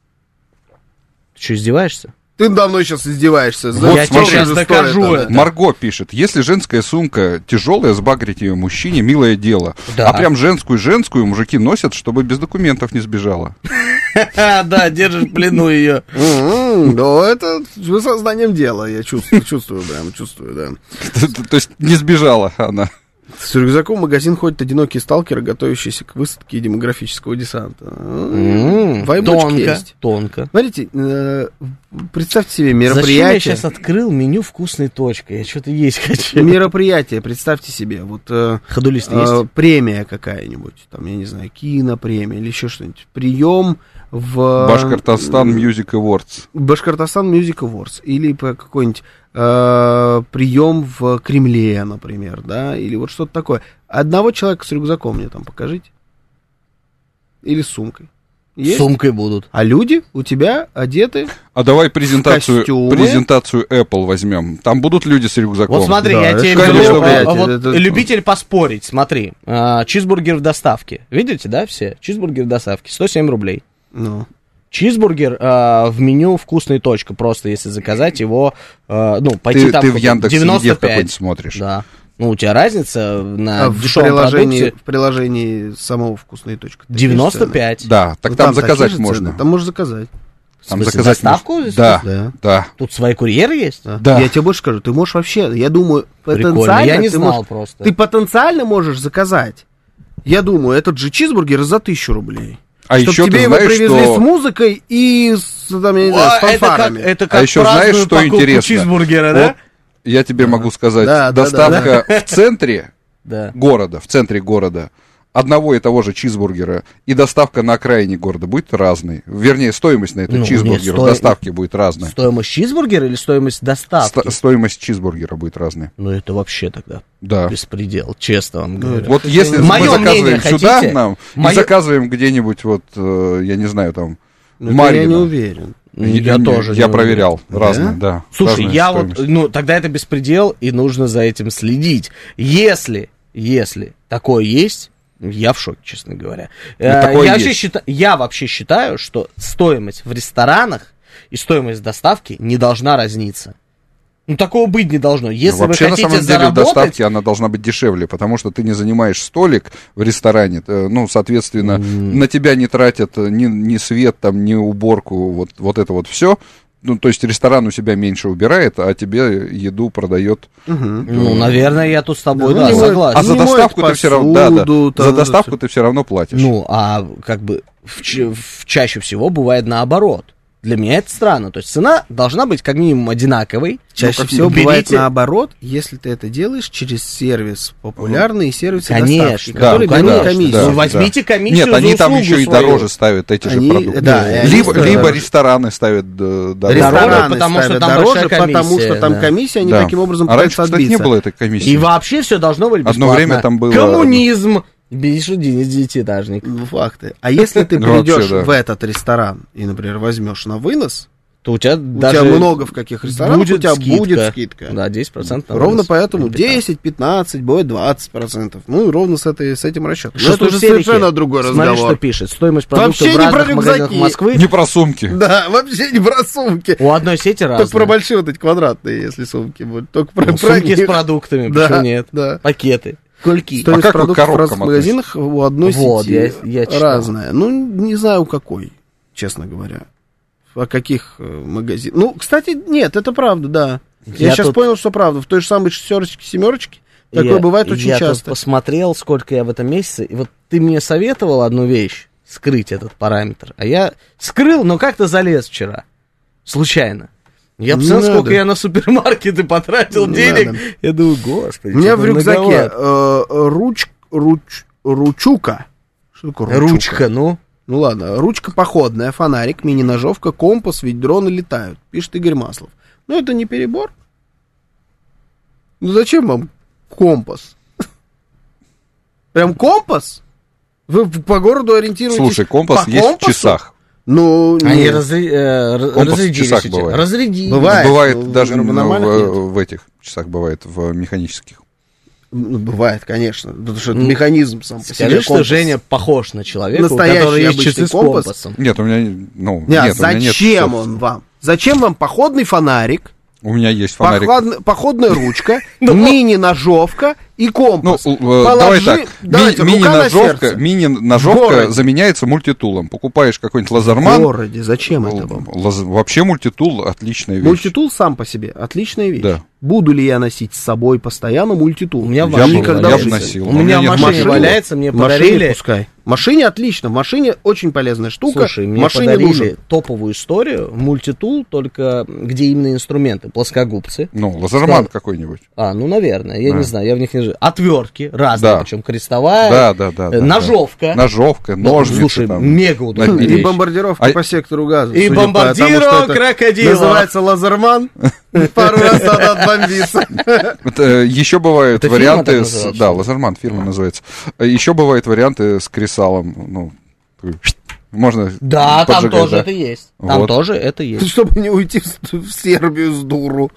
S3: Ты что, издеваешься?
S2: Ты давно сейчас издеваешься.
S4: Вот
S3: я
S4: смотри,
S3: тебе сейчас докажу это.
S4: Марго пишет, если женская сумка тяжелая, сбагрить ее мужчине, милое дело.
S3: Да.
S4: А прям женскую-женскую мужики носят, чтобы без документов не сбежала.
S3: Да, держишь в плену ее.
S2: Ну, это с сознанием дела, я чувствую, чувствую, прям, чувствую, да.
S4: То есть не сбежала она.
S2: С рюкзаком в магазин ходят одинокие сталкеры, готовящиеся к высадке демографического десанта. Вайбочки
S3: Тонко,
S2: есть.
S3: тонко.
S2: Смотрите, э, представьте себе
S3: Зачем я
S2: мероприятие.
S3: сейчас открыл меню «Вкусной точки»? Я что-то есть хочу.
S2: Мероприятие, представьте себе, вот э,
S3: Ходулист
S2: э,
S3: есть?
S2: премия какая-нибудь, там, я не знаю, кинопремия или еще что-нибудь. Прием в...
S4: Башкортостан Music Awards.
S2: Башкортостан Music Awards. Или по какой-нибудь э, прием в Кремле, например, да, или вот что-то такое. Одного человека с рюкзаком мне там покажите. Или с сумкой. Есть?
S3: Сумкой будут.
S2: А люди у тебя одеты.
S4: А давай презентацию,
S2: костюмы.
S4: презентацию Apple возьмем. Там будут люди с рюкзаком.
S3: Вот смотри,
S2: Да,
S3: я
S2: это
S3: тебе
S4: конечно,
S3: беру,
S4: блядь,
S3: а, вот
S2: это-
S3: любитель поспорить, смотри, а, чизбургер в доставке, видите, да, все? Чизбургер в доставке, сто семь рублей.
S2: Ну,
S3: Чизбургер а, в меню «Вкусная точка», просто если заказать его, а, ну, пойти
S4: Ты,
S3: там...
S4: ты в
S3: купить.
S4: Яндекс.Еде
S3: девяносто пять.
S4: какой-нибудь смотришь.
S3: Да. Ну, у тебя разница на
S2: а в
S3: дешевом
S2: приложении,
S3: продукте
S2: в приложении самого «Вкусной точки».
S3: девяносто пять.
S4: Да, так
S2: Ну,
S4: там,
S2: такие
S4: заказать
S2: же
S4: можно.
S2: цены, Там можно заказать.
S3: В
S4: Там
S3: смысле,
S4: заказать
S3: доставку?
S4: можно.
S3: здесь?
S4: Да,
S2: Да.
S4: да.
S3: Тут свои курьеры есть?
S2: Да.
S4: Да.
S2: Я тебе больше скажу, ты можешь вообще, я думаю,
S3: Прикольно,
S2: потенциально...
S3: я не
S2: ты
S3: знал
S2: можешь-
S3: просто.
S2: Ты потенциально можешь заказать. Я думаю, этот же чизбургер за тысячу рублей.
S4: А
S2: Чтоб
S4: еще
S2: тебе
S4: ты
S2: его
S4: знаешь,
S2: привезли
S4: что...
S2: с музыкой и с, там, я не знаю, с
S3: А, это как,
S2: фанфарами.
S3: это как
S4: А еще знаешь,
S3: праздную
S4: что
S3: покупку
S4: интересно?
S3: чизбургера, да?
S4: Вот я тебе могу сказать,
S2: Да, да,
S4: доставка в центре
S3: Да.
S4: города, в центре города, одного и того же чизбургера и доставка на окраине города будет разной. Вернее, стоимость на этот
S3: Ну,
S4: чизбургер
S3: нет,
S4: в
S3: сто-
S4: доставке будет разная.
S3: Стоимость чизбургера или стоимость доставки?
S4: Сто- стоимость чизбургера будет разная.
S3: Ну, это вообще тогда
S4: Да.
S3: беспредел, честно вам говорю.
S4: Вот если
S3: Моё
S4: мы
S3: мнение
S4: заказываем сюда
S3: хотите?
S4: нам
S3: Моё-
S4: и заказываем где-нибудь, вот, э, я не знаю, там,
S2: Ну,
S4: в
S2: это я не
S4: Марьино.
S2: уверен.
S3: Я
S4: Не-
S3: тоже
S4: Я
S3: не
S4: проверял.
S2: уверен.
S4: Разные,
S2: Да?
S4: да.
S3: Слушай,
S4: разная
S3: я вот,
S4: стоимость.
S3: ну, тогда это беспредел, и нужно за этим следить. Если, если такое есть, я в шоке, честно говоря. Э,
S4: такое
S3: я, вообще
S4: есть.
S3: считаю, я вообще считаю, что стоимость в ресторанах и стоимость доставки не должна разниться. Ну, такого быть не должно. Если
S4: Вообще,
S3: вы
S4: на
S3: хотите
S4: самом деле, в
S3: заработать...
S4: доставке она должна быть дешевле, потому что ты не занимаешь столик в ресторане, э, ну, соответственно,
S3: Mm.
S4: на тебя не тратят ни, ни свет, там, ни уборку, вот, вот это вот все. ну, то есть ресторан у себя меньше убирает, а тебе еду продает.
S3: Угу. Ну, наверное, я тут с тобой, да,
S4: да,
S3: да согласен.
S4: А за доставку ты все равно, да, да, за доставку ты все равно платишь.
S3: Ну, а как бы в, в, чаще всего бывает наоборот. Для меня это странно. То есть цена должна быть как минимум одинаковой.
S2: Чаще
S3: ну,
S2: всего
S3: берите...
S2: бывает наоборот, если ты это делаешь через сервис популярные сервисы
S3: конечно,
S2: доставки,
S3: да,
S2: которые
S3: конечно,
S2: берут комиссию.
S3: Да, ну, возьмите да. комиссию.
S4: Нет, они
S3: за
S4: там еще
S3: свою.
S4: и дороже ставят эти они, же продукты.
S2: Да,
S4: либо,
S2: ставят,
S4: либо
S2: да.
S4: рестораны ставят дороже.
S2: Рестораны
S3: потому
S2: ставят
S3: что там
S2: дороже,
S3: комиссия,
S2: потому что там
S3: да.
S2: комиссия, они
S4: да.
S2: таким образом
S4: а раньше,
S2: пытаются
S4: кстати,
S2: отбиться.
S4: не было этой комиссии.
S3: И вообще все должно быть бесплатно.
S4: Одно время там было...
S3: Коммунизм. Бедишь один из девятиэтажник.
S2: Факты. А если ты придешь в этот ресторан и, например, возьмешь на вынос,
S3: то у тебя, у
S2: даже тебя много в каких ресторанах,
S3: будет
S2: у тебя
S3: скидка.
S2: будет скидка.
S3: Да, десять процентов.
S2: Ровно поэтому десять, пятнадцать, будет двадцать процентов. Ну, и ровно с, этой, с этим расчетом.
S3: Что
S2: это уже совершенно другой
S3: Смотри,
S2: разговор.
S3: что пишет. Стоимость продуктов
S2: вообще
S3: в разных
S2: не про
S3: магазинах Москвы.
S4: Не про сумки.
S2: Да, вообще не про сумки.
S3: У одной сети разные.
S2: Только про большие вот эти квадратные, если сумки будут. Только про,
S3: ну,
S2: про
S3: сумки
S2: них.
S3: с продуктами,
S2: да,
S3: почему нет?
S2: Да.
S3: Пакеты. Кульки.
S2: Стоимость
S4: а как
S2: продуктов в разных магазинах у одной
S3: вот,
S2: сети
S3: я, я
S2: разная. Ну, не знаю, у какой, честно говоря. О каких э, магазинах. Ну, кстати, нет, это правда, да. Я, я сейчас тут... понял, что правда. В той же самой шестерочке, семерочке такое
S3: я,
S2: бывает очень
S3: я
S2: часто.
S3: Я посмотрел, сколько я в этом месяце. И вот ты мне советовал одну вещь, скрыть этот параметр. А я скрыл, но как-то залез вчера. Случайно. Я посмотрел, сколько я на супермаркеты потратил
S2: не
S3: денег.
S2: Надо.
S3: Я думаю, господи.
S2: У меня в рюкзаке э, руч, руч, ручука. Что такое ручука?
S3: Ручка, ну.
S2: Ну ладно, ручка походная, фонарик, мини-ножовка, компас, ведь дроны летают, пишет Игорь Маслов. Ну это не перебор. Ну зачем вам компас? Прям компас? Вы по городу ориентируетесь?
S4: Слушай, компас
S2: по
S4: есть
S2: компасу?
S4: в часах.
S2: Ну,
S3: Они
S2: нет.
S3: разри... э,
S4: компас
S3: разрядили
S4: в часах
S3: сейчас.
S4: бывает.
S3: Разрядили.
S2: Бывает.
S4: Бывает
S2: ну,
S4: даже ну,
S2: в,
S4: в этих часах бывает, в механических.
S2: Ну, бывает, конечно, потому что это механизм сам по себе.
S3: Скажи, что Женя похож на человека,
S2: настоящий,
S3: у которого есть часы с
S2: компас.
S3: компасом.
S4: Нет, у меня, ну,
S2: нет,
S4: нет,
S2: зачем
S4: у меня нет
S2: он вам? Зачем вам походный фонарик?
S4: У меня есть фонарик.
S2: Походная, походная ручка, мини-ножовка и компас.
S4: Ну,
S2: Положи,
S4: давай так,
S2: давайте,
S4: ми-
S2: мини-ножовка,
S4: мини-ножовка заменяется мультитулом. Покупаешь какой-нибудь лазерман.
S2: В городе, зачем это вам?
S4: Лаз... Вообще мультитул отличная вещь.
S2: Мультитул сам по себе отличная вещь.
S4: Да.
S2: Буду ли я носить с собой постоянно мультитул?
S3: У меня в
S4: Я
S3: машине
S4: бы,
S2: никогда
S4: я
S2: в
S4: бы
S2: жизни.
S4: носил.
S3: У меня в
S4: нет
S3: машине
S4: мультитула.
S3: валяется, мне
S2: В машине
S3: подарили.
S2: пускай. В машине отлично, в машине очень полезная штука.
S3: Слушай,
S2: в
S3: мне
S2: машине
S3: подарили
S2: нужен.
S3: топовую историю, мультитул, только где именно инструменты, плоскогубцы.
S4: Ну, лазерман
S3: Да.
S4: какой-нибудь.
S3: А, ну, наверное, я
S4: Да.
S3: не знаю, я в них не живу. Отвертки разные,
S4: Да.
S3: причем крестовая,
S4: Да, да, да.
S3: э,
S4: да,
S3: ножовка.
S4: да. Ножовка,
S3: Ну,
S4: ножницы.
S3: слушай,
S4: там.
S3: мега удобная
S4: Напились.
S2: И
S3: вещь.
S2: бомбардировка
S4: А-
S2: по сектору газа.
S3: И
S2: судя по
S3: бомбардиро
S2: тому, что это
S3: крокодила.
S2: Называется лазерман. Пару раз надо отбомбиться.
S4: Вот, э, еще бывают
S3: Это фирма
S4: варианты
S3: так
S4: с...
S3: называется,
S4: Да,
S3: что ли?
S4: лазерман фирма называется. Э, Еще бывают варианты с кресалом. Ну, можно
S3: Да, там
S4: поджигать,
S3: тоже
S4: да.
S3: это есть. Там
S4: Вот.
S3: тоже это есть.
S2: Чтобы не уйти в в Сербию с дуру.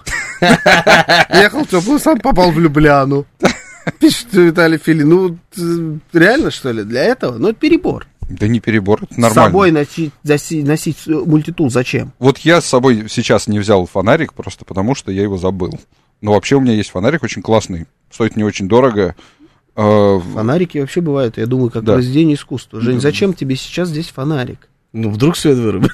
S2: Ехал теплый, сам попал в Любляну. Пишет Виталий Филин. Ну, т- реально, что ли, для этого? Ну, это перебор.
S4: Да не перебор, это
S2: С
S4: нормально.
S2: собой носить, заси- носить э, мультитул зачем?
S4: Вот я с собой сейчас не взял фонарик, просто потому что я его забыл. Но вообще у меня есть фонарик очень классный. Стоит не очень дорого. Э,
S2: Фонарики вообще бывают, я думаю, как
S4: Да.
S2: произведение искусства. Жень, зачем тебе сейчас здесь фонарик?
S3: Ну, вдруг свет вырубит.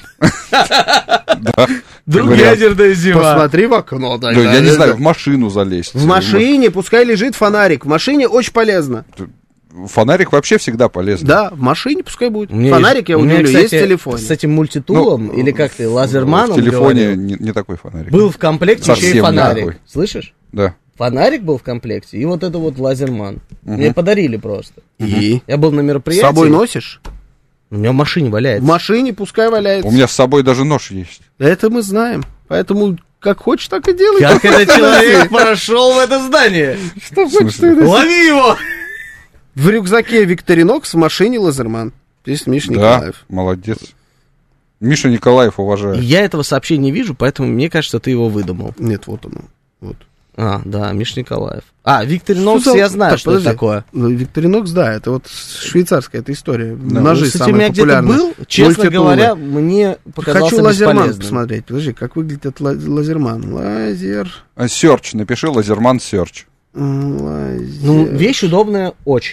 S4: да.
S3: Вдруг
S4: Вариант.
S3: ядерная зима.
S2: Посмотри в окно.
S4: Да, я не знаю, в машину залезть.
S2: В машине пускай лежит фонарик. В машине очень полезно.
S4: Фонарик вообще всегда полезен.
S2: Да, в машине пускай будет.
S3: У меня
S2: Фонарик,
S3: есть-
S2: я
S3: у меня,
S2: удивлю,
S3: кстати,
S2: есть в телефоне.
S3: С этим мультитулом,
S4: Ну,
S3: или как ты,
S4: В
S3: лазерманом
S4: телефоне
S3: говорил,
S4: не, не такой фонарик.
S3: был в комплекте
S4: Совсем
S3: еще и
S4: не
S3: фонарик.
S4: такой.
S3: Слышишь?
S4: Да.
S3: Фонарик был в комплекте, и вот это вот лазерман.
S4: Мгм.
S3: Мне подарили просто.
S2: И?
S3: Я был на
S2: С
S3: мероприятии.
S2: собой носишь?
S3: У меня в машине
S2: В
S3: валяется.
S2: машине пускай валяется.
S4: У меня с собой даже нож есть.
S2: Это мы знаем. Поэтому как хочешь, так и делай.
S3: Как этот человек прошел в это здание?
S2: Что
S4: В смысле?
S2: хочешь, ты
S3: Лови его!
S2: В рюкзаке Викторинокс, в машине лазерман. Здесь Миша
S4: Да,
S2: Николаев.
S4: молодец. Миша Николаев уважаю.
S3: Я этого сообщения не вижу, поэтому мне кажется, ты его выдумал.
S2: Нет, вот оно. Вот.
S3: А, да, Миш Николаев. А, Викторинокс,
S2: Что за-
S3: я знаю,
S2: Так,
S3: что
S2: подожди.
S3: это такое.
S2: Ну, Викторинокс, да, это вот швейцарская эта история.
S3: Ну,
S2: Ножи
S3: кстати, у
S2: самые
S3: меня где-то
S2: популярные.
S3: был, честно
S2: Мультитулы.
S3: говоря, мне показался
S2: Хочу лазерман
S3: бесполезным.
S2: посмотреть. Подожди, как выглядит этот ла- лазерман? Лазер...
S4: Серч, напиши лазерман серч.
S2: м, Лазер...
S3: Ну, вещь удобная очень.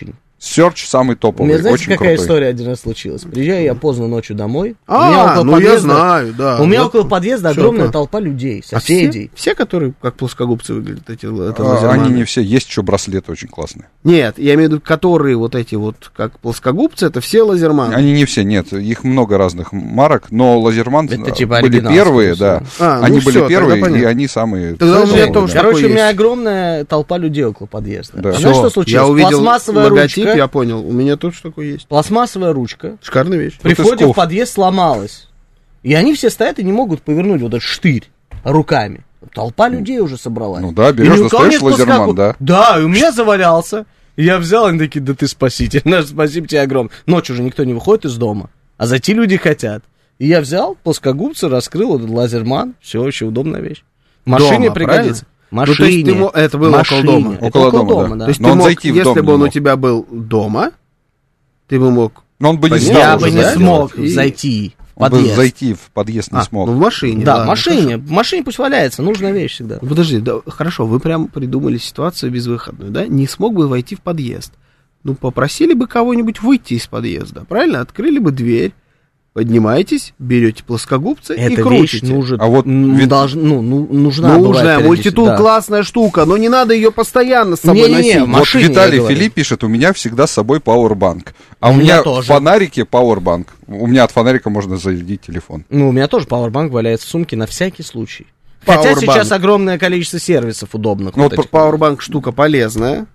S4: Search самый топовый,
S3: У меня, знаете,
S4: очень
S3: какая
S4: крутой.
S3: история один раз случилась? Приезжаю я поздно ночью домой.
S2: А,
S3: у меня около
S2: ну
S3: подъезда,
S2: я знаю, да.
S3: У меня
S2: Вот
S3: около подъезда
S2: всё,
S3: огромная
S2: да.
S3: толпа людей,
S2: А
S3: соседей.
S2: все, все, которые как плоскогубцы выглядят, эти это
S4: А,
S2: лазерманы?
S4: они не все, есть еще браслеты очень классные.
S2: Нет, я имею в виду, которые вот эти вот, как плоскогубцы, это все лазерманы.
S4: Они не все, нет, их много разных марок, но лазерман
S3: Это типа
S4: были
S3: оригинал,
S4: первые,
S3: скорее
S4: да.
S3: всего.
S2: А, ну
S4: они
S2: всё,
S4: были
S2: тогда
S4: первые,
S2: понятно.
S4: и они самые...
S2: Тогда у меня
S4: топовые,
S2: тоже
S4: да.
S3: Короче,
S2: такой
S3: у меня
S2: есть.
S3: огромная толпа людей около подъезда.
S4: Да.
S3: А
S2: Всё,
S3: знаешь, что случилось?
S2: я увидел
S3: Пластмассовая
S2: логотип,
S3: ручка,
S2: я понял, у меня тоже такое есть.
S3: пластмассовая ручка,
S2: Шикарная вещь.
S3: приходим
S4: Сков.
S3: в подъезд, сломалась. И они все стоят и не могут повернуть вот этот штырь руками. Толпа людей уже собралась.
S4: Ну да,
S3: И
S4: берешь,
S3: ни у кого
S4: достаешь
S3: нет
S4: лазерман,
S3: плоскогуб-
S4: да.
S3: Да, и у меня завалялся. И я взял, они такие, да ты спаситель, наш, спасибо тебе огромное. Ночью уже никто не выходит из дома, а зайти люди хотят. И я взял плоскогубцы, раскрыл этот лазерман, все, очень удобная вещь. В машине
S2: Дома,
S3: пригодится.
S2: Ну, то есть ты мо- это было около дома?
S3: Это
S4: Около
S3: около,
S4: дома,
S3: дома,
S4: да.
S3: да.
S2: То есть
S4: Но
S2: ты
S4: он
S2: мог,
S4: зайти в
S2: если
S4: дом
S2: бы
S4: не
S2: он у
S4: мог.
S2: тебя был дома, ты бы мог...
S4: Но он бы не
S2: Понятно.
S4: стал
S3: Я
S4: уже
S3: бы не
S4: заделать.
S3: смог
S2: И-
S3: зайти в
S4: Он бы
S3: подъезд.
S4: зайти в подъезд не
S2: А,
S4: смог.
S2: ну в машине.
S3: Да,
S2: ладно,
S3: в машине.
S2: хорошо.
S3: В машине пусть валяется, нужная вещь всегда.
S2: Ну, подожди, да, хорошо, вы прям придумали ситуацию безвыходную, да? Не смог бы войти в подъезд. Ну, попросили бы кого-нибудь выйти из подъезда, правильно? Открыли бы дверь, поднимаетесь, берете плоскогубцы и
S3: Эта вещь
S2: крутите.
S3: нужен,
S4: А вот
S3: м,
S4: вид-
S3: должна, ну, ну, нужна
S2: Нужная,
S3: бывает периодически,
S2: мультитул
S3: да.
S2: классная штука, но не надо ее постоянно с собой
S3: Не-не-не,
S2: носить.
S3: ма-
S4: Вот
S3: машине, я
S4: Виталий
S3: говорю.
S4: Филипп пишет, у меня всегда с собой пауэрбанк. А
S3: У
S4: у
S3: меня
S4: меня
S3: тоже.
S4: в фонарике пауэрбанк. У меня от фонарика можно зарядить телефон.
S3: Ну, у меня тоже пауэрбанк валяется в сумке на всякий случай. Хотя
S2: Пауэрбанк.
S3: сейчас огромное количество сервисов удобных.
S2: Ну,
S3: вот
S2: вот
S3: этих.
S2: пауэрбанк штука полезная,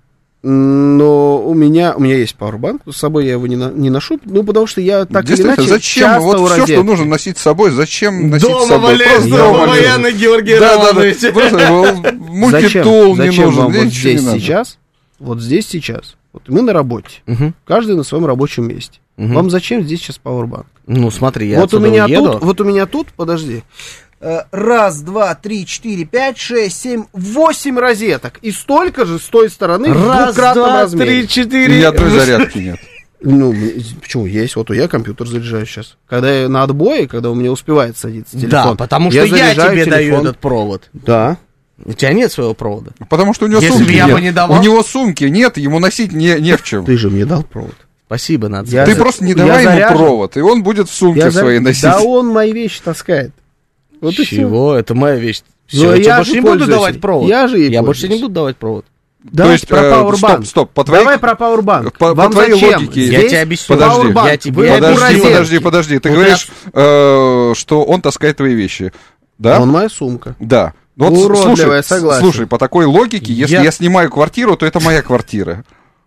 S2: но у меня, у меня есть пауэрбанк, с собой я его не, на- не ношу, ну, потому что я так или
S4: Действительно,
S2: иначе
S4: зачем?
S2: часто
S4: Вот
S2: у
S4: все, что
S2: розетки.
S4: нужно носить с собой, зачем носить
S3: Дома
S4: с собой?
S3: валяется,
S4: Просто
S3: дома
S4: дома
S3: военный
S4: лежит.
S3: Георгий
S4: Да, да, да.
S3: Романович.
S4: Просто вот
S2: Зачем,
S4: мультитул не
S2: зачем
S4: нужен.
S2: вам
S4: мне
S2: вот
S4: ничего не
S2: здесь
S4: надо.
S2: сейчас, вот здесь сейчас, вот мы на работе,
S3: Мгм.
S2: каждый на своем рабочем месте.
S3: Мгм.
S2: Вам зачем здесь сейчас пауэрбанк?
S3: Ну, смотри, я
S2: Вот у
S3: отсюда
S2: меня
S3: уеду.
S2: тут, вот у меня тут, подожди. Э, Раз, два, три, четыре, пять, шесть, семь, восемь розеток. И столько же с той стороны в
S3: Раз,
S2: двукратном
S3: два,
S2: размере.
S3: три, четыре.
S4: Ни одной
S3: Вы-
S4: зарядки нет.
S2: Ну, мне- почему есть? Вот я компьютер заряжаю сейчас. Когда я на отбое, когда у меня успевает садиться телефон.
S3: Да, потому что я,
S2: заряжаю
S3: тебе даю
S2: телефон.
S3: этот провод.
S2: Да.
S3: У тебя нет своего провода.
S4: Потому что у него
S3: Если
S4: сумки
S3: бы я
S4: нет.
S3: бы не давал-
S4: У него сумки нет, ему носить не, не в чем.
S2: Ты же мне дал провод.
S3: Спасибо, надо
S2: Я
S3: сказать.
S4: Ты
S2: за-
S4: просто не
S2: я
S4: давай ему
S2: заряжен.
S4: провод, и он будет в сумке
S2: Я за-
S4: своей носить.
S2: Да он мои вещи таскает. Вот и всё.
S3: Чего? Это моя вещь.
S2: Ну,
S3: Всё, я
S2: я
S3: тебе
S2: же
S3: больше не буду
S2: пользуюсь
S3: давать
S2: ей.
S3: провод.
S2: Я же ей
S3: Я больше не
S2: пользуюсь.
S3: буду давать провод.
S2: Да,
S4: То есть,
S2: про
S4: э,
S2: пауэрбанк.
S4: стоп, стоп, по твоей-
S2: Давай про пауэрбанк.
S4: По- по
S2: Вам
S4: твоей
S2: зачем?
S4: логике-
S3: Я
S2: Здесь
S3: тебе объясню.
S4: Подожди.
S2: пауэрбанк.
S3: Я тебе
S2: Вы
S3: объясню.
S2: эту
S4: Подожди,
S2: розетку.
S4: подожди, подожди. Ты
S3: Вот
S4: говоришь, э, что он таскает твои вещи. Да?
S2: Он моя сумка.
S4: Да. Ну вот,
S2: Уродливая,
S4: слушай,
S2: согласен.
S4: слушай, по такой логике, если
S3: Я-
S4: я... снимаю квартиру, то это моя квартира.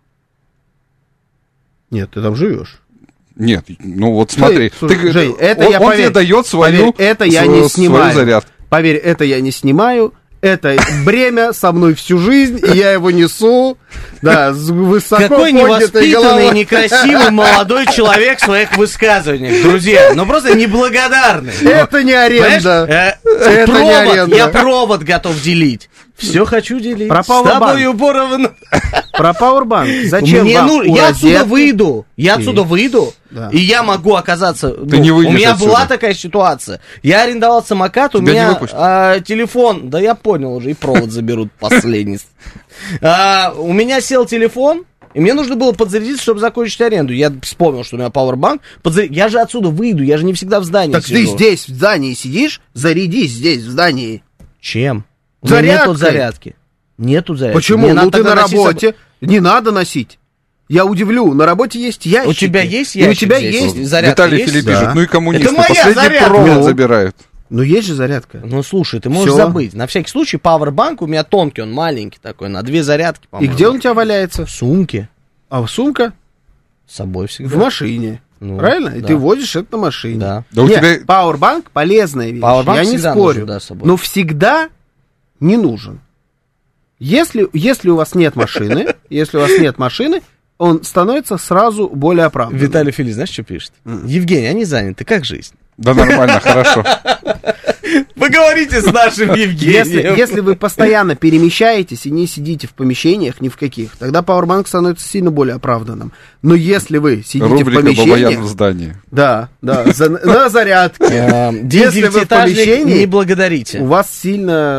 S2: Нет, ты там живешь.
S4: Нет, ну вот смотри.
S2: слушай,
S4: ты,
S2: Жень, это
S4: он,
S2: я,
S4: он
S2: поверь,
S4: тебе дает свою,
S2: поверь, это я
S4: свою-
S2: не
S4: свою
S2: снимаю.
S4: зарядку.
S2: Поверь, это я не снимаю. Это бремя со мной всю жизнь, и я его несу. Да, с высоко
S3: Какой
S2: поднятой
S3: невоспитанный,
S2: головой.
S3: некрасивый молодой человек в своих высказываниях, друзья. Ну просто неблагодарный.
S2: Это не
S3: Понимаешь?
S2: аренда.
S3: Э,
S2: Это не
S3: провод,
S2: аренда.
S3: я провод готов делить. Все хочу делить.
S2: Про
S3: С
S2: пауэрбанк.
S3: тобою поровну.
S2: Про пауэрбанк. Зачем
S3: Мне
S2: вам
S3: ну,
S2: у
S3: я отсюда
S2: розетки?
S3: выйду. Я
S2: Ты.
S3: отсюда выйду.
S2: Да.
S3: И я могу оказаться.
S4: Ты
S3: ну,
S4: не
S3: у
S4: выйдешь
S3: меня
S4: отсюда.
S3: была такая ситуация. Я арендовал самокат, у
S4: Тебя не
S3: меня
S4: выпустят.
S3: а, телефон. Да я понял уже, и провод заберут последний. А, у меня сел телефон. И мне нужно было подзарядиться, чтобы закончить аренду. Я вспомнил, что у меня пауэрбанк. Подзаря... Я же отсюда выйду, я же не всегда в здании
S2: Так ты
S3: сижу.
S2: здесь, в здании сидишь, зарядись здесь, в здании.
S3: Чем? У меня
S2: Зарядкой.
S3: нету зарядки. Нету зарядки.
S2: Почему?
S3: Мне
S2: Ну
S3: надо
S2: ты
S3: тогда
S2: на
S3: носить
S2: работе. Не надо носить. Я удивлю, на работе есть ящики.
S3: У тебя есть
S2: И у
S3: ящик
S2: тебя
S3: здесь?
S2: есть...
S3: Зарядка
S4: Виталий
S3: есть?
S4: Филипп
S2: Да.
S4: пишет, ну и коммунисты.
S3: Это моя
S4: Последний
S3: зарядка.
S4: провод
S2: Ну.
S4: забирают.
S2: Ну есть же зарядка.
S3: Ну слушай, ты можешь
S2: Всё.
S3: забыть. На всякий случай пауэрбанк у меня тонкий, он маленький такой, на две зарядки,
S2: И
S3: по-моему.
S2: где он у тебя валяется?
S3: В сумке.
S2: А сумка?
S3: С собой всегда.
S2: В машине.
S3: Ну,
S2: Правильно? И
S3: да.
S2: ты возишь это на машине.
S3: Да.
S4: Да у
S2: Нет,
S4: тебя...
S2: пауэрбанк полезная вещь.
S3: Пауэрбанк
S2: Я не
S3: всегда
S2: спорю.
S3: нужен, да, с собой.
S2: Но всегда не нужен. Если, если у вас нет машины, если у вас нет машины, он становится сразу более оправданным.
S3: Виталий Филипп, знаешь, что пишет? Евгений, они заняты, как жизнь?
S4: Да нормально, хорошо.
S3: Поговорите с нашим Евгением.
S2: Если, если вы постоянно перемещаетесь и не сидите в помещениях ни в каких, тогда пауэрбанк становится сильно более оправданным. Но если вы сидите
S4: Рубрика
S2: в помещениях...
S4: в здании.
S2: Да, да, за, на зарядке. Если вы в помещении,
S3: не благодарите.
S2: У вас сильно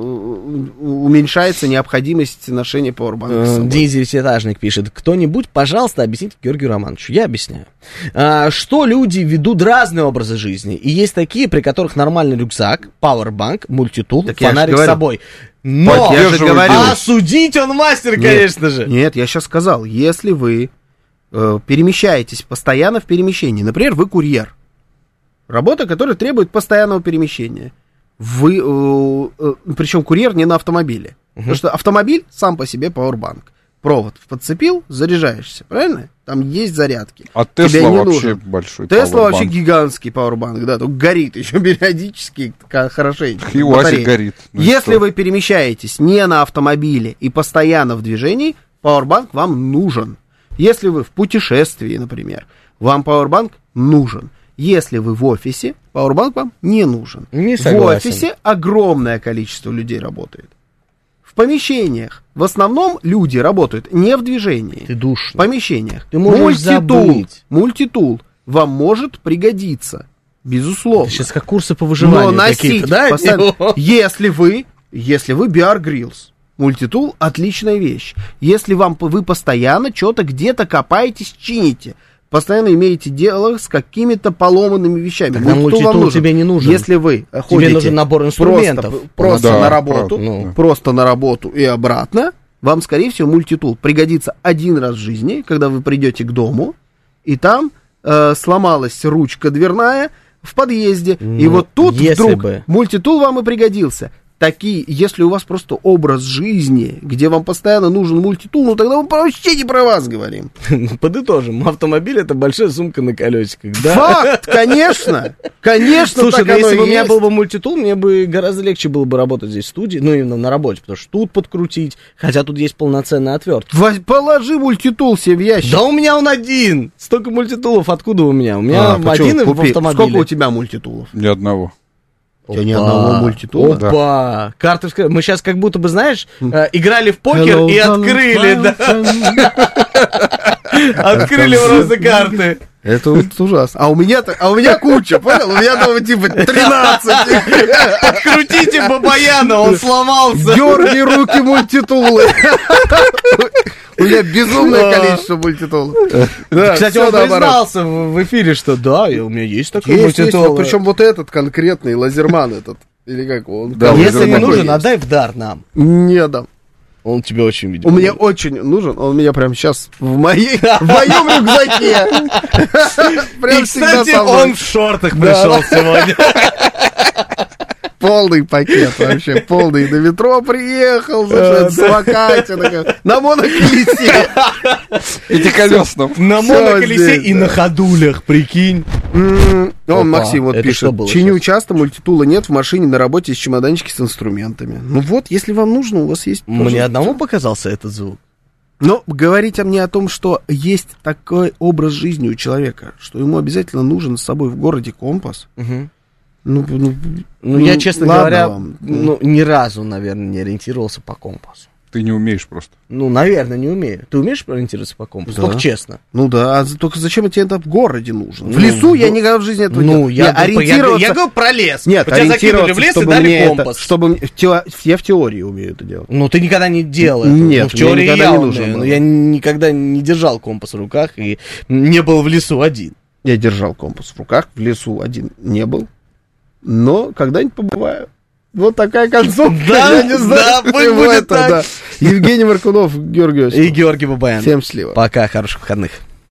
S2: э, уменьшается необходимость ношения пауэрбанка с собой.
S3: Десятиэтажник пишет: кто-нибудь, пожалуйста, объясните Георгию Романовичу. Я объясняю. А, что люди ведут разные образы жизни. И есть такие, при которых нормальный рюкзак, пауэрбанк, мультитул, так фонарик с собой. Но
S2: я же говорю,
S3: а судить он мастер,
S2: нет,
S3: конечно же.
S2: Нет, я сейчас сказал, если вы э, перемещаетесь постоянно в перемещении, например, вы курьер, работа, которая требует постоянного перемещения, вы, э, э, причем курьер не на автомобиле, uh-huh. потому что автомобиль сам по себе пауэрбанк. Провод подцепил, заряжаешься, правильно? Там есть зарядки.
S4: А Тесла вообще нужен. Большой
S2: Тесла вообще гигантский пауэрбанк, да, только горит еще периодически, хорошенько.
S4: И УАЗик горит.
S2: Ну Если что? Вы перемещаетесь не на автомобиле и постоянно в движении, пауэрбанк вам нужен. Если вы в путешествии, например, вам пауэрбанк нужен. Если вы в офисе, пауэрбанк вам не нужен.
S3: Не
S2: согласен. В офисе огромное количество людей работает. В помещениях. В основном люди работают не в движении.
S3: Ты душный.
S2: В помещениях.
S3: Ты можешь
S2: мультитул,
S3: забыть.
S2: Мультитул вам может пригодиться. Безусловно.
S3: Это сейчас как курсы по выживанию.
S2: Но носить,
S3: да,
S2: если вы, если вы Bear Grylls, мультитул отличная вещь. Если вам вы постоянно что-то где-то копаетесь, чините, постоянно имеете дело с какими-то поломанными вещами.
S3: Тогда мультитул, мультитул вам тебе не нужен.
S2: Если вы
S3: тебе
S2: ходите
S3: нужен набор инструментов.
S2: Просто, просто
S4: да,
S2: на работу,
S4: правда, ну.
S2: просто на работу и обратно, вам, скорее всего, мультитул пригодится один раз в жизни, когда вы придете к дому, и там э, сломалась ручка дверная в подъезде. Ну, и вот тут вдруг бы. мультитул вам и пригодился. Такие, если у вас просто образ жизни, где вам постоянно нужен мультитул, ну тогда мы вообще не про вас говорим.
S3: Подытожим, автомобиль — это большая сумка на колесиках, да?
S2: Факт, конечно, конечно.
S3: Слушай, ну если бы у меня был бы мультитул, мне бы гораздо легче было бы работать здесь в студии, ну именно на работе, потому что тут подкрутить, хотя тут есть полноценная отвертка.
S2: Положи мультитул себе в ящик.
S3: Да у меня он один, столько мультитулов, откуда у меня? У меня а, один в автомобиле.
S2: Сколько у тебя мультитулов?
S4: Ни одного.
S2: У тебя ни одного мультитула?
S3: Опа! Да. Карты вскрыли. Мы сейчас как будто бы, знаешь, э, играли в покер Hello, и открыли, да. Открыли просто карты.
S2: Это вот ужасно. А у меня а у меня куча, понял? У меня там типа тринадцать.
S3: Подкрутите Бабаяна, он сломался.
S2: Дёрни руки мультитулы. У меня безумное количество мультитулов.
S3: Да, кстати, он признался в эфире, что да, у меня есть такой есть, мультитул.
S2: Есть, причем вот этот конкретный, Лазерман этот. Или как он?
S3: Да, если не нужен, есть. Отдай в дар нам.
S2: Не отдам.
S3: Он тебе очень, видимо,
S2: Он мне очень нужен, он у меня прямо сейчас в моей, в моем рюкзаке.
S3: И, кстати, он в шортах пришел сегодня.
S2: Полный пакет вообще, полный. На метро приехал, на самокате, на моноколесе.
S4: Пятиколесном.
S3: На моноколесе и на ходулях, прикинь.
S2: Он, Максим, вот пишет, чиню часто, мультитула нет, в машине на работе есть чемоданчики с инструментами. Ну вот, если вам нужно, у вас есть...
S3: Мне одному показался этот звук.
S2: Но говорить мне о том, что есть такой образ жизни у человека, что ему обязательно нужен с собой в городе компас... Ну, ну,
S3: ну, я, честно говоря, вам. ну, ни разу, наверное, не ориентировался по компасу.
S4: Ты не умеешь просто.
S3: Ну, наверное, не умею. Ты умеешь ориентироваться по компасу?
S2: Да.
S3: Только честно.
S2: Ну да, а только зачем тебе это в городе нужно? В ну, лесу ну, я никогда в жизни этого не
S3: ну, я, ориентироваться... я, я говорю про лес.
S2: Нет,
S3: тебя закинули в лес и дали компас.
S2: Это, чтобы... Я в теории умею это делать.
S3: Ну, ты никогда не делал это.
S2: Нет,
S3: ну, в теории
S2: я,
S3: я
S2: не
S3: умею, но я никогда не держал компас в руках и не был в лесу один.
S2: Я держал компас в руках, в лесу один не был. Но когда-нибудь побываю. Вот такая концовка.
S3: Да,
S2: я не знаю,
S3: да, пусть будет
S2: это,
S3: так.
S2: Да. Евгений Маркунов, Георгий Осипов.
S3: И Георгий Бабаян.
S2: Всем счастливо.
S3: Пока, хороших выходных.